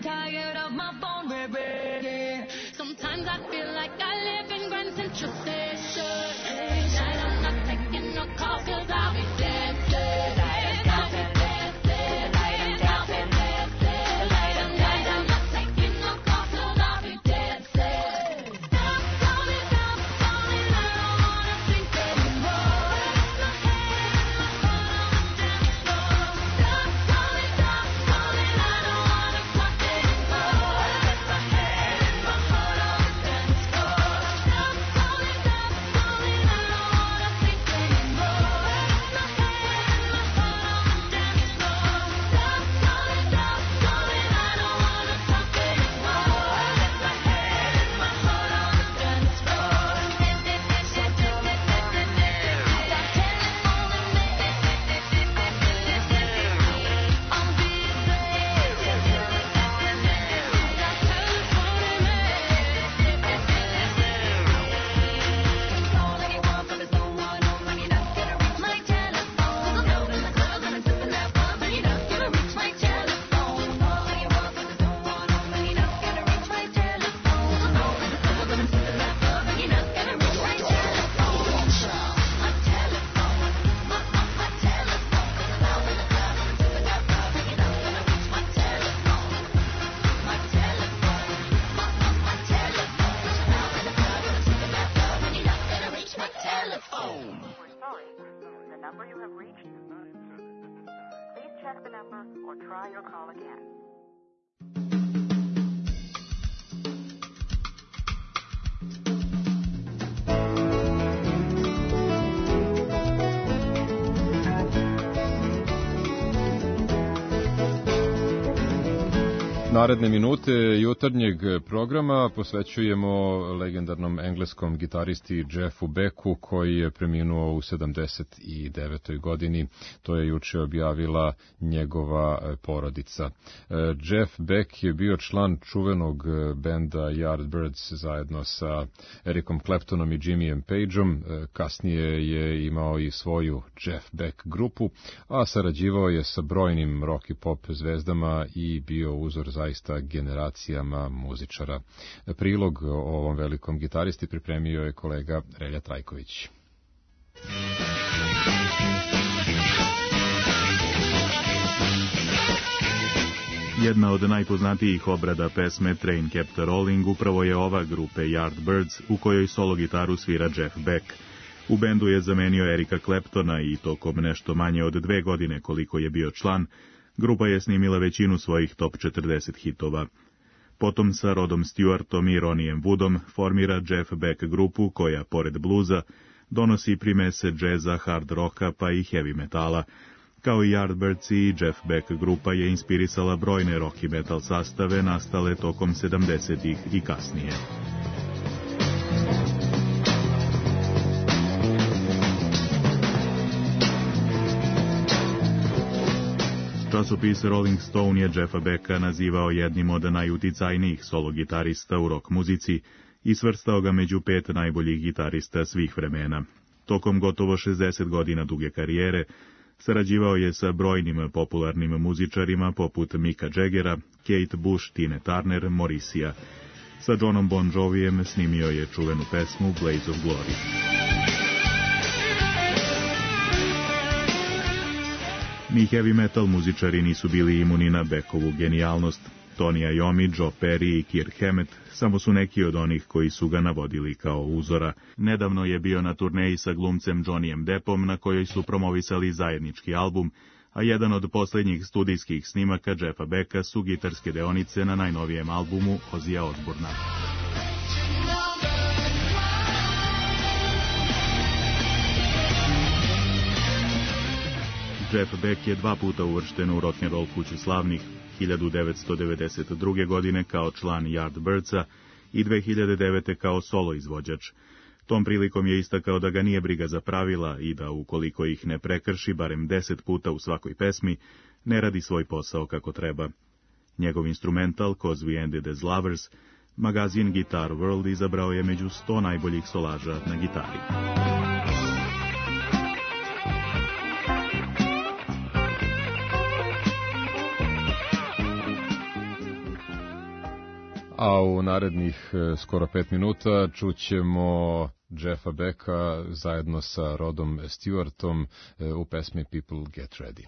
I'm tired of my phone ringing. Sometimes I feel like I live in Grand Central Station. Tonight I'm not taking no calls 'cause I'll be dancing. Naredne minute jutarnjeg programa posvećujemo legendarnom engleskom gitaristi Jeffu Becku, koji je preminuo u 79. godini. To je juče objavila njegova porodica. Jeff Beck je bio član čuvenog benda Yardbirds zajedno sa Ericom Claptonom i Jimmyjem Pageom. Kasnije je imao i svoju Jeff Beck grupu, a sarađivao je sa brojnim rock i pop zvezdama i bio uzor zaista generacijama muzičara. Prilog o ovom velikom gitaristi pripremio je kolega Relja Trajković. Jedna od najpoznatijih obrada pesme Train Kept a-Rolling upravo je ova grupe Yardbirds, u kojoj solo gitaru svira Jeff Beck. U bendu je zamenio Erika Claptona i tokom nešto manje od 2 godine koliko je bio član, grupa je snimila većinu svojih top 40 hitova. Potom sa Rodom Stewartom i Ronnijem Woodom formira Jeff Beck grupu koja, pored bluza, donosi primese džeza, hard rocka pa i heavy metala. Kao i Yardbirds i Jeff Beck grupa je inspirisala brojne rock i metal sastave nastale tokom 70-ih i kasnije. Časopis Rolling Stone je Jeffa Becka nazivao jednim od najuticajnijih solo gitarista u rock muzici i svrstao ga među 5 najboljih gitarista svih vremena. Tokom gotovo 60 godina duge karijere sarađivao je sa brojnim popularnim muzičarima poput Micka Jaggera, Kate Bush, Tina Turner, Morrissey-a. Sa Johnom Bon Jovijem snimio je čuvenu pesmu Blaze of Glory. Ni heavy metal muzičari nisu bili imuni na Beckovu genijalnost. Tony Iommi, Joe Perry i Kirk Hammett samo su neki od onih koji su ga navodili kao uzora. Nedavno je bio na turneji sa glumcem Johnnyem Deppom, na kojoj su promovisali zajednički album, a jedan od posljednjih studijskih snimaka Jeffa Becka su gitarske deonice na najnovijem albumu Ozzyja Osbourna. Jeff Beck je 2 puta uvršten u rock'n'roll kuću slavnih, 1992. godine kao član Yardbirdsa i 2009. kao solo izvođač. Tom prilikom je istakao da ga nije briga za pravila i da ukoliko ih ne prekrši barem 10 puta u svakoj pesmi, ne radi svoj posao kako treba. Njegov instrumental, 'Cause We Ended as Lovers, magazin Guitar World izabrao je među 100 najboljih solaža na gitari. A u narednih skoro 5 minuta čućemo Jeffa Becka zajedno sa Rodom Stewartom u pesmi People Get Ready.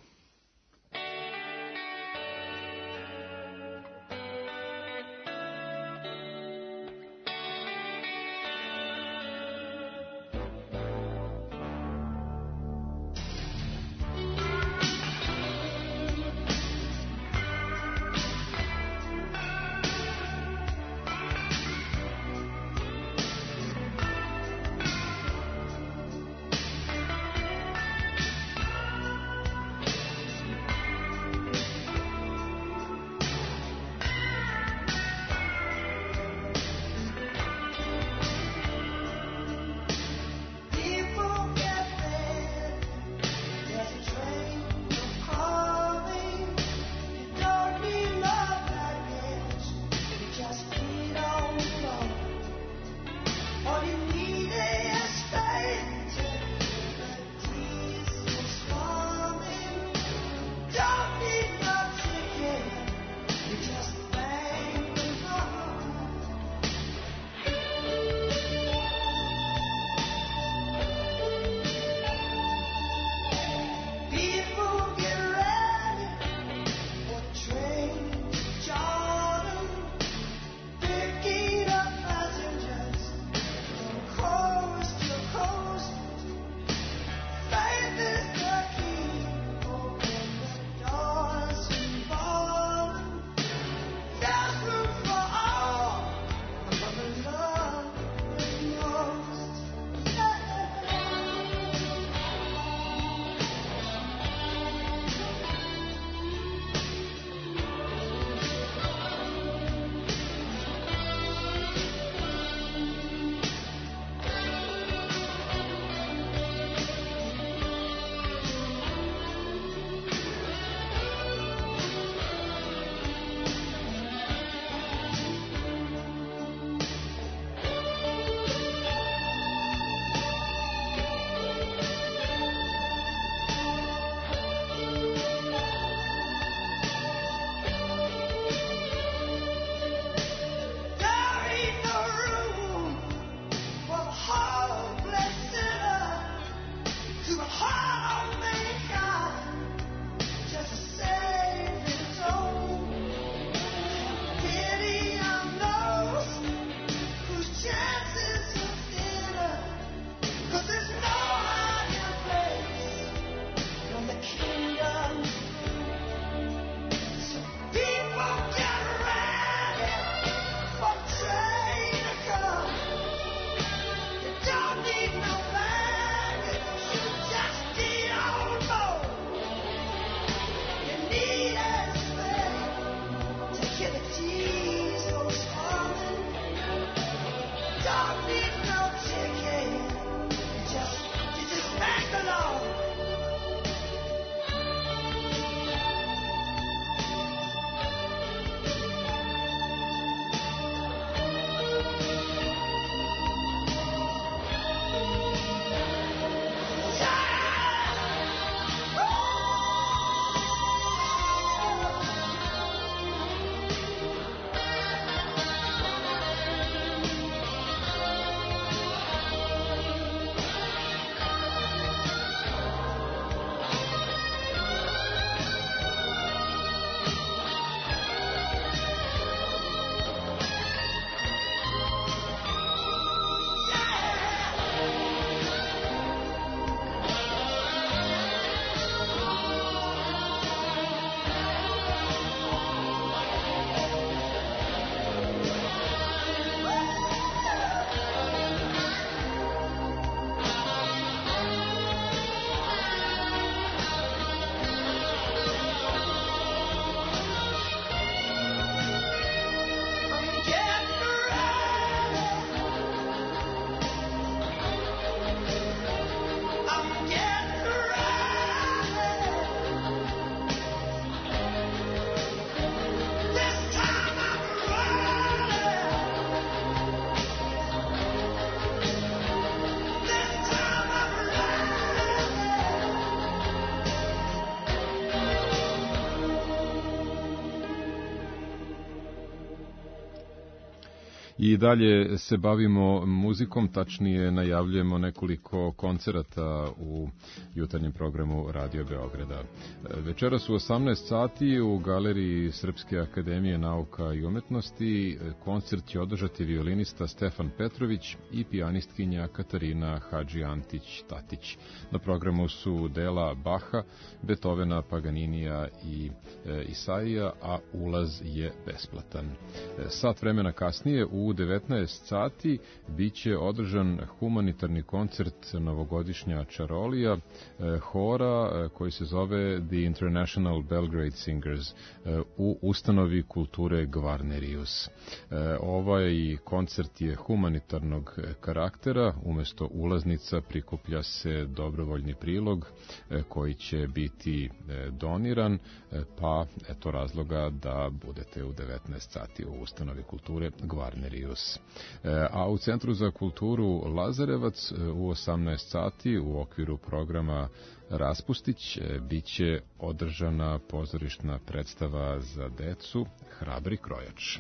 I dalje se bavimo muzikom, tačnije najavljujemo nekoliko koncerata u jutarnjem programu Radio Beograda. Večeras u 18 sati u Galeriji Srpske akademije nauka i umetnosti koncert će održati violinista Stefan Petrović i pijanistkinja Katarina Hadži-Antić-Tatić. Na programu su dela Baha, Beethovena, Paganinija i Isaija, a ulaz je besplatan. Sat vremena kasnije u 19 sati biće održan humanitarni koncert novogodišnja čarolija hora koji se zove The International Belgrade Singers u ustanovi kulture Gvarnerius. Ovaj koncert je humanitarnog karaktera, umesto ulaznica prikuplja se dobrovoljni prilog koji će biti doniran, pa eto razloga da budete u 19 sati u ustanovi kulture Gvarnerius. A u Centru za kulturu Lazarevac u 18 sati u okviru programa Raspustić biće održana pozorišna predstava za decu Hrabri krojač.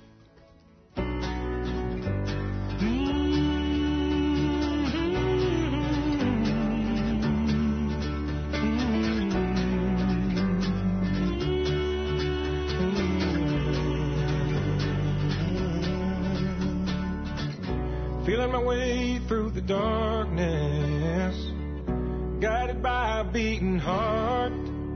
Feeling my way through the darkness, guided by a beating heart.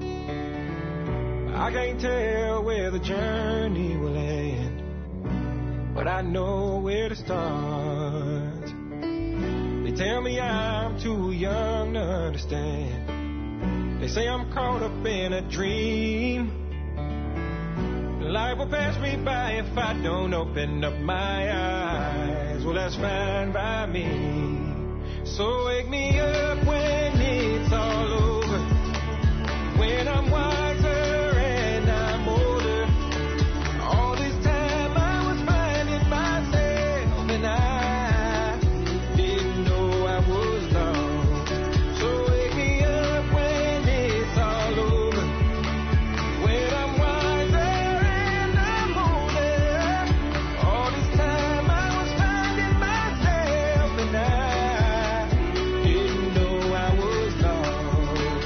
I can't tell where the journey will end, but I know where to start. They tell me I'm too young to understand. They say I'm caught up in a dream. Life will pass me by if I don't open up my eyes. Well, that's fine by me. So wake me up when it's all over, when I'm wiser and I'm older. All this time I was finding myself and I didn't know I was lost. So wake me up when it's all over, when I'm wiser and I'm older. All this time I was finding myself and I didn't know I was lost.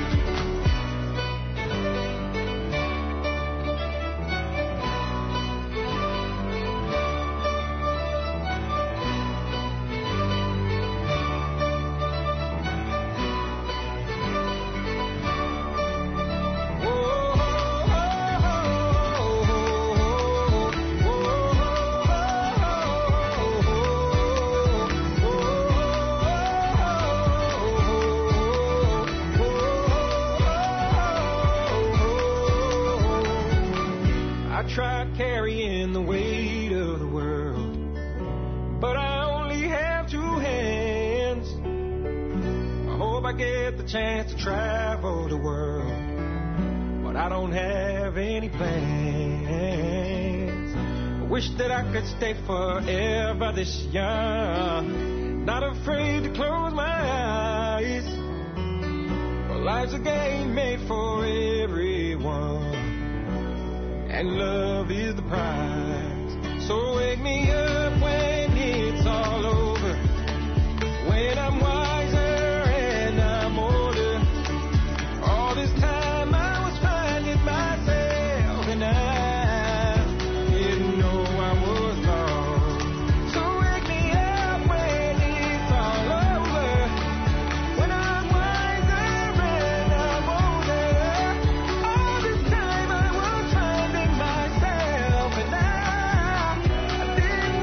I tried carrying the weight of the world, but I only have two hands. I hope I get the chance to travel the world, but I don't have any plans. I wish that I could stay forever this young, not afraid to close my eyes. Well, life's a game made for everyone, and love is the prize. So wake me up when it's all over, when I'm wiser and I'm older. All this time I was finding myself and I didn't know I was lost. So wake me up when it's all over, when I'm wiser and I'm older. All this time I was finding myself and I didn't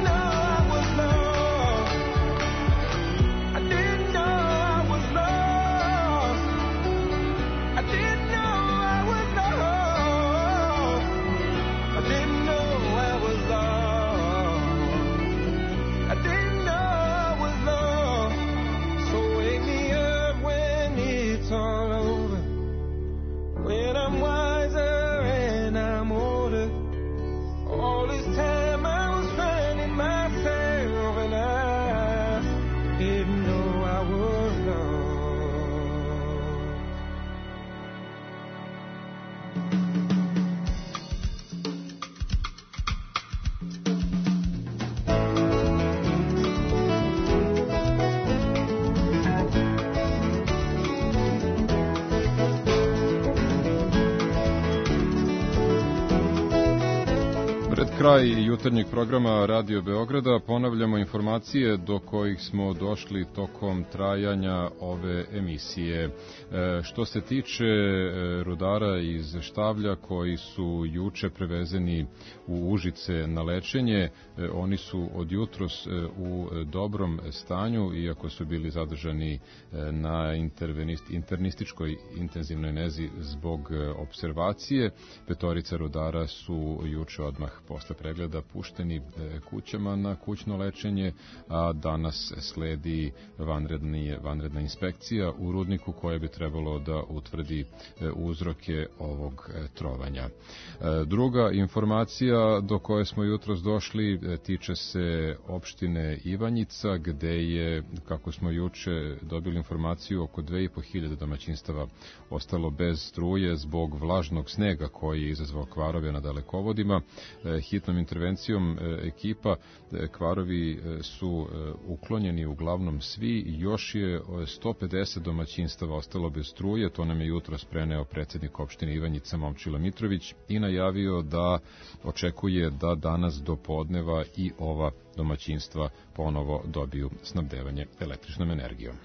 Pred kraj jutarnjeg programa Radio Beograda ponavljamo informacije do kojih smo došli tokom trajanja ove emisije. Što se tiče rudara iz Štavlja koji su juče prevezeni u Užice na lečenje, oni su od jutros u dobrom stanju, iako su bili zadržani na internističkoj intenzivnoj nezi zbog observacije. 5 rudara su juče odmah posle pregleda pušteni kućama na kućno lečenje, a danas sledi vanredna inspekcija u rudniku koja bi trebalo da utvrdi uzroke ovog trovanja. Druga informacija do koje smo jutros došli tiče se opštine Ivanjica, gde je, kako smo juče dobili informaciju, oko 2500 domaćinstava ostalo bez struje zbog vlažnog snega koji je izazvao kvarove na dalekovodima. Hitnom intervencijom ekipa kvarovi su uklonjeni uglavnom svi, još je 150 domaćinstava ostalo bez struje, to nam je jutros preneo predsednik opštine Ivanjica Momčilo Mitrović i najavio da očekuje da danas do podneva i ova domaćinstva ponovo dobiju snabdevanje električnom energijom.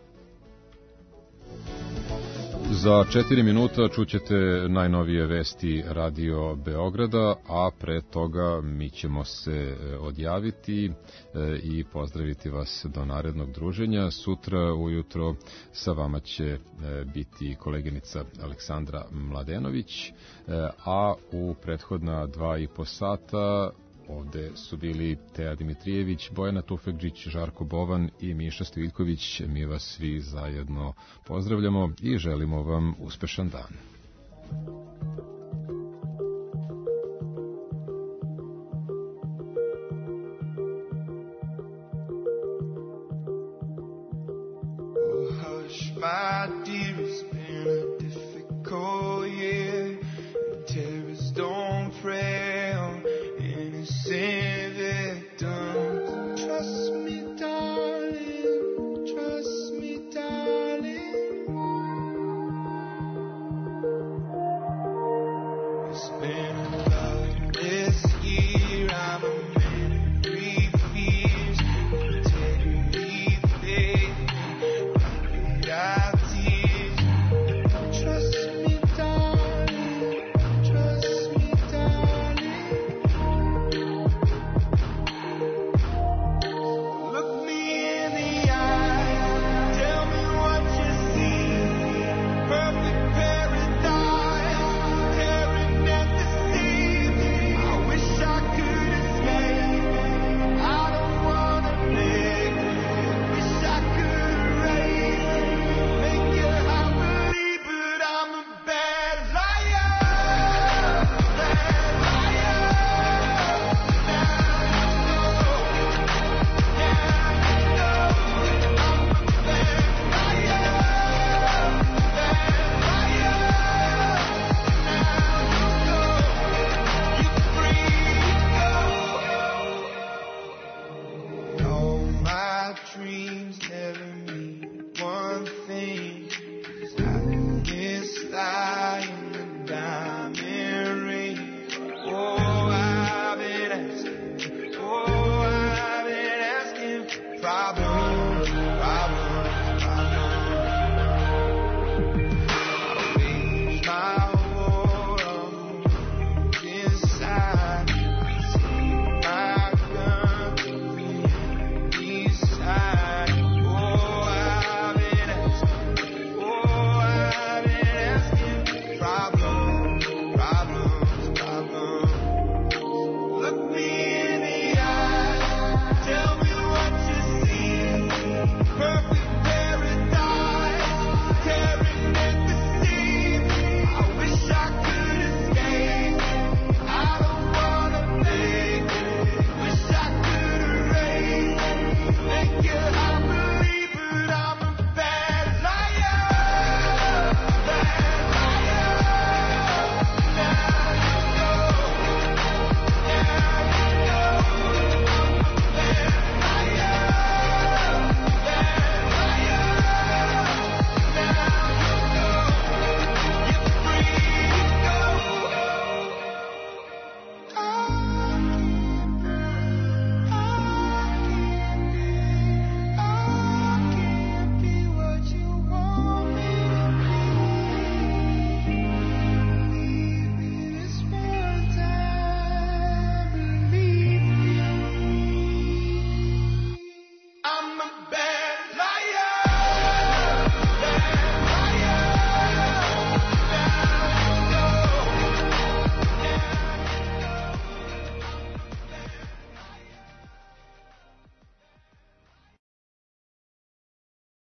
Za 4 minuta čućete najnovije vesti Radio Beograda, a pre toga mi ćemo se odjaviti i pozdraviti vas do narednog druženja. Sutra ujutro sa vama će biti koleginica Aleksandra Mladenović, a u prethodna 2,5 sata ovde su bili Teja Dimitrijević, Bojana Tufekđić, Žarko Bovan i Miša Stojiljković. Mi vas svi zajedno pozdravljamo i želimo vam uspešan dan.